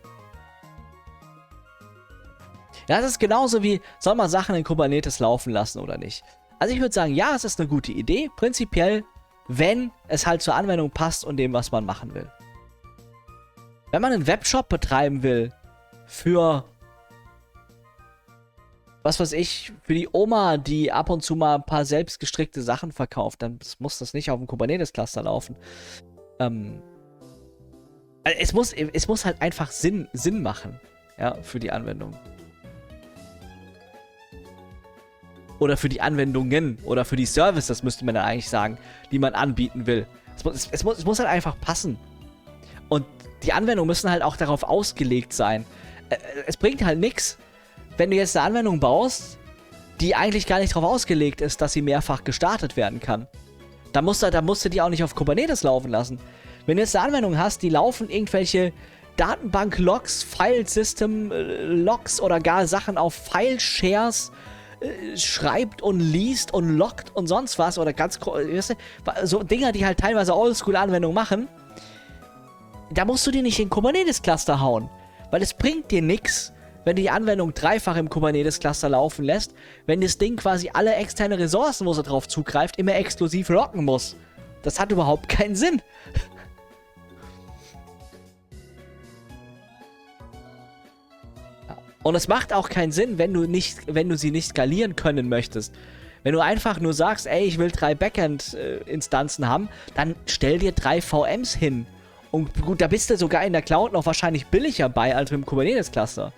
Ja, das ist genauso wie, soll man Sachen in Kubernetes laufen lassen oder nicht? Also ich würde sagen, ja, es ist eine gute Idee, prinzipiell, wenn es halt zur Anwendung passt und dem, was man machen will. Wenn man einen Webshop betreiben will, für, was weiß ich, für die Oma, die ab und zu mal ein paar selbstgestrickte Sachen verkauft, dann muss das nicht auf dem Kubernetes-Cluster laufen. Ähm, es muss, es muss halt einfach Sinn, Sinn machen, ja, für die Anwendung. Oder für die Anwendungen oder für die Services, müsste man dann eigentlich sagen, die man anbieten will. Es muss, es muss, es muss halt einfach passen. Und die Anwendungen müssen halt auch darauf ausgelegt sein. Es bringt halt nichts, wenn du jetzt eine Anwendung baust, die eigentlich gar nicht darauf ausgelegt ist, dass sie mehrfach gestartet werden kann. Da musst du, da musst du die auch nicht auf Kubernetes laufen lassen. Wenn du jetzt eine Anwendung hast, die laufen irgendwelche Datenbank-Logs, File-System-Logs oder gar Sachen auf File-Shares, äh, schreibt und liest und loggt und sonst was oder ganz, weißt du, so Dinger, die halt teilweise Oldschool-Anwendungen machen, da musst du die nicht in Kubernetes-Cluster hauen. Weil es bringt dir nichts, wenn du die Anwendung dreifach im Kubernetes-Cluster laufen lässt, wenn das Ding quasi alle externe Ressourcen, wo es drauf zugreift, immer exklusiv locken muss. Das hat überhaupt keinen Sinn. Und es macht auch keinen Sinn, wenn du, nicht, wenn du sie nicht skalieren können möchtest. Wenn du einfach nur sagst, ey, ich will drei Backend-Instanzen haben, dann stell dir drei V Ms hin. Und gut, da bist du sogar in der Cloud noch wahrscheinlich billiger bei als mit dem Kubernetes-Cluster.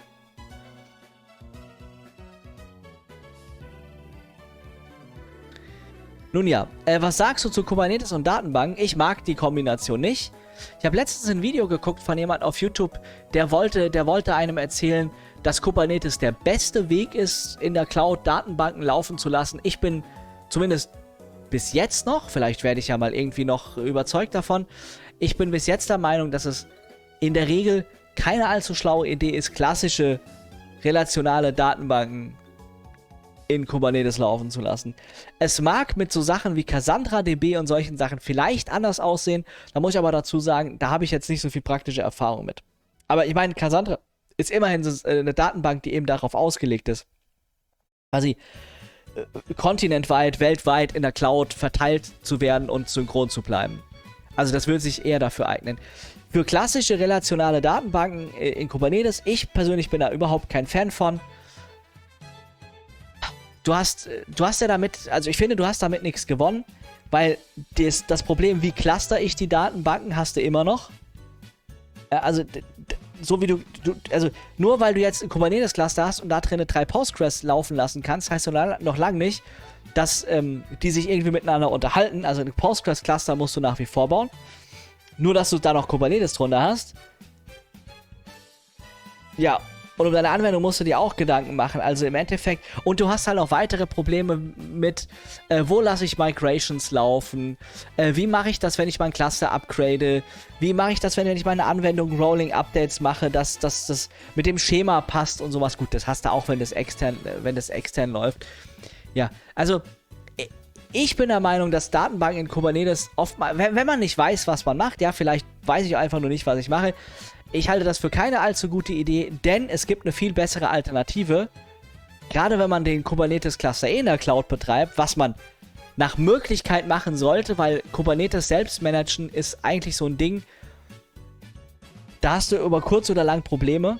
Nun ja, äh, was sagst du zu Kubernetes und Datenbanken? Ich mag die Kombination nicht. Ich habe letztens ein Video geguckt von jemandem auf YouTube, der wollte, der wollte einem erzählen, dass Kubernetes der beste Weg ist, in der Cloud Datenbanken laufen zu lassen. Ich bin zumindest bis jetzt noch, vielleicht werde ich ja mal irgendwie noch überzeugt davon, ich bin bis jetzt der Meinung, dass es in der Regel keine allzu schlaue Idee ist, klassische relationale Datenbanken in Kubernetes laufen zu lassen. Es mag mit so Sachen wie CassandraDB und solchen Sachen vielleicht anders aussehen, da muss ich aber dazu sagen, da habe ich jetzt nicht so viel praktische Erfahrung mit. Aber ich meine, Cassandra ist immerhin eine Datenbank, die eben darauf ausgelegt ist, quasi äh, kontinentweit, weltweit in der Cloud verteilt zu werden und synchron zu bleiben. Also das würde sich eher dafür eignen. Für klassische relationale Datenbanken in Kubernetes, ich persönlich bin da überhaupt kein Fan von. Du hast, du hast ja damit, also ich finde, du hast damit nichts gewonnen, weil das, das Problem, wie cluster ich die Datenbanken, hast du immer noch. Also, so wie du, du, also nur weil du jetzt ein Kubernetes-Cluster hast und da drin drei Postgres laufen lassen kannst, heißt noch lange nicht, dass ähm, die sich irgendwie miteinander unterhalten. Also ein Postgres-Cluster musst du nach wie vor bauen. Nur, dass du da noch Kubernetes drunter hast. Ja, und um deine Anwendung musst du dir auch Gedanken machen. Also im Endeffekt, und du hast halt auch weitere Probleme mit, äh, wo lasse ich Migrations laufen? Äh, wie mache ich das, wenn ich mein Cluster upgrade? Wie mache ich das, wenn ich meine Anwendung Rolling Updates mache, dass das mit dem Schema passt und sowas? Gut, das hast du auch, wenn das extern, äh, wenn das extern läuft. Ja, also ich bin der Meinung, dass Datenbanken in Kubernetes oftmals, wenn, wenn man nicht weiß, was man macht, ja, vielleicht weiß ich einfach nur nicht, was ich mache. Ich halte das für keine allzu gute Idee, denn es gibt eine viel bessere Alternative. Gerade wenn man den Kubernetes-Cluster eh in der Cloud betreibt, was man nach Möglichkeit machen sollte, weil Kubernetes selbst managen ist eigentlich so ein Ding, da hast du über kurz oder lang Probleme.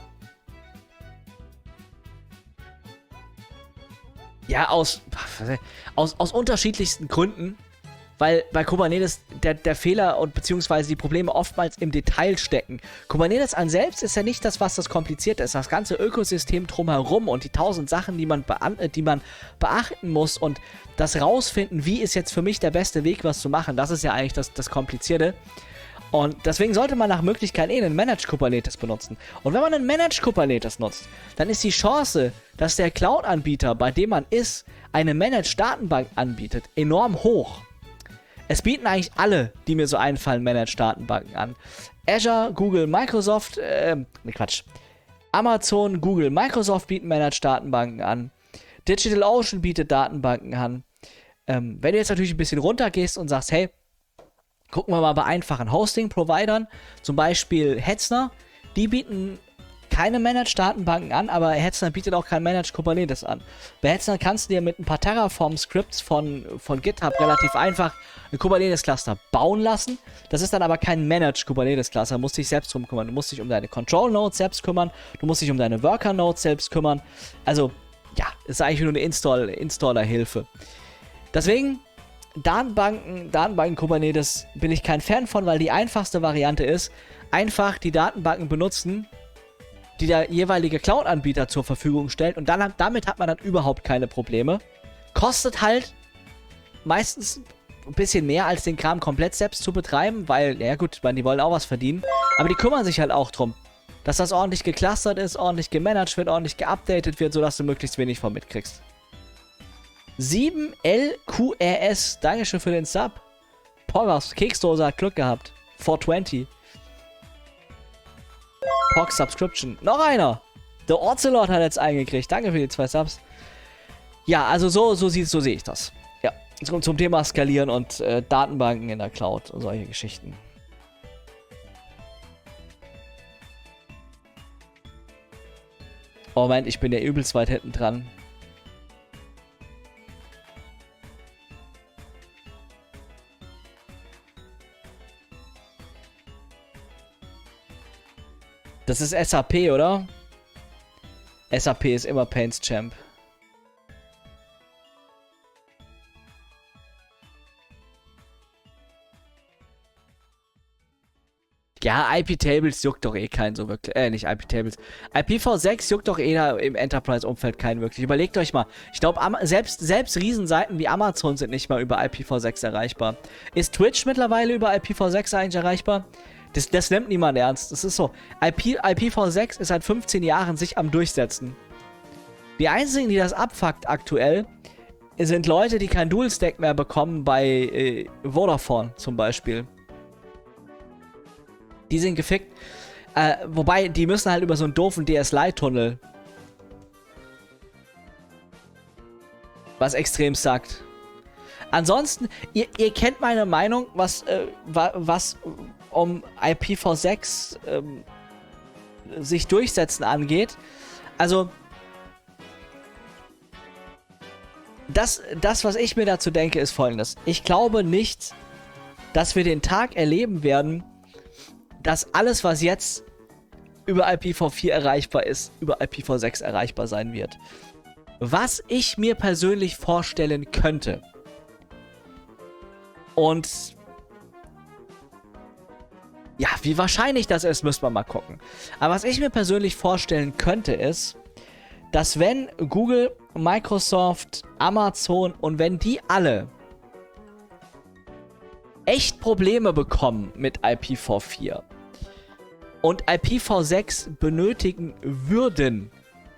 Ja, aus, aus, aus unterschiedlichsten Gründen, weil bei Kubernetes der, der Fehler und beziehungsweise die Probleme oftmals im Detail stecken. Kubernetes an selbst ist ja nicht das, was das kompliziert ist. Das ganze Ökosystem drumherum und die tausend Sachen, die man, bean- die man beachten muss und das rausfinden, wie ist jetzt für mich der beste Weg, was zu machen, das ist ja eigentlich das, das Komplizierte. Und deswegen sollte man nach Möglichkeit eh einen Managed Kubernetes benutzen. Und wenn man einen Managed Kubernetes nutzt, dann ist die Chance, dass der Cloud-Anbieter, bei dem man ist, eine Managed Datenbank anbietet, enorm hoch. Es bieten eigentlich alle, die mir so einfallen, Managed Datenbanken an. Azure, Google, Microsoft, äh, ne Quatsch. Amazon, Google, Microsoft bieten Managed Datenbanken an. DigitalOcean bietet Datenbanken an. Ähm, wenn du jetzt natürlich ein bisschen runtergehst und sagst, hey, gucken wir mal bei einfachen Hosting-Providern, zum Beispiel Hetzner, die bieten keine Managed-Datenbanken an, aber Hetzner bietet auch kein Managed Kubernetes an. Bei Hetzner kannst du dir mit ein paar Terraform-Scripts von, von GitHub relativ einfach ein Kubernetes-Cluster bauen lassen. Das ist dann aber kein Managed Kubernetes-Cluster, du musst dich selbst drum kümmern. Du musst dich um deine Control-Nodes selbst kümmern, du musst dich um deine Worker-Nodes selbst kümmern. Also, ja, ist eigentlich nur eine Install- Installer-Hilfe. Deswegen, Datenbanken, Datenbanken-Kubernetes bin ich kein Fan von, weil die einfachste Variante ist, einfach die Datenbanken benutzen, die der jeweilige Cloud-Anbieter zur Verfügung stellt und dann, damit hat man dann überhaupt keine Probleme. Kostet halt meistens ein bisschen mehr, als den Kram komplett selbst zu betreiben, weil, ja gut, die wollen auch was verdienen, aber die kümmern sich halt auch drum, dass das ordentlich geclustert ist, ordentlich gemanagt wird, ordentlich geupdatet wird, sodass du möglichst wenig von mitkriegst. sieben L Q R S, Dankeschön für den Sub. Poggers, Keksdose hat Glück gehabt. vierhundertzwanzig. Pog Subscription. Noch einer. The Ocelot hat jetzt eingekriegt. Danke für die zwei Subs. Ja, also so, so, sieht, so sehe ich das. Ja, zum, zum Thema Skalieren und äh, Datenbanken in der Cloud und solche Geschichten. Oh Moment, ich bin ja übelst weit hinten dran. Das ist S A P, oder? S A P ist immer Paints Champ. Ja, I P-Tables juckt doch eh keinen so wirklich. Äh, nicht I P-Tables. I P v sechs juckt doch eh da im Enterprise-Umfeld keinen wirklich. Überlegt euch mal. Ich glaube, selbst, selbst Riesenseiten wie Amazon sind nicht mal über I P v sechs erreichbar. Ist Twitch mittlerweile über I P v sechs eigentlich erreichbar? Das, das nimmt niemand ernst. Das ist so. I P, I P v sechs ist seit fünfzehn Jahren sich am Durchsetzen. Die einzigen, die das abfuckt aktuell, sind Leute, die kein Dual-Stack mehr bekommen bei äh, Vodafone zum Beispiel. Die sind gefickt. Äh, wobei, die müssen halt über so einen doofen D S L-Tunnel. Was extrem sagt. Ansonsten, ihr, ihr kennt meine Meinung, was, äh, wa, was um I P v sechs ähm, sich durchsetzen angeht. Also, das, das, was ich mir dazu denke, ist folgendes. Ich glaube nicht, dass wir den Tag erleben werden, dass alles, was jetzt über I P v vier erreichbar ist, über I P v sechs erreichbar sein wird. Was ich mir persönlich vorstellen könnte, und ja, wie wahrscheinlich das ist, müssen wir mal gucken. Aber was ich mir persönlich vorstellen könnte, ist, dass wenn Google, Microsoft, Amazon und wenn die alle echt Probleme bekommen mit I P v vier und I P v sechs benötigen würden,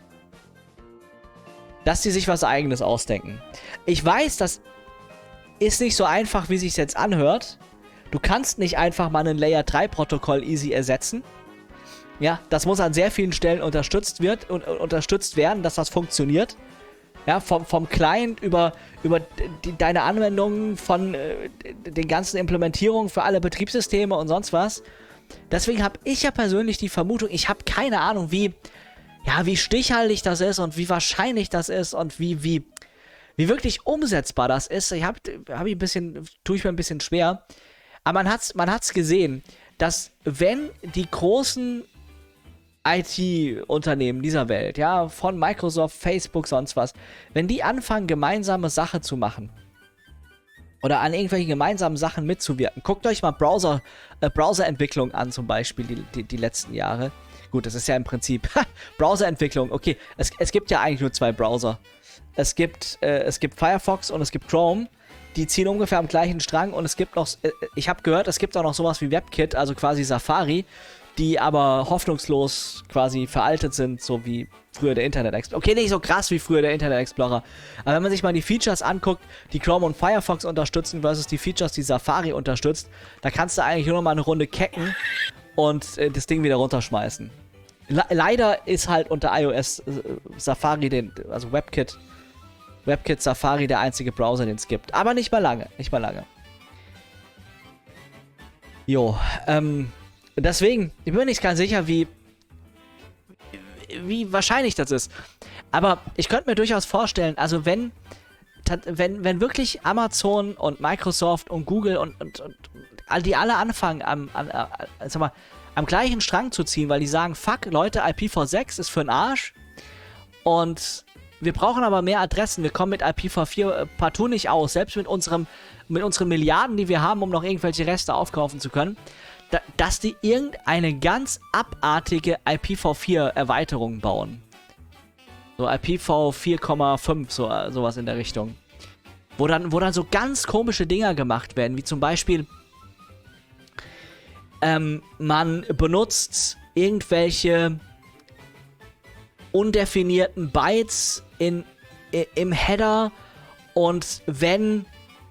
dass sie sich was Eigenes ausdenken. Ich weiß, das ist nicht so einfach, wie es sich jetzt anhört. Du kannst nicht einfach mal ein Layer drei Protokoll easy ersetzen. Ja, das muss an sehr vielen Stellen unterstützt wird und unterstützt werden, dass das funktioniert. Ja, vom, vom Client über, über die, deine Anwendungen, von äh, den ganzen Implementierungen für alle Betriebssysteme und sonst was. Deswegen habe ich ja persönlich die Vermutung, ich habe keine Ahnung, wie, ja, wie stichhaltig das ist und wie wahrscheinlich das ist und wie, wie, wie wirklich umsetzbar das ist. Ich habe hab ich ein bisschen, tue ich mir ein bisschen schwer. Aber man hat's, man hat's gesehen, dass wenn die großen I T-Unternehmen dieser Welt, ja, von Microsoft, Facebook, sonst was, wenn die anfangen, gemeinsame Sache zu machen oder an irgendwelchen gemeinsamen Sachen mitzuwirken, guckt euch mal Browser, äh, Browserentwicklung an zum Beispiel, die, die, die letzten Jahre. Gut, das ist ja im Prinzip Browserentwicklung, okay, es, es gibt ja eigentlich nur zwei Browser. Es gibt, äh, es gibt Firefox und es gibt Chrome. die ziehen ungefähr am gleichen Strang und es gibt noch, äh, ich habe gehört, es gibt auch noch sowas wie WebKit, also quasi Safari, die aber hoffnungslos quasi veraltet sind, so wie früher der Internet Explorer. Okay, nicht so krass wie früher der Internet Explorer, aber wenn man sich mal die Features anguckt, die Chrome und Firefox unterstützen versus die Features, die Safari unterstützt, da kannst du eigentlich nur noch mal eine Runde kecken und äh, das Ding wieder runterschmeißen. Le leider ist halt unter iOS äh, Safari, den, also WebKit, WebKit Safari der einzige Browser, den es gibt. Aber nicht mal lange, nicht mal lange. Jo, ähm, deswegen, ich bin mir nicht ganz sicher, wie, wie wahrscheinlich das ist. Aber ich könnte mir durchaus vorstellen, also wenn, wenn, wenn wirklich Amazon und Microsoft und Google und, und, und all die alle anfangen, am, an, an, sag mal, am gleichen Strang zu ziehen, weil die sagen, fuck, Leute, I P v sechs ist für den Arsch und wir brauchen aber mehr Adressen, wir kommen mit I P v vier äh, partout nicht aus, selbst mit unserem, mit unseren Milliarden, die wir haben, um noch irgendwelche Reste aufkaufen zu können, da, dass die irgendeine ganz abartige I P v vier Erweiterung bauen. So I P v vier Komma fünf, so, äh, sowas in der Richtung. Wo dann, wo dann so ganz komische Dinger gemacht werden, wie zum Beispiel ähm, man benutzt irgendwelche undefinierten Bytes in, i, im Header und wenn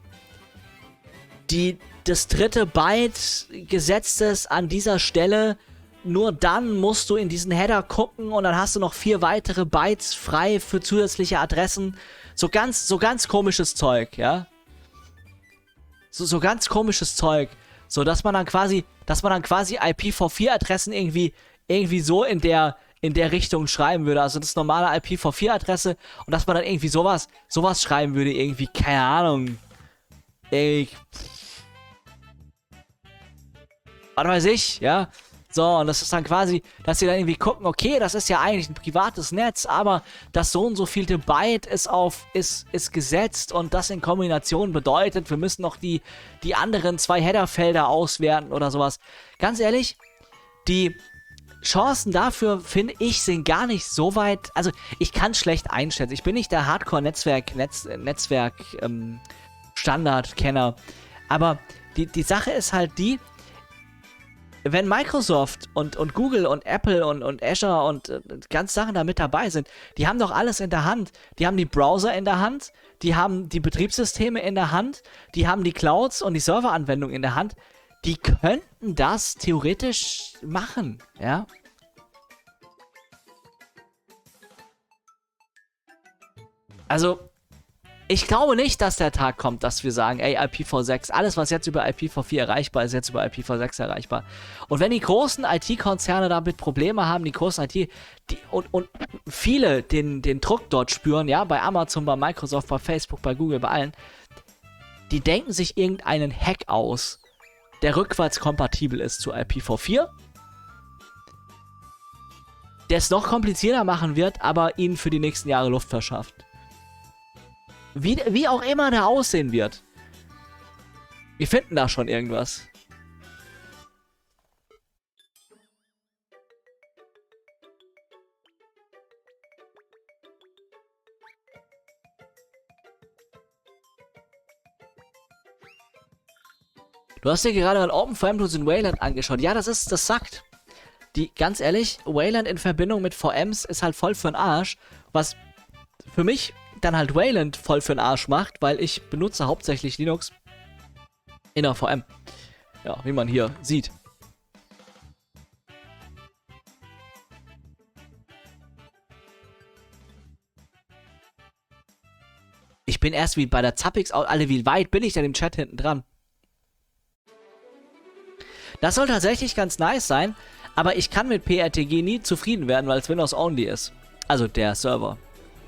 die, das dritte Byte gesetzt ist an dieser Stelle, nur dann musst du in diesen Header gucken und dann hast du noch vier weitere Bytes frei für zusätzliche Adressen. So ganz, so ganz komisches Zeug, ja. So, so ganz komisches Zeug. So, dass man dann quasi, dass man dann quasi I P v vier Adressen irgendwie, irgendwie so in der, in der Richtung schreiben würde. Also das normale I P v vier Adresse und dass man dann irgendwie sowas, sowas schreiben würde, irgendwie, keine Ahnung. Ich. Was weiß ich, ja. So, und das ist dann quasi, dass sie dann irgendwie gucken, okay, das ist ja eigentlich ein privates Netz, aber das so und so vielte Byte ist auf, ist, ist gesetzt und das in Kombination bedeutet, wir müssen noch die, die anderen zwei Headerfelder auswerten oder sowas. Ganz ehrlich, die Chancen dafür, finde ich, sind gar nicht so weit, also ich kann es schlecht einschätzen. Ich bin nicht der Hardcore-Netzwerk, Netz, Netzwerk, ähm, Standard-Kenner, aber die, die Sache ist halt die, wenn Microsoft und, und Google und Apple und, und Azure und äh, ganz Sachen da mit dabei sind, die haben doch alles in der Hand. Die haben die Browser in der Hand, die haben die Betriebssysteme in der Hand, die haben die Clouds und die Serveranwendungen in der Hand. Die könnten das theoretisch machen, ja. Also, ich glaube nicht, dass der Tag kommt, dass wir sagen, ey, I P v sechs, alles, was jetzt über I P v vier erreichbar ist, jetzt über I P v sechs erreichbar. Und wenn die großen I T-Konzerne damit Probleme haben, die großen I T, die, und, und viele den, den Druck dort spüren, ja, bei Amazon, bei Microsoft, bei Facebook, bei Google, bei allen, die denken sich irgendeinen Hack aus, der rückwärts kompatibel ist zu I P v vier, der es noch komplizierter machen wird, aber ihnen für die nächsten Jahre Luft verschafft. Wie, wie auch immer der aussehen wird. Wir finden da schon irgendwas. Du hast dir gerade mal OpenVM-Tools in Wayland angeschaut. Ja, das ist, das sagt. Die, ganz ehrlich, Wayland in Verbindung mit V Ms ist halt voll für den Arsch. Was für mich dann halt Wayland voll für den Arsch macht, weil ich benutze hauptsächlich Linux in der V M. Ja, wie man hier sieht. Ich bin erst wie bei der Zappix, alle, wie weit bin ich denn im Chat hinten dran? Das soll tatsächlich ganz nice sein, aber ich kann mit P R T G nie zufrieden werden, weil es Windows Only ist. Also der Server.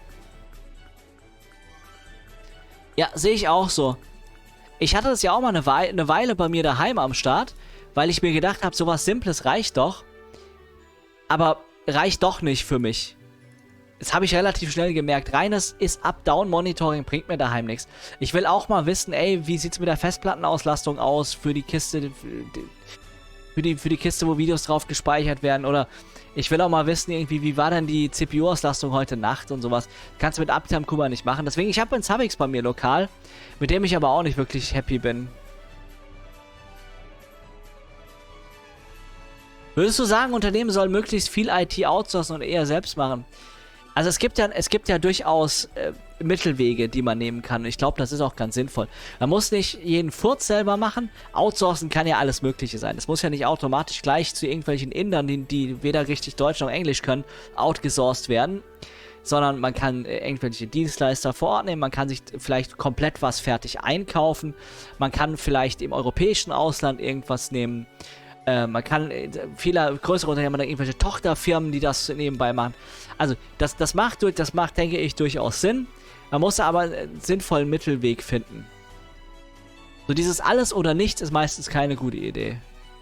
Ja, sehe ich auch so. Ich hatte das ja auch mal eine Weile, eine Weile bei mir daheim am Start, weil ich mir gedacht habe, sowas Simples reicht doch. Aber reicht doch nicht für mich. Das habe ich relativ schnell gemerkt. Reines Ist-Up-Down-Monitoring bringt mir daheim nichts. Ich will auch mal wissen, ey, wie sieht es mit der Festplattenauslastung aus für die Kiste, für die, für die Kiste, wo Videos drauf gespeichert werden, oder Ich will auch mal wissen, irgendwie, wie war denn die C P U-Auslastung heute Nacht und sowas. Kannst du mit Uptime Kuba nicht machen. Deswegen, ich habe einen Savix bei mir lokal, mit dem ich aber auch nicht wirklich happy bin. Würdest du sagen, Unternehmen sollen möglichst viel I T outsourcen und eher selbst machen? Also es gibt ja, es gibt ja durchaus äh, Mittelwege, die man nehmen kann. Ich glaube, das ist auch ganz sinnvoll. Man muss nicht jeden Furz selber machen. Outsourcen kann ja alles Mögliche sein. Es muss ja nicht automatisch gleich zu irgendwelchen Indern, die, die weder richtig Deutsch noch Englisch können, outgesourced werden. Sondern man kann äh, irgendwelche Dienstleister vor Ort nehmen. Man kann sich vielleicht komplett was fertig einkaufen. Man kann vielleicht im europäischen Ausland irgendwas nehmen. Äh, man kann äh, viele größere Unternehmen, man hat irgendwelche Tochterfirmen, die das nebenbei machen. Also, das, das, macht, das macht, denke ich, durchaus Sinn. Man muss aber einen sinnvollen Mittelweg finden. So dieses Alles oder Nichts ist meistens keine gute Idee.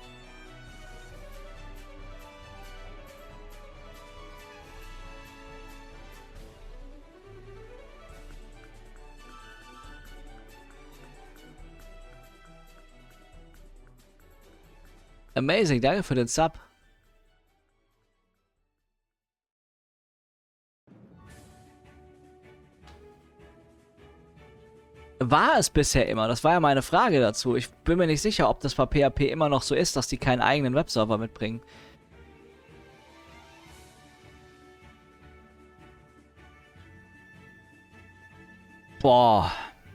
Amazing, danke für den Sub. War es bisher immer? Das war ja meine Frage dazu. Ich bin mir nicht sicher, ob das bei P H P immer noch so ist, dass die keinen eigenen Webserver mitbringen. Boah.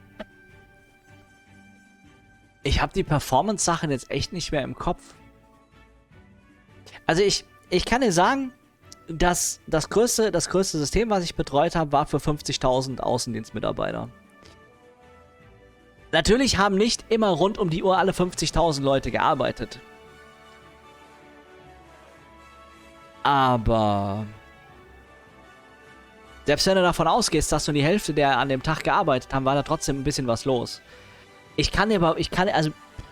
Ich habe die Performance-Sachen jetzt echt nicht mehr im Kopf. Also ich, ich kann dir sagen, dass das größte, das größte System, was ich betreut habe, war für fünfzigtausend Außendienstmitarbeiter. Natürlich haben nicht immer rund um die Uhr alle fünfzigtausend Leute gearbeitet. Aber selbst wenn du davon ausgehst, dass du die Hälfte der an dem Tag gearbeitet haben, war da trotzdem ein bisschen was los. Ich kann dir aber, ich kann, also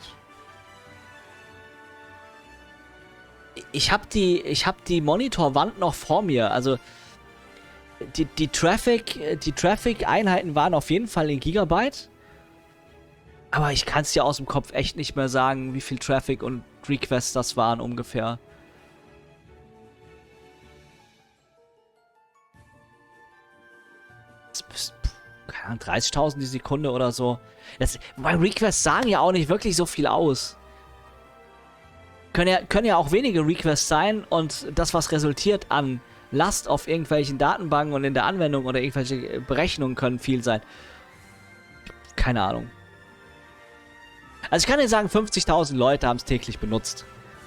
ich habe die, ich habe die Monitorwand noch vor mir. Also die, die Traffic, die Traffic-Einheiten waren auf jeden Fall in Gigabyte. Aber ich kann es dir aus dem Kopf echt nicht mehr sagen, wie viel Traffic und Requests das waren ungefähr. Keine Ahnung, dreißigtausend die Sekunde oder so. Das, weil Requests sagen ja auch nicht wirklich so viel aus. Können ja, können ja auch wenige Requests sein und das, was resultiert an Last auf irgendwelchen Datenbanken und in der Anwendung oder irgendwelche Berechnungen können viel sein. Keine Ahnung. Also ich kann dir sagen, fünfzigtausend Leute haben es täglich benutzt.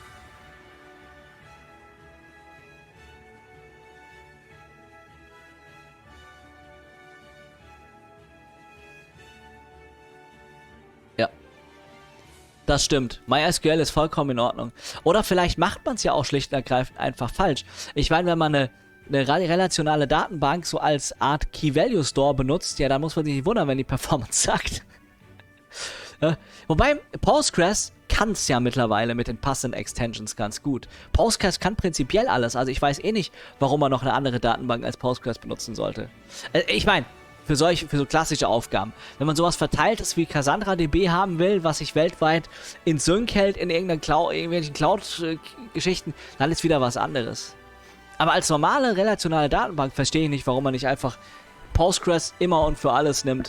Ja. Das stimmt. MySQL ist vollkommen in Ordnung. Oder vielleicht macht man es ja auch schlicht und ergreifend einfach falsch. Ich meine, wenn man eine, eine relationale Datenbank so als Art Key-Value-Store benutzt, ja, dann muss man sich nicht wundern, wenn die Performance sagt. Ja. Wobei, Postgres kann es ja mittlerweile mit den passenden Extensions ganz gut. Postgres kann prinzipiell alles, also ich weiß eh nicht, warum man noch eine andere Datenbank als Postgres benutzen sollte. Äh, ich meine, für solche, für so klassische Aufgaben. Wenn man sowas Verteiltes wie Cassandra D B haben will, was sich weltweit in Sync hält in irgendeiner Cloud, irgendwelchen Cloud-Geschichten, dann ist wieder was anderes. Aber als normale relationale Datenbank verstehe ich nicht, warum man nicht einfach Postgres immer und für alles nimmt.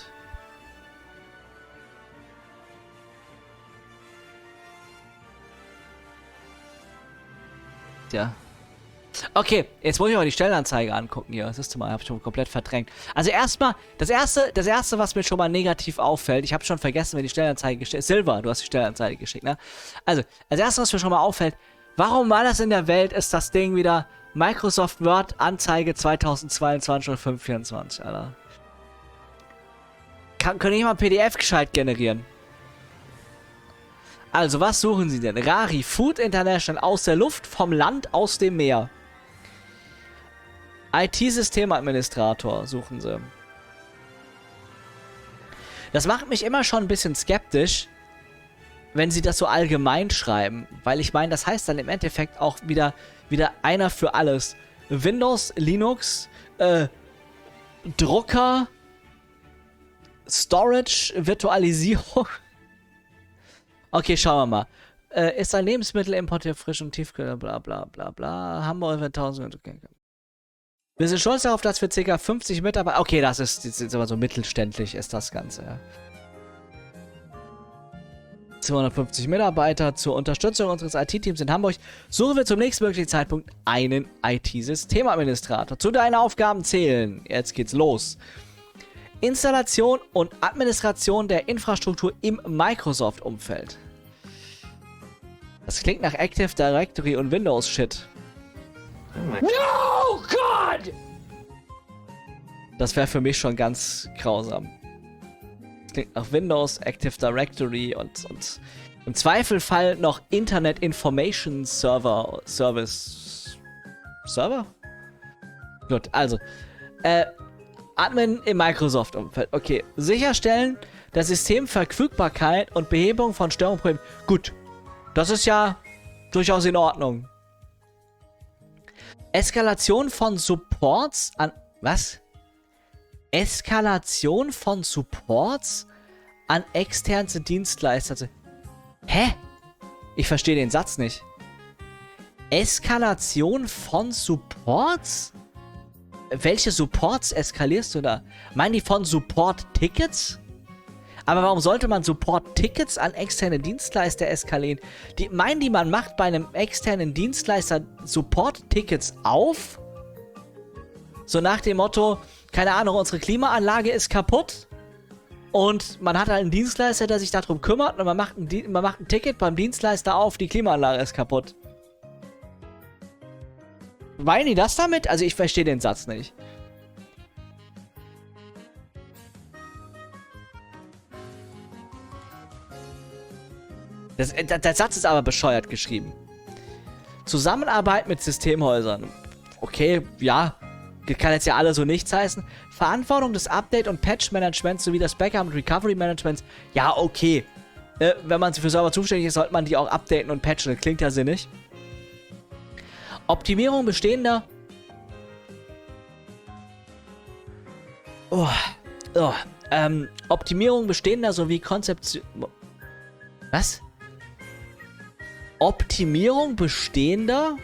Ja. Okay, jetzt muss ich mal die Stellenanzeige angucken hier. Das ist mal, habe ich schon komplett verdrängt. Also erstmal, das erste, das erste, was mir schon mal negativ auffällt, ich habe schon vergessen, wer die Stellenanzeige geschickt hat. Silver, du hast die Stellenanzeige geschickt, ne? Also, als erstes, was mir schon mal auffällt, warum war das in der Welt, ist das Ding wieder Microsoft Word Anzeige zweitausendzweiundzwanzig oder fünf vierundzwanzig, Alter. Kann, können ich mal P D F gescheit generieren? Also, was suchen Sie denn? Rari, Food International, aus der Luft, vom Land, aus dem Meer. I T-Systemadministrator suchen Sie. Das macht mich immer schon ein bisschen skeptisch, wenn Sie das so allgemein schreiben. Weil ich meine, das heißt dann im Endeffekt auch wieder, wieder einer für alles. Windows, Linux, äh, Drucker, Storage, Virtualisierung. Okay, schauen wir mal. Äh, ist ein Lebensmittel importiert, frisch und tiefkühl, bla bla bla bla. Hamburg wird tausend. Okay. Wir sind stolz darauf, dass wir ca. fünfzig Mitarbeiter. Okay, das ist, das ist aber so mittelständlich, ist das Ganze, ja. zweihundertfünfzig Mitarbeiter zur Unterstützung unseres I T-Teams in Hamburg. Suchen wir zum nächstmöglichen Zeitpunkt einen I T-Systemadministrator. Zu deinen Aufgaben zählen. Jetzt geht's los. Installation und Administration der Infrastruktur im Microsoft-Umfeld. Das klingt nach Active Directory und Windows-Shit. No, God! Das wäre für mich schon ganz grausam. Das klingt nach Windows, Active Directory und, und im Zweifelfall noch Internet Information Server Service. Server? Gut, also. Äh, Admin im Microsoft-Umfeld. Okay. Sicherstellen der Systemverfügbarkeit und Behebung von Störungsproblemen. Gut. Das ist ja durchaus in Ordnung. Eskalation von Supports an... Was? Eskalation von Supports an externe Dienstleister. Hä? Ich verstehe den Satz nicht. Eskalation von Supports? Welche Supports eskalierst du da? Meinen die von Support-Tickets? Aber warum sollte man Support-Tickets an externe Dienstleister eskalieren? Die, meinen die, man macht bei einem externen Dienstleister Support-Tickets auf? So nach dem Motto, keine Ahnung, unsere Klimaanlage ist kaputt und man hat halt einen Dienstleister, der sich darum kümmert und man macht ein, man macht ein Ticket beim Dienstleister auf, die Klimaanlage ist kaputt. Meinen die das damit? Also ich verstehe den Satz nicht. Das, der, der Satz ist aber bescheuert geschrieben. Zusammenarbeit mit Systemhäusern. Okay, ja. Das kann jetzt ja alle so nichts heißen. Verantwortung des Update- und Patch-Managements sowie des Backup- und Recovery-Managements. Ja, okay. Äh, wenn man für Server zuständig ist, sollte man die auch updaten und patchen. Das klingt ja sinnig. Optimierung bestehender... Oh. Oh. Ähm, Optimierung bestehender sowie Konzeption... Was? Optimierung bestehender?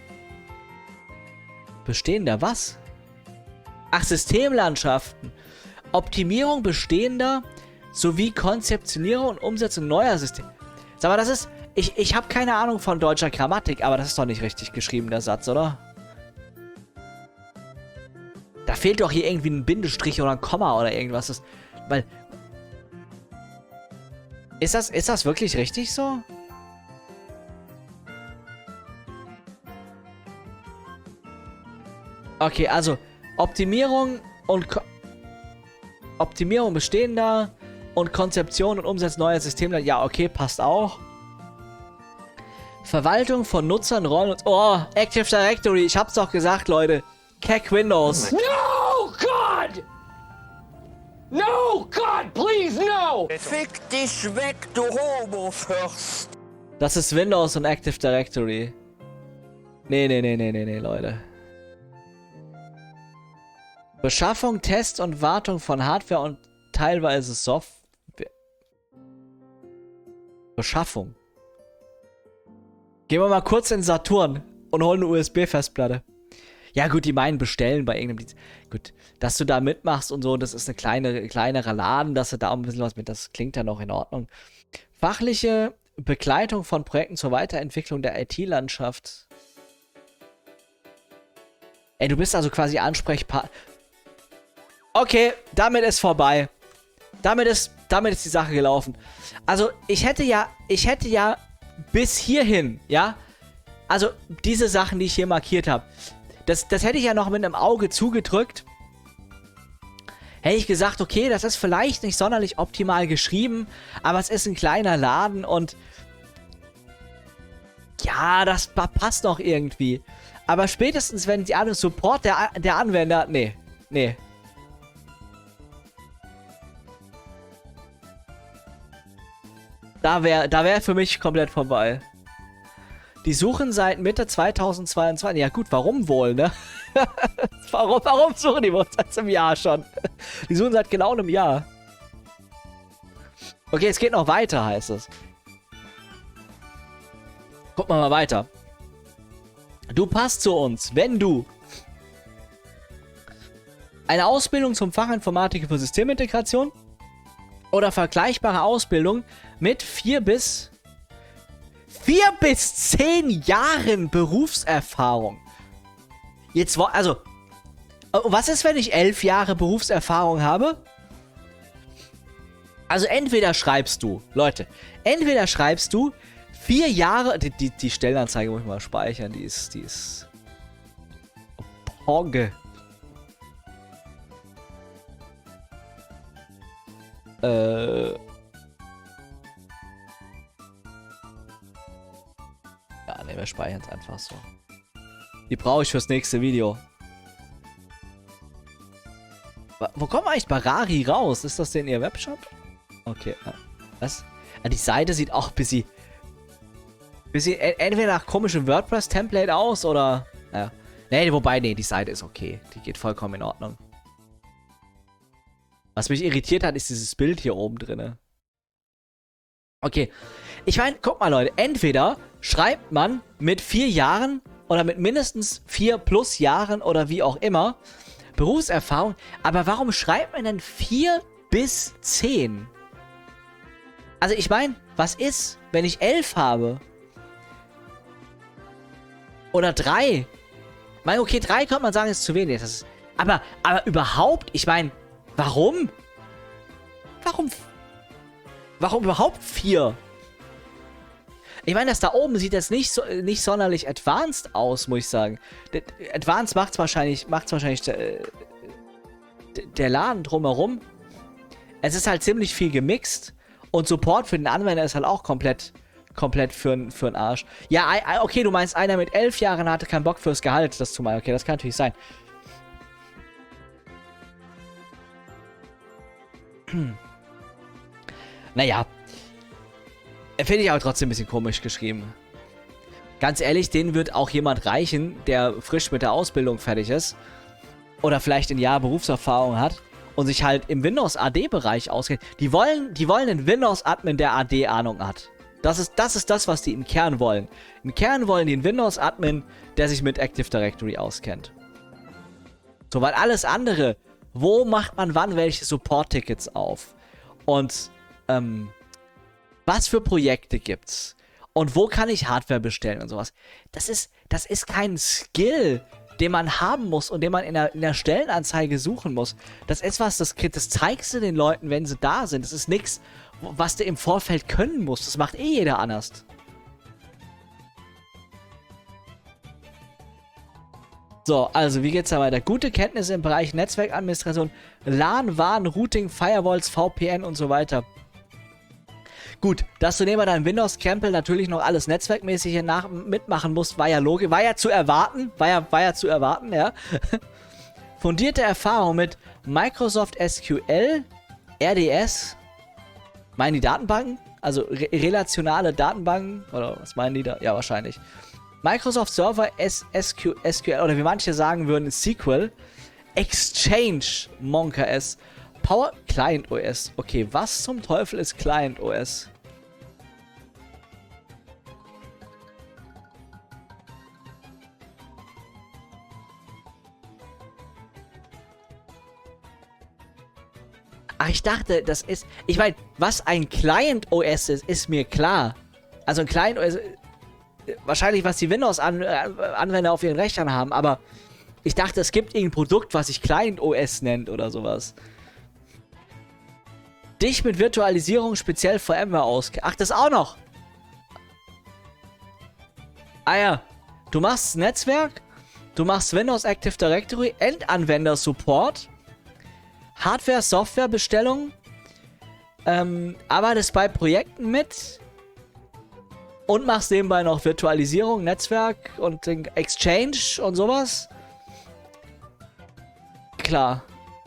Bestehender was? Ach, Systemlandschaften. Optimierung bestehender sowie Konzeptionierung und Umsetzung neuer Systeme. Sag mal, das ist... Ich, ich habe keine Ahnung von deutscher Grammatik, aber das ist doch nicht richtig geschrieben, der Satz, oder? Da fehlt doch hier irgendwie ein Bindestrich oder ein Komma oder irgendwas. Das, weil... Ist das, ist das wirklich richtig so? Okay, also Optimierung und Ko Optimierung bestehender und Konzeption und Umsetzen neuer Systeme. Ja, okay, passt auch. Verwaltung von Nutzern, Rollen und... Oh, Active Directory. Ich hab's doch gesagt, Leute. Keck Windows. No, God! No, God, please, no! Fick dich weg, du Homo-Fürst! Das ist Windows und Active Directory. Nee, nee, nee, nee, nee, nee, Leute. Beschaffung, Test und Wartung von Hardware und teilweise Software. Beschaffung. Gehen wir mal kurz in Saturn und holen eine U S B-Festplatte. Ja gut, die meinen bestellen bei irgendeinem Dienst. Gut, dass du da mitmachst und so, das ist eine kleine, kleinere Laden, dass du da auch ein bisschen was mit, das klingt ja noch in Ordnung. Fachliche Begleitung von Projekten zur Weiterentwicklung der I T-Landschaft. Ey, du bist also quasi Ansprechpartner. Okay, damit ist vorbei. Damit ist, damit ist die Sache gelaufen. Also, ich hätte ja, ich hätte ja bis hierhin, ja, also diese Sachen, die ich hier markiert habe, das, das hätte ich ja noch mit einem Auge zugedrückt. Hätte ich gesagt, okay, das ist vielleicht nicht sonderlich optimal geschrieben, aber es ist ein kleiner Laden und ja, das passt noch irgendwie. Aber spätestens, wenn die alle Support der, der Anwender, nee, nee. Da wäre da wär für mich komplett vorbei. Die suchen seit Mitte zweitausendzweiundzwanzig. Ja gut, warum wohl, ne? warum, warum suchen die wohl seit einem Jahr schon? Die suchen seit genau einem Jahr. Okay, es geht noch weiter, heißt es. Gucken wir mal weiter. Du passt zu uns, wenn du eine Ausbildung zum Fachinformatiker für Systemintegration oder vergleichbare Ausbildung mit vier bis vier bis zehn Jahren Berufserfahrung. Jetzt, also, was ist, wenn ich elf Jahre Berufserfahrung habe? Also entweder schreibst du, Leute, entweder schreibst du vier Jahre, die, die, die Stellenanzeige muss ich mal speichern, die ist, die ist Pogge. Äh. Ja, ne, wir speichern es einfach so. Die brauche ich fürs nächste Video. Wo kommt eigentlich Barari raus? Ist das denn ihr Webshop? Okay, was? Ah, die Seite sieht auch ein bisschen, bisschen entweder nach komischem WordPress-Template aus oder... Naja. Nee, wobei, nee, die Seite ist okay. Die geht vollkommen in Ordnung. Was mich irritiert hat, ist dieses Bild hier oben drin. Okay. Ich meine, guck mal, Leute. Entweder schreibt man mit vier Jahren oder mit mindestens vier plus Jahren oder wie auch immer Berufserfahrung. Aber warum schreibt man denn vier bis zehn? Also ich meine, was ist, wenn ich elf habe? Oder drei? Ich meine, okay, drei könnte man sagen, ist zu wenig. Das ist, aber, aber überhaupt, ich meine, warum? Warum? Warum überhaupt vier? Ich meine, das da oben sieht jetzt nicht so nicht sonderlich advanced aus, muss ich sagen. Der, advanced macht's wahrscheinlich, macht's wahrscheinlich der, der Laden drumherum. Es ist halt ziemlich viel gemixt und Support für den Anwender ist halt auch komplett, komplett für für den Arsch. Ja, okay, du meinst, einer mit elf Jahren hatte keinen Bock fürs Gehalt, das zu machen. Okay, das kann natürlich sein. Naja. Finde ich aber trotzdem ein bisschen komisch geschrieben. Ganz ehrlich, denen wird auch jemand reichen, der frisch mit der Ausbildung fertig ist. Oder vielleicht ein Jahr Berufserfahrung hat. Und sich halt im Windows-A D-Bereich auskennt. Die wollen, die wollen einen Windows-Admin, der A D-Ahnung hat. Das ist, das ist das, was die im Kern wollen. Im Kern wollen die einen Windows-Admin, der sich mit Active Directory auskennt. So, weil alles andere, wo macht man wann welche Support-Tickets auf? Und, ähm... was für Projekte gibt's? Und wo kann ich Hardware bestellen und sowas? Das ist, das ist kein Skill, den man haben muss und den man in der, in der Stellenanzeige suchen muss. Das ist was, das, das zeigst du den Leuten, wenn sie da sind. Das ist nichts, was du im Vorfeld können musst. Das macht eh jeder anders. So, also wie geht's da weiter? Gute Kenntnisse im Bereich Netzwerkadministration, LAN, WAN, Routing, Firewalls, V P N und so weiter. Gut, dass du neben deinem Windows-Krempel natürlich noch alles Netzwerkmäßige nach mitmachen musst, war ja logisch, war ja zu erwarten, war ja, war ja zu erwarten, ja. Fundierte Erfahrung mit Microsoft S Q L, R D S, meinen die Datenbanken? Also re relationale Datenbanken, oder was meinen die da? Ja, wahrscheinlich. Microsoft Server S Q L, oder wie manche sagen würden, S Q L, Exchange, Monka S, Power Client O S. Okay, was zum Teufel ist Client O S? Ach, ich dachte, das ist... Ich meine, was ein Client O S ist, ist mir klar. Also ein Client O S... Wahrscheinlich, was die Windows-Anwender auf ihren Rechnern haben, aber ich dachte, es gibt irgendein Produkt, was sich Client O S nennt oder sowas. Dich mit Virtualisierung speziell für VMware aus. Ach, das auch noch. Ah ja. Du machst Netzwerk, du machst Windows Active Directory, Endanwender-Support, Hardware-, Software-Bestellung, ähm, arbeitest bei Projekten mit und machst nebenbei noch Virtualisierung, Netzwerk und Exchange und sowas. Klar.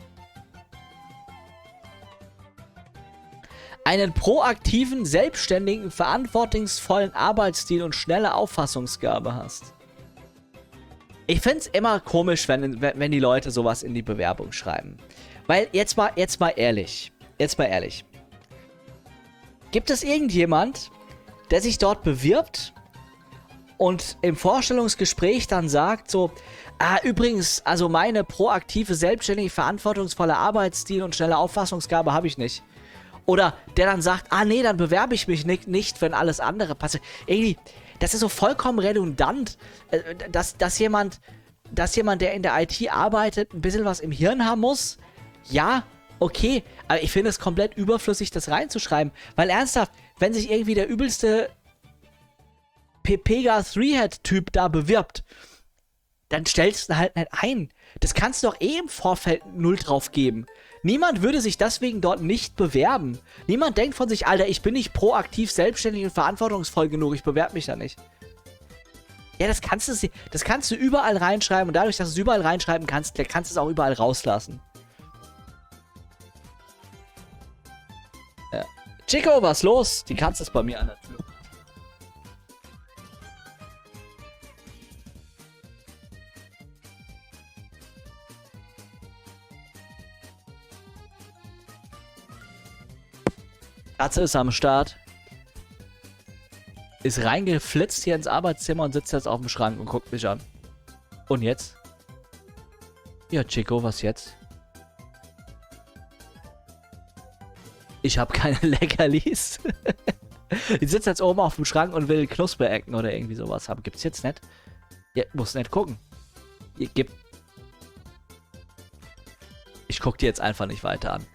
Einen proaktiven, selbstständigen, verantwortungsvollen Arbeitsstil und schnelle Auffassungsgabe hast. Ich find's immer komisch, wenn, wenn die Leute sowas in die Bewerbung schreiben. Weil, jetzt mal, jetzt mal ehrlich, jetzt mal ehrlich. Gibt es irgendjemand, der sich dort bewirbt und im Vorstellungsgespräch dann sagt so, ah, übrigens, also meine proaktive, selbstständige, verantwortungsvolle Arbeitsstil und schnelle Auffassungsgabe habe ich nicht. Oder der dann sagt, ah nee, dann bewerbe ich mich nicht, nicht wenn alles andere passiert. Irgendwie, das ist so vollkommen redundant, dass, dass jemand, dass jemand, der in der I T arbeitet, ein bisschen was im Hirn haben muss. Ja, okay, aber ich finde es komplett überflüssig, das reinzuschreiben. Weil ernsthaft, wenn sich irgendwie der übelste Pepega Three-Head-Typ da bewirbt, dann stellst du ihn halt nicht ein. Das kannst du doch eh im Vorfeld null drauf geben. Niemand würde sich deswegen dort nicht bewerben. Niemand denkt von sich, Alter, ich bin nicht proaktiv, selbstständig und verantwortungsvoll genug, ich bewerbe mich da nicht. Ja, das kannst du, das kannst du überall reinschreiben und dadurch, dass du es überall reinschreiben kannst, kannst du es auch überall rauslassen. Ja. Chico, was los? Die Katze ist bei mir an der Tür. Katze ist am Start. Ist reingeflitzt hier ins Arbeitszimmer und sitzt jetzt auf dem Schrank und guckt mich an. Und jetzt? Ja, Chico, was jetzt? Ich habe keine Leckerlis. Die sitzt jetzt oben auf dem Schrank und will Knusperecken oder irgendwie sowas haben. Gibt's jetzt nicht? Ja, muss nicht gucken. Ihr gibt. Ich guck dir jetzt einfach nicht weiter an.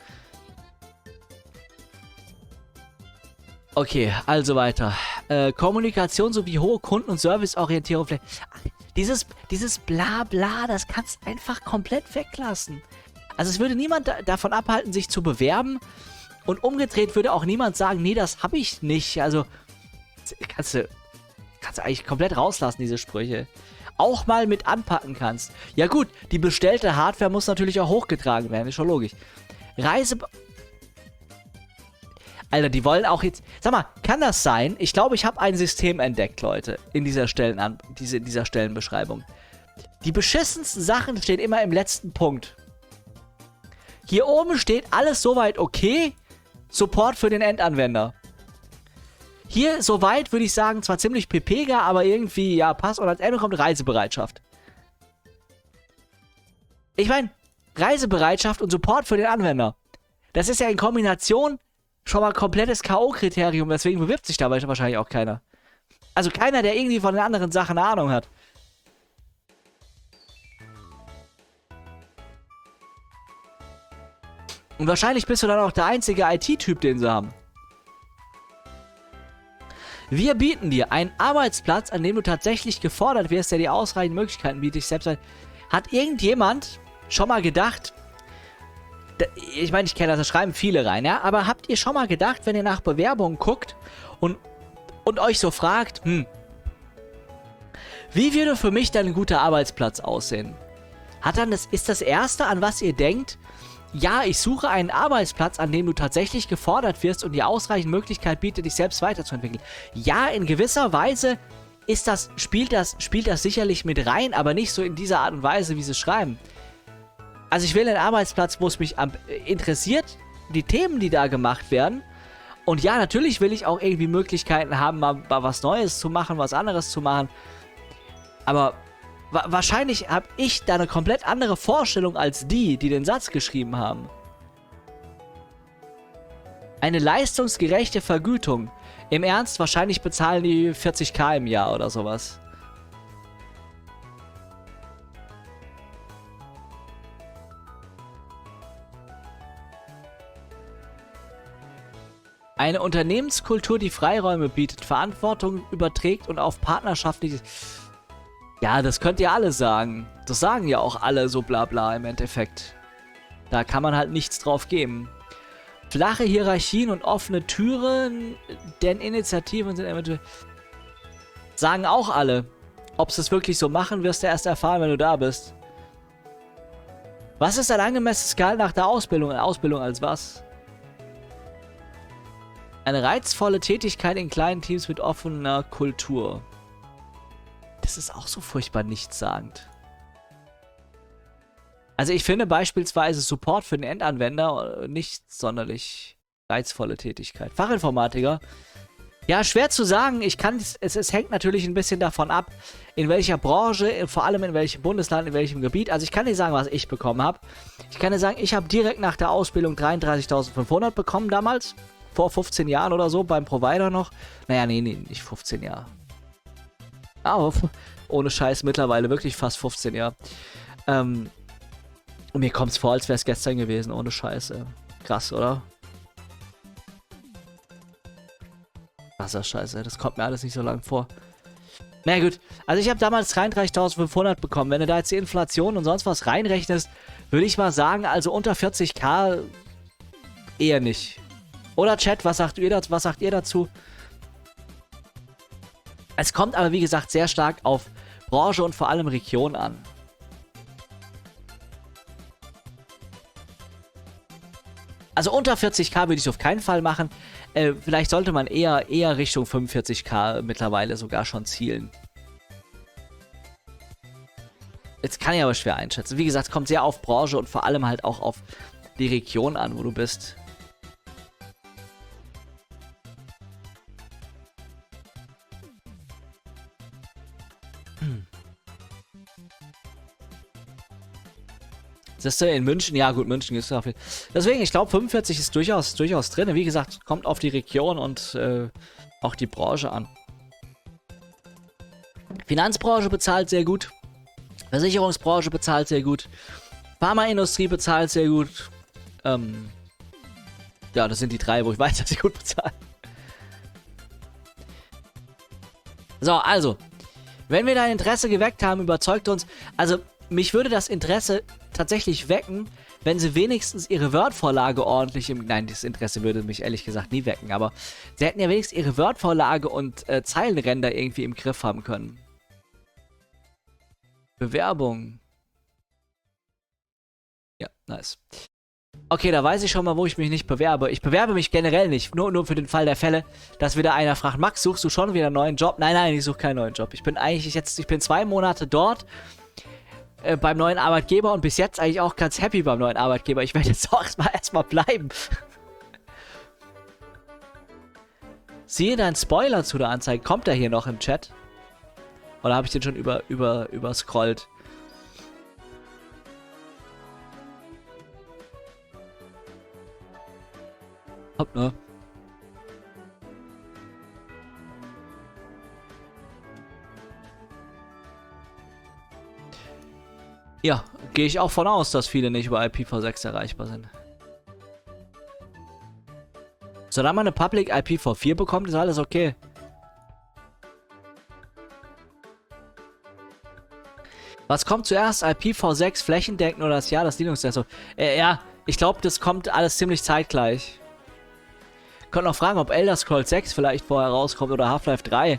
Okay, also weiter. Äh, Kommunikation sowie hohe Kunden- und Serviceorientierung. Dieses, dieses Blabla, das kannst du einfach komplett weglassen. Also es würde niemand da, davon abhalten, sich zu bewerben. Und umgedreht würde auch niemand sagen, nee, das habe ich nicht. Also kannst du, kannst du eigentlich komplett rauslassen, diese Sprüche. Auch mal mit anpacken kannst. Ja gut, die bestellte Hardware muss natürlich auch hochgetragen werden, ist schon logisch. Reise... Alter, die wollen auch jetzt... Sag mal, kann das sein? Ich glaube, ich habe ein System entdeckt, Leute, in dieser, Stellenan diese, dieser Stellenbeschreibung. Die beschissensten Sachen stehen immer im letzten Punkt. Hier oben steht alles soweit okay. Support für den Endanwender. Hier soweit würde ich sagen, zwar ziemlich Pepega, aber irgendwie, ja, passt. Und als Ende kommt Reisebereitschaft. Ich meine, Reisebereitschaft und Support für den Anwender. Das ist ja in Kombination schon mal komplettes K O-Kriterium, deswegen bewirbt sich dabei wahrscheinlich auch keiner. Also keiner, der irgendwie von den anderen Sachen eine Ahnung hat. Und wahrscheinlich bist du dann auch der einzige I T-Typ, den sie haben. Wir bieten dir einen Arbeitsplatz, an dem du tatsächlich gefordert wirst, der dir ausreichend Möglichkeiten bietet, dich selbst... Hat irgendjemand schon mal gedacht... Ich meine, ich kenne das, da schreiben viele rein, ja? Aber habt ihr schon mal gedacht, wenn ihr nach Bewerbungen guckt und, und euch so fragt, hm, wie würde für mich dann ein guter Arbeitsplatz aussehen? Hat dann das, ist das Erste, an was ihr denkt, ja, ich suche einen Arbeitsplatz, an dem du tatsächlich gefordert wirst und dir ausreichend Möglichkeit bietet, dich selbst weiterzuentwickeln. Ja, in gewisser Weise ist das, spielt das, spielt das sicherlich mit rein, aber nicht so in dieser Art und Weise, wie sie es schreiben. Also ich will einen Arbeitsplatz, wo es mich am, äh, interessiert, die Themen, die da gemacht werden. Und ja, natürlich will ich auch irgendwie Möglichkeiten haben, mal, mal was Neues zu machen, was anderes zu machen. Aber wa wahrscheinlich habe ich da eine komplett andere Vorstellung als die, die den Satz geschrieben haben. Eine leistungsgerechte Vergütung. Im Ernst, wahrscheinlich bezahlen die vierzigtausend im Jahr oder sowas. Eine Unternehmenskultur, die Freiräume bietet, Verantwortung überträgt und auf partnerschaftliches... Ja, das könnt ihr alle sagen. Das sagen ja auch alle so bla bla im Endeffekt. Da kann man halt nichts drauf geben. Flache Hierarchien und offene Türen, denn Initiativen sind eventuell... Sagen auch alle. Ob sie es wirklich so machen, wirst du erst erfahren, wenn du da bist. Was ist ein angemessenes Gehalt nach der Ausbildung? Eine Ausbildung als was? Eine reizvolle Tätigkeit in kleinen Teams mit offener Kultur. Das ist auch so furchtbar nichtssagend. Also ich finde beispielsweise Support für den Endanwender nicht sonderlich reizvolle Tätigkeit. Fachinformatiker. Ja, schwer zu sagen. Ich kann es, es, es hängt natürlich ein bisschen davon ab, in welcher Branche, vor allem in welchem Bundesland, in welchem Gebiet. Also ich kann dir sagen, was ich bekommen habe. Ich kann dir sagen, ich habe direkt nach der Ausbildung dreiunddreißigtausendfünfhundert bekommen damals. Vor fünfzehn Jahren oder so, beim Provider noch. Naja, nee, nee, nicht fünfzehn Jahre. Aber ohne Scheiß mittlerweile wirklich fast fünfzehn Jahre. Ähm, und mir kommt es vor, als wäre es gestern gewesen, ohne Scheiße. Krass, oder? Krasser Scheiße, das kommt mir alles nicht so lang vor. Na gut, also ich habe damals dreiunddreißigtausendfünfhundert bekommen. Wenn du da jetzt die Inflation und sonst was reinrechnest, würde ich mal sagen, also unter vierzigtausend eher nicht. Oder Chat, was sagt ihr dazu? Was sagt ihr dazu? Es kommt aber, wie gesagt, sehr stark auf Branche und vor allem Region an. Also unter vierzigtausend würde ich es auf keinen Fall machen. Äh, vielleicht sollte man eher, eher Richtung fünfundvierzigtausend mittlerweile sogar schon zielen. Jetzt kann ich aber schwer einschätzen. Wie gesagt, es kommt sehr auf Branche und vor allem halt auch auf die Region an, wo du bist. Hm. Siehst du, in München, ja gut, München ist ja viel. Deswegen, ich glaube, fünfundvierzig ist durchaus, durchaus drin. Wie gesagt, kommt auf die Region und äh, auch die Branche an. Finanzbranche bezahlt sehr gut. Versicherungsbranche bezahlt sehr gut. Pharmaindustrie bezahlt sehr gut. Ähm, ja, das sind die drei, wo ich weiß, dass sie gut bezahlen. So, also, wenn wir dein Interesse geweckt haben, überzeugt uns. Also, mich würde das Interesse tatsächlich wecken, wenn sie wenigstens ihre Word-Vorlage ordentlich im... Nein, das Interesse würde mich ehrlich gesagt nie wecken, aber sie hätten ja wenigstens ihre Word-Vorlage und äh, Zeilenränder irgendwie im Griff haben können. Bewerbung. Ja, nice. Okay, da weiß ich schon mal, wo ich mich nicht bewerbe. Ich bewerbe mich generell nicht, nur, nur für den Fall der Fälle, dass wieder einer fragt, Max, suchst du schon wieder einen neuen Job? Nein, nein, ich suche keinen neuen Job. Ich bin eigentlich jetzt, ich bin zwei Monate dort äh, beim neuen Arbeitgeber und bis jetzt eigentlich auch ganz happy beim neuen Arbeitgeber. Ich werde jetzt auch erstmal erstmal bleiben. Siehe dein Spoiler zu der Anzeige. Kommt der hier noch im Chat? Oder habe ich den schon über, über, überscrollt? Hopp, ne? Ja, gehe ich auch von aus, dass viele nicht über I P v sechs erreichbar sind. Solange man eine Public I P v vier bekommt, ist alles okay. Was kommt zuerst? I P v sechs flächendeckend oder das Jahr des Linux-Desktop? Äh, ja, ich glaube, das kommt alles ziemlich zeitgleich. Könnt auch fragen, ob Elder Scrolls sechs vielleicht vorher rauskommt oder Half-Life drei.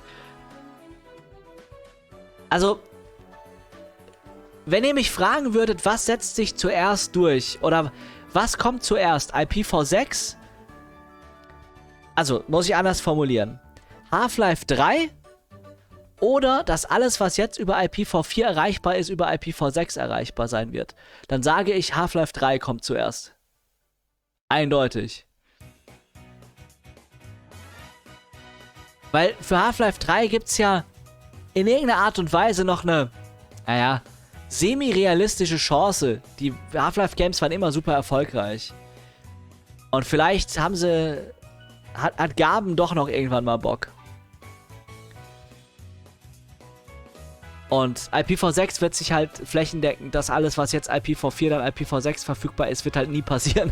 Also, wenn ihr mich fragen würdet, was setzt sich zuerst durch oder was kommt zuerst? I P v sechs? Also, muss ich anders formulieren. Half-Life drei? Oder dass alles, was jetzt über I P v vier erreichbar ist, über I P v sechs erreichbar sein wird. Dann sage ich, Half-Life drei kommt zuerst. Eindeutig. Weil für Half-Life drei gibt es ja in irgendeiner Art und Weise noch eine, naja, semi-realistische Chance. Die Half-Life-Games waren immer super erfolgreich. Und vielleicht haben sie, hat, hat Gaben doch noch irgendwann mal Bock. Und I P v sechs wird sich halt flächendeckend, dass alles, was jetzt I P v vier dann I P v sechs verfügbar ist, wird halt nie passieren.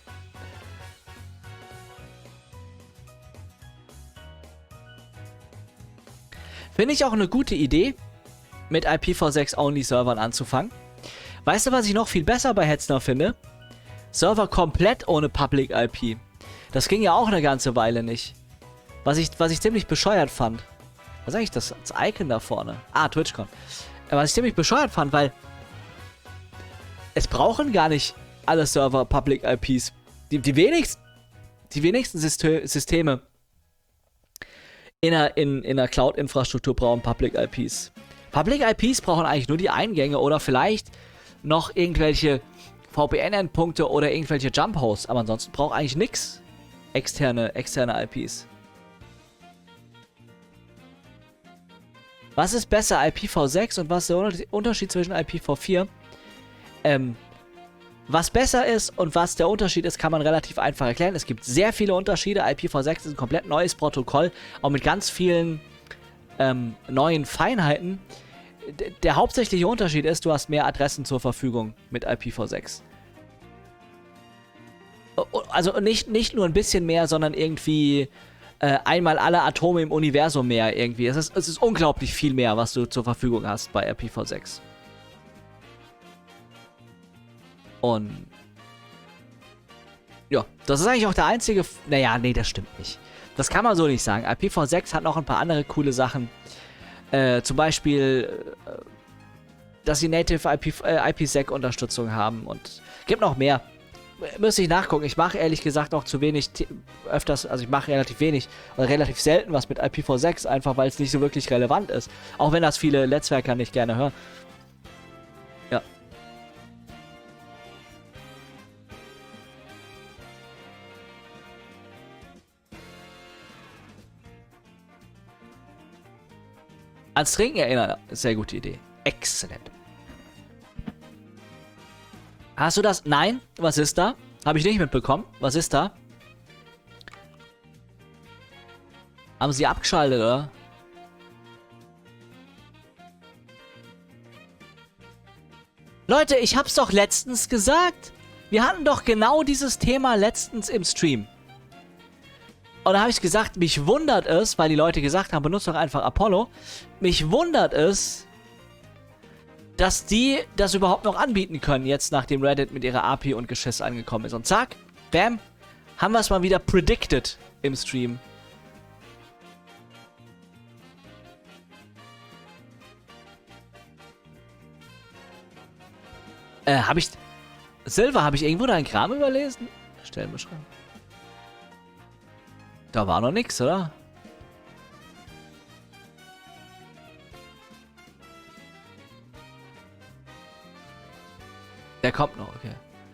Finde ich auch eine gute Idee, mit I P v sechs Only Servern anzufangen. Weißt du, was ich noch viel besser bei Hetzner finde? Server komplett ohne Public I P. Das ging ja auch eine ganze Weile nicht. Was ich, was ich ziemlich bescheuert fand. Was ist eigentlich das, das Icon da vorne? Ah, TwitchCon. Was ich ziemlich bescheuert fand, weil es brauchen gar nicht alle Server Public I Ps. Die, die wenigsten, die wenigsten System, Systeme in einer, in, in einer Cloud-Infrastruktur brauchen Public I Ps. Public I Ps brauchen eigentlich nur die Eingänge oder vielleicht noch irgendwelche V P N-Endpunkte oder irgendwelche Jump-Hosts. Aber ansonsten braucht eigentlich nichts externe, externe I Ps. Was ist besser, I P v sechs und was ist der Unterschied zwischen I P v vier? Ähm, was besser ist und was der Unterschied ist, kann man relativ einfach erklären. Es gibt sehr viele Unterschiede. I P v sechs ist ein komplett neues Protokoll, auch mit ganz vielen ähm, neuen Feinheiten. D der hauptsächliche Unterschied ist, du hast mehr Adressen zur Verfügung mit I P v sechs. Also nicht, nicht nur ein bisschen mehr, sondern irgendwie äh, einmal alle Atome im Universum mehr irgendwie. Es ist, es ist unglaublich viel mehr, was du zur Verfügung hast bei I P v sechs. Und ja, das ist eigentlich auch der einzige... F naja, nee, das stimmt nicht. Das kann man so nicht sagen. I P v sechs hat noch ein paar andere coole Sachen. Äh, zum Beispiel, äh, dass sie Native I P, äh, I P sec Unterstützung haben und gibt noch mehr. Müsste ich nachgucken. Ich mache ehrlich gesagt auch zu wenig, öfters, also ich mache relativ wenig oder relativ selten was mit I P v sechs, einfach weil es nicht so wirklich relevant ist. Auch wenn das viele Netzwerker nicht gerne hören. Ja. Ans Trinken erinnern. Sehr gute Idee. Exzellent. Hast du das? Nein. Was ist da? Habe ich nicht mitbekommen. Was ist da? Haben sie abgeschaltet, oder? Leute, ich hab's doch letztens gesagt. Wir hatten doch genau dieses Thema letztens im Stream. Und da habe ich gesagt, mich wundert es, weil die Leute gesagt haben, benutzt doch einfach Apollo. Mich wundert es, dass die das überhaupt noch anbieten können, jetzt nachdem Reddit mit ihrer A P I und Geschiss angekommen ist. Und zack, bam, haben wir es mal wieder predicted im Stream. Äh, habe ich... Silver, habe ich irgendwo deinen Kram überlesen? Stellenbeschreibung. Da war noch nix, oder? Der kommt noch, okay.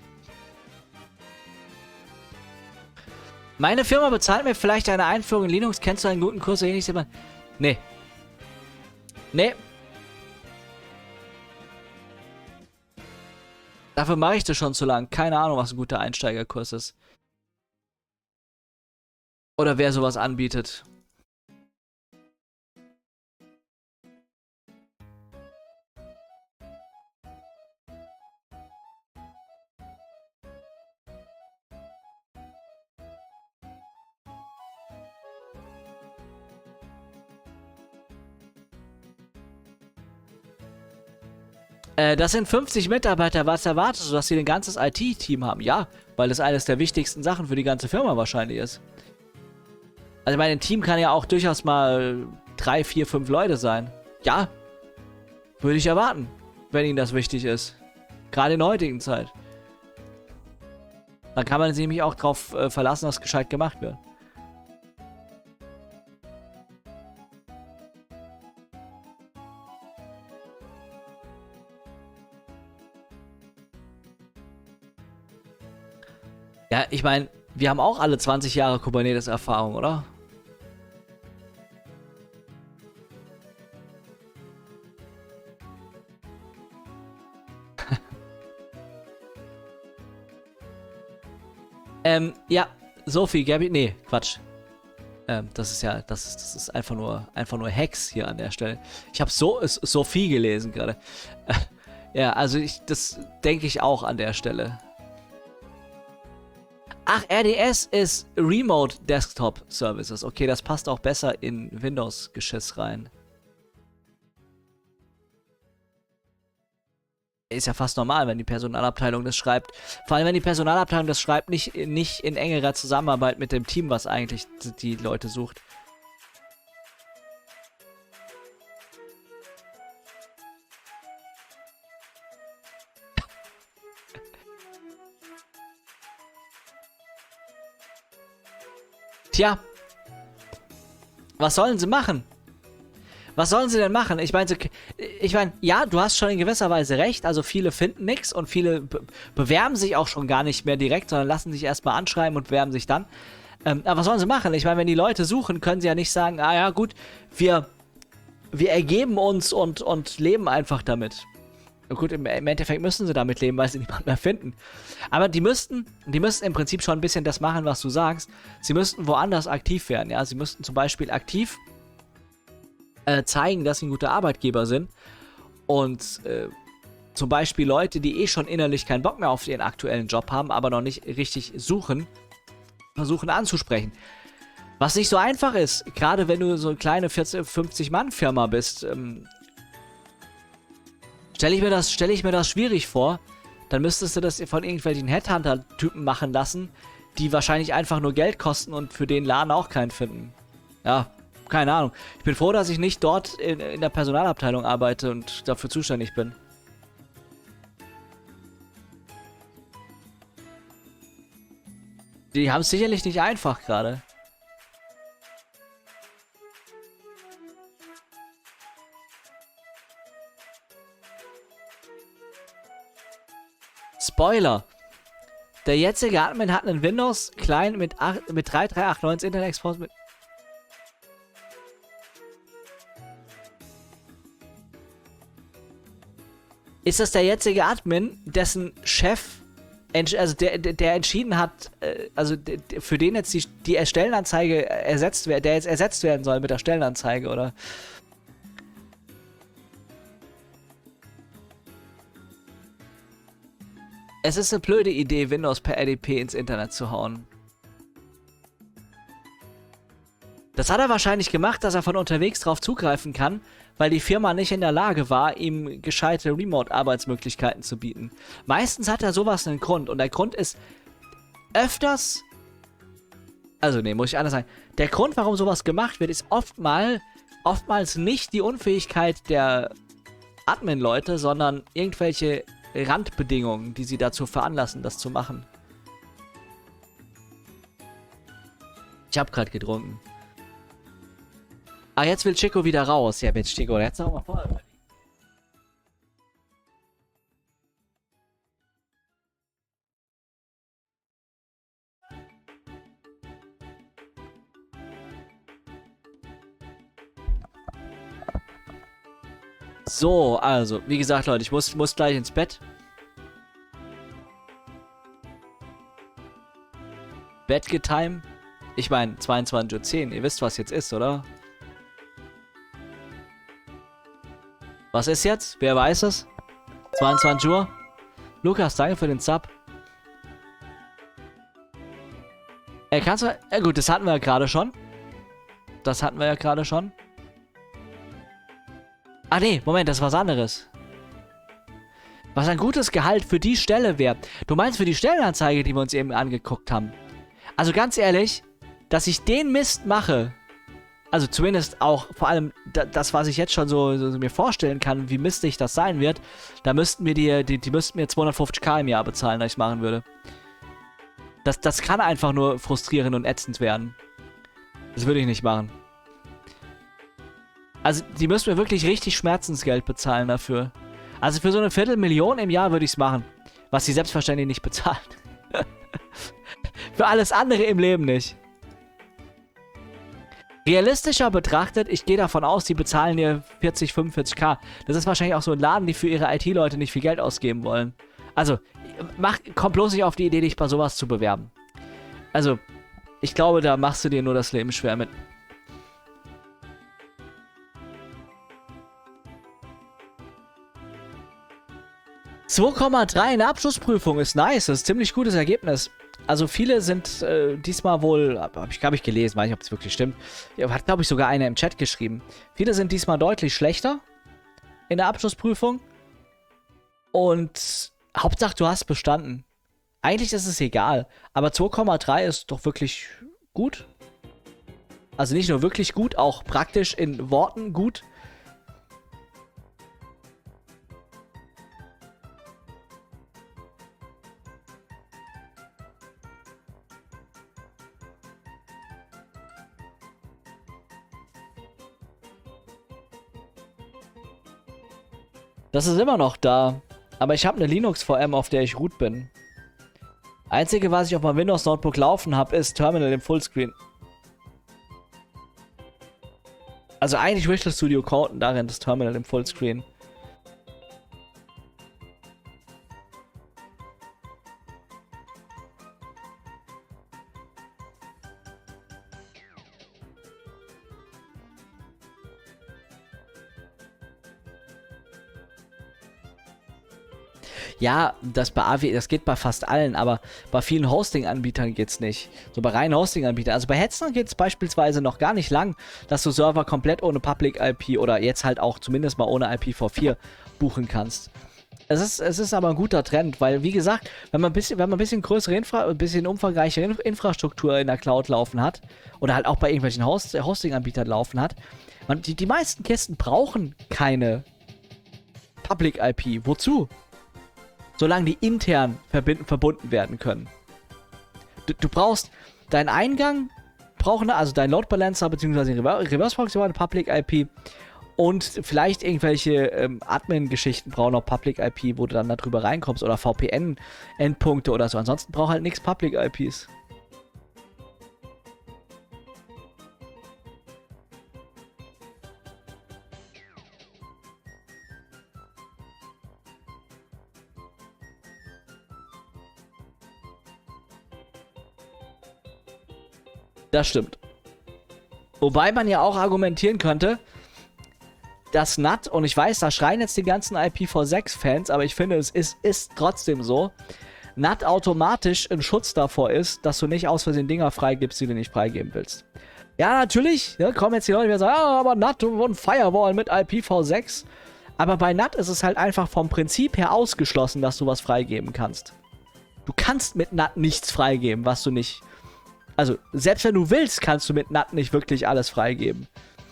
Meine Firma bezahlt mir vielleicht eine Einführung in Linux. Kennst du einen guten Kurs oder ähnliches? Nee. Nee. Dafür mache ich das schon zu lang. Keine Ahnung, was ein guter Einsteigerkurs ist. Oder wer sowas anbietet. Äh, das sind fünfzig Mitarbeiter. Was erwartest du, dass sie ein ganzes I T-Team haben? Ja, weil das eines der wichtigsten Sachen für die ganze Firma wahrscheinlich ist. Also mein Team kann ja auch durchaus mal drei, vier, fünf Leute sein. Ja, würde ich erwarten, wenn ihnen das wichtig ist. Gerade in der heutigen Zeit. Dann kann man sich nämlich auch darauf äh, verlassen, dass gescheit gemacht wird. Ja, ich meine, wir haben auch alle zwanzig Jahre Kubernetes-Erfahrung, oder? ähm, ja, Sophie, Gabi, nee, Quatsch. Ähm, das ist ja, das ist, das ist einfach nur, einfach nur Hex hier an der Stelle. Ich habe so, Sophie gelesen gerade. Ja, also ich, das denke ich auch an der Stelle. Ach, R D S ist Remote Desktop Services. Okay, das passt auch besser in Windows-Geschiss rein. Ist ja fast normal, wenn die Personalabteilung das schreibt. Vor allem, wenn die Personalabteilung das schreibt, nicht, nicht in engerer Zusammenarbeit mit dem Team, was eigentlich die Leute sucht. Tja, was sollen sie machen? Was sollen sie denn machen? Ich meine, ich meine, ja, du hast schon in gewisser Weise recht. Also viele finden nichts und viele be bewerben sich auch schon gar nicht mehr direkt, sondern lassen sich erstmal anschreiben und bewerben sich dann. Ähm, aber was sollen sie machen? Ich meine, wenn die Leute suchen, können sie ja nicht sagen, ah ja gut, wir, wir ergeben uns und, und leben einfach damit. Gut, im, im Endeffekt müssen sie damit leben, weil sie niemanden mehr finden. Aber die müssten, die müssten im Prinzip schon ein bisschen das machen, was du sagst. Sie müssten woanders aktiv werden, ja. Sie müssten zum Beispiel aktiv äh, zeigen, dass sie ein guter Arbeitgeber sind. Und äh, zum Beispiel Leute, die eh schon innerlich keinen Bock mehr auf ihren aktuellen Job haben, aber noch nicht richtig suchen, versuchen anzusprechen. Was nicht so einfach ist, gerade wenn du so eine kleine vierzig, fünfzig Mann Firma bist, ähm, stelle ich mir das, stelle ich mir das schwierig vor. Dann müsstest du das von irgendwelchen Headhunter-Typen machen lassen, die wahrscheinlich einfach nur Geld kosten und für den Laden auch keinen finden. Ja, keine Ahnung. Ich bin froh, dass ich nicht dort in, in der Personalabteilung arbeite und dafür zuständig bin. Die haben es sicherlich nicht einfach gerade. Spoiler. Der jetzige Admin hat einen Windows Client mit, mit drei drei acht neun Internet Export mit... Ist das der jetzige Admin, dessen Chef, also der, der entschieden hat, also für den jetzt die, die Stellenanzeige ersetzt wird, der jetzt ersetzt werden soll mit der Stellenanzeige, oder? Es ist eine blöde Idee, Windows per R D P ins Internet zu hauen. Das hat er wahrscheinlich gemacht, dass er von unterwegs drauf zugreifen kann, weil die Firma nicht in der Lage war, ihm gescheite Remote-Arbeitsmöglichkeiten zu bieten. Meistens hat er sowas einen Grund und der Grund ist öfters... Also nee, muss ich anders sagen. Der Grund, warum sowas gemacht wird, ist oftmal, oftmals nicht die Unfähigkeit der Admin-Leute, sondern irgendwelche Randbedingungen, die sie dazu veranlassen, das zu machen. Ich hab gerade getrunken. Ah, jetzt will Chico wieder raus. Ja, Mensch, Chico, jetzt auch mal voll. So, also, wie gesagt, Leute, ich muss, muss gleich ins Bett. Bettgetime. Ich meine, zweiundzwanzig Uhr zehn. Ihr wisst, was jetzt ist, oder? Was ist jetzt? Wer weiß es? zweiundzwanzig Uhr. Lukas, danke für den Sub. Äh, kannst du... Ja gut, das hatten wir ja gerade schon. Das hatten wir ja gerade schon. Ah nee, Moment, das ist was anderes. Was ein gutes Gehalt für die Stelle wäre. Du meinst für die Stellenanzeige, die wir uns eben angeguckt haben. Also ganz ehrlich, dass ich den Mist mache... Also zumindest auch vor allem das, was ich jetzt schon so, so mir vorstellen kann, wie mistig das sein wird, da müssten wir die, die, die müssten mir zweihundertfünfzig im Jahr bezahlen, dass ich es machen würde. Das, das kann einfach nur frustrierend und ätzend werden. Das würde ich nicht machen. Also die müssen mir wirklich richtig Schmerzensgeld bezahlen dafür. Also für so eine Viertelmillion im Jahr würde ich es machen. Was sie selbstverständlich nicht bezahlen. Für alles andere im Leben nicht. Realistischer betrachtet, ich gehe davon aus, die bezahlen dir vierzig, fünfundvierzig K. Das ist wahrscheinlich auch so ein Laden, die für ihre I T-Leute nicht viel Geld ausgeben wollen. Also, mach, komm bloß nicht auf die Idee, dich bei sowas zu bewerben. Also, ich glaube, da machst du dir nur das Leben schwer mit. zwei Komma drei in der Abschlussprüfung ist nice, das ist ein ziemlich gutes Ergebnis. Also viele sind äh, diesmal wohl, habe ich, glaube ich, gelesen, weiß nicht, ob es wirklich stimmt. Hat, glaube ich, sogar einer im Chat geschrieben. Viele sind diesmal deutlich schlechter in der Abschlussprüfung. Und Hauptsache, du hast bestanden. Eigentlich ist es egal, aber zwei Komma drei ist doch wirklich gut. Also nicht nur wirklich gut, auch praktisch in Worten gut. Das ist immer noch da. Aber ich habe eine Linux-V M, auf der ich root bin. Einzige, was ich auf meinem Windows-Notebook laufen habe, ist Terminal im Fullscreen. Also eigentlich Visual Studio Code und darin das Terminal im Fullscreen. Ja, das bei A W, das geht bei fast allen, aber bei vielen Hosting-Anbietern geht's nicht. So bei reinen Hosting-Anbietern. Also bei Hetzner geht es beispielsweise noch gar nicht lang, dass du Server komplett ohne Public I P oder jetzt halt auch zumindest mal ohne I P v vier buchen kannst. Es ist, es ist aber ein guter Trend, weil wie gesagt, wenn man ein bisschen, wenn man ein bisschen größere Infra, ein bisschen umfangreichere Inf Infrastruktur in der Cloud laufen hat oder halt auch bei irgendwelchen Host Hosting-Anbietern laufen hat, man, die, die meisten Kisten brauchen keine Public I P. Wozu? Solange die intern verbinden, verbunden werden können. Du, du brauchst deinen Eingang, brauchen also dein Load Balancer bzw. Reverse Proxy eine Public I P und vielleicht irgendwelche ähm, Admin-Geschichten brauchen noch Public I P, wo du dann darüber reinkommst oder V P N-Endpunkte oder so. Ansonsten braucht halt nichts Public I Ps. Das stimmt. Wobei man ja auch argumentieren könnte, dass N A T, und ich weiß, da schreien jetzt die ganzen I P v sechs Fans, aber ich finde, es ist, ist trotzdem so, N A T automatisch ein Schutz davor ist, dass du nicht aus Versehen Dinger freigibst, die du nicht freigeben willst. Ja, natürlich, ja, kommen jetzt die Leute, die sagen, ah, aber N A T und Firewall mit I P v sechs. Aber bei N A T ist es halt einfach vom Prinzip her ausgeschlossen, dass du was freigeben kannst. Du kannst mit N A T nichts freigeben, was du nicht... Also, selbst wenn du willst, kannst du mit N A T nicht wirklich alles freigeben.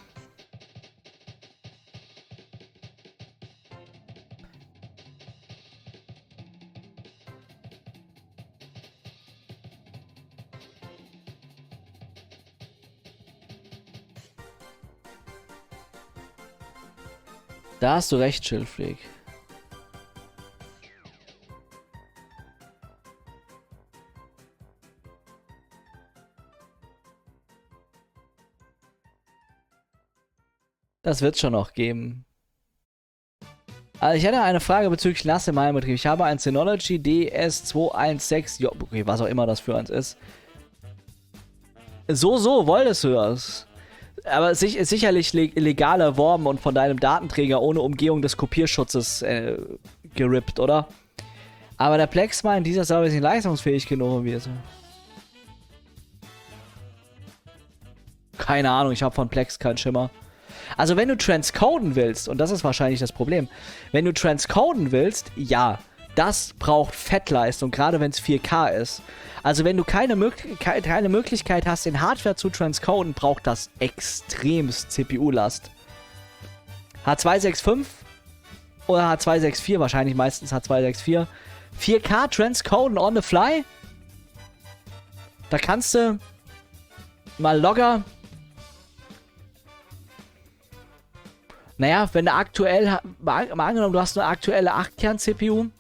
Da hast du recht, Chillfreak. Das wird schon noch geben. Also ich hätte eine Frage bezüglich N A S in meinem Betrieb. Ich habe ein Synology D S zwei eins sechs, jo, okay, was auch immer das für eins ist. So, so, wolltest du das? Aber sich, ist sicherlich leg legal erworben und von deinem Datenträger ohne Umgehung des Kopierschutzes äh, gerippt, oder? Aber der Plex meint, dieser Server ist nicht leistungsfähig genug. Wie ist er? Keine Ahnung, ich habe von Plex keinen Schimmer. Also wenn du transcoden willst, und das ist wahrscheinlich das Problem, wenn du transcoden willst, ja, das braucht Fettleistung, gerade wenn es vier K ist. Also wenn du keine, Mög keine Möglichkeit hast, in Hardware zu transcoden, braucht das extremst C P U-Last. H zwei sechs fünf oder H zwei sechs vier, wahrscheinlich meistens H zwei sechs vier. vier K transcoden on the fly? Da kannst du mal locker... Naja, wenn du aktuell, mal angenommen, du hast eine aktuelle acht Kern C P U.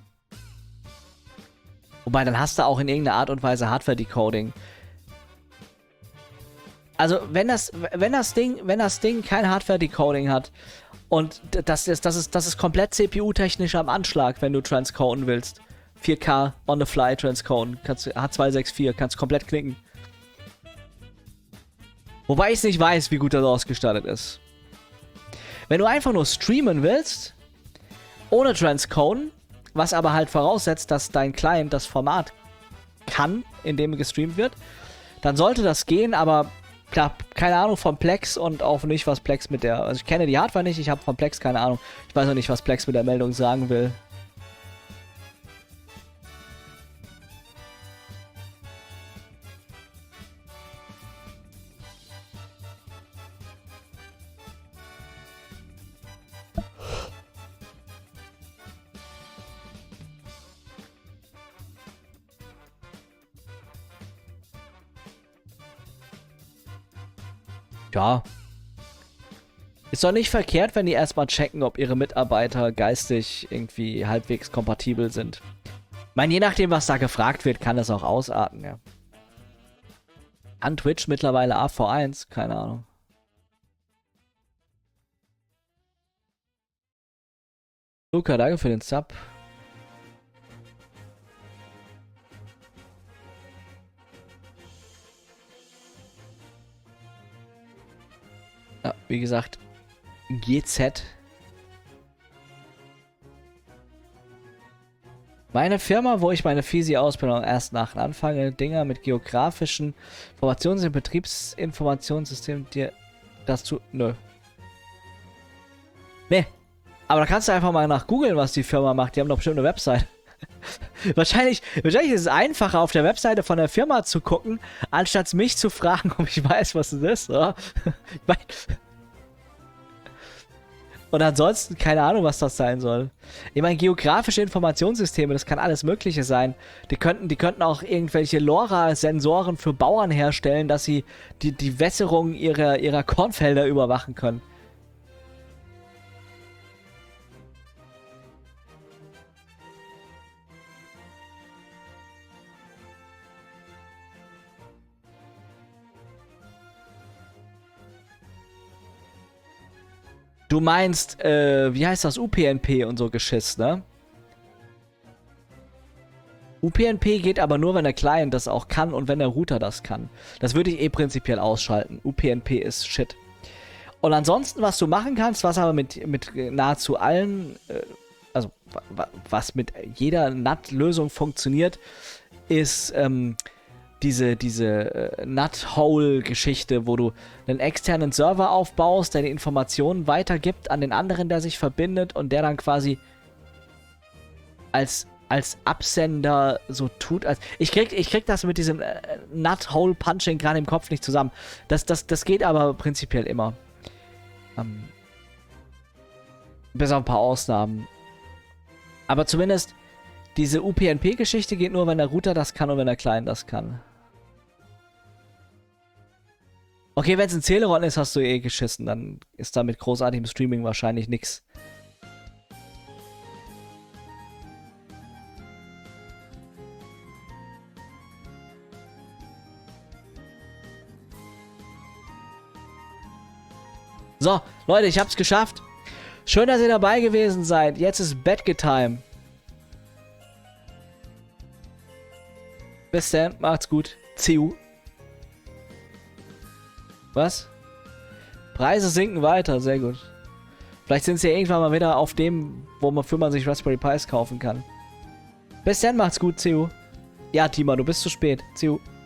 Wobei, dann hast du auch in irgendeiner Art und Weise Hardware-Decoding. Also, wenn das, wenn das Ding, wenn das Ding kein Hardware-Decoding hat und das ist, das ist, das ist komplett C P U-technisch am Anschlag, wenn du transcoden willst. vier K on the fly transcoden. Kannst du H zwei sechs vier, kannst komplett klicken. Wobei ich nicht weiß, wie gut das ausgestattet ist. Wenn du einfach nur streamen willst, ohne transcoden, was aber halt voraussetzt, dass dein Client das Format kann, in dem gestreamt wird, dann sollte das gehen, aber klar, keine Ahnung von Plex und auch nicht, was Plex mit der... Also ich kenne die Hardware nicht, ich habe von Plex keine Ahnung. Ich weiß auch nicht, was Plex mit der Meldung sagen will. Ja. Ist doch nicht verkehrt, wenn die erstmal checken, ob ihre Mitarbeiter geistig irgendwie halbwegs kompatibel sind. Ich meine, je nachdem, was da gefragt wird, kann das auch ausarten, ja. An Twitch mittlerweile A V eins? Keine Ahnung. Luca, danke für den Sub. Ja, wie gesagt, G Z. Meine Firma, wo ich meine Physio-Ausbildung erst nach anfange, Dinger mit geografischen Informations- und Betriebsinformationssystemen dir dazu. Nö. Nee. Aber da kannst du einfach mal nach googeln, was die Firma macht. Die haben doch bestimmt eine Website. wahrscheinlich, wahrscheinlich ist es einfacher, auf der Webseite von der Firma zu gucken, anstatt mich zu fragen, ob ich weiß, was es ist, oder? ich mein, Und ansonsten, keine Ahnung, was das sein soll. Ich meine, geografische Informationssysteme, das kann alles Mögliche sein. Die könnten, die könnten auch irgendwelche LoRa-Sensoren für Bauern herstellen, dass sie die, die Wässerung ihrer, ihrer Kornfelder überwachen können. Du meinst, äh, wie heißt das? U P n P und so Geschiss, ne? U P n P geht aber nur, wenn der Client das auch kann und wenn der Router das kann. Das würde ich eh prinzipiell ausschalten. U P n P ist Shit. Und ansonsten, was du machen kannst, was aber mit, mit nahezu allen, äh, also was mit jeder N A T-Lösung funktioniert, ist, ähm, diese, diese äh, Nut-Hole-Geschichte, wo du einen externen Server aufbaust, der die Informationen weitergibt an den anderen, der sich verbindet und der dann quasi als, als Absender so tut, als... Ich krieg, ich krieg das mit diesem äh, Nut-Hole-Punching gerade im Kopf nicht zusammen. Das, das, das geht aber prinzipiell immer. Ähm, bis auf ein paar Ausnahmen. Aber zumindest diese U P n P-Geschichte geht nur, wenn der Router das kann und wenn der Client das kann. Okay, wenn es ein Celeron ist, hast du eh geschissen. Dann ist da mit großartigem Streaming wahrscheinlich nix. So, Leute, ich hab's geschafft. Schön, dass ihr dabei gewesen seid. Jetzt ist Bettgetime. Bis dann, macht's gut. C U. Was? Preise sinken weiter, sehr gut. Vielleicht sind sie ja irgendwann mal wieder auf dem, wo man, für man sich Raspberry Pis kaufen kann. Bis dann, macht's gut, C U. Ja, Tima, du bist zu spät. C U.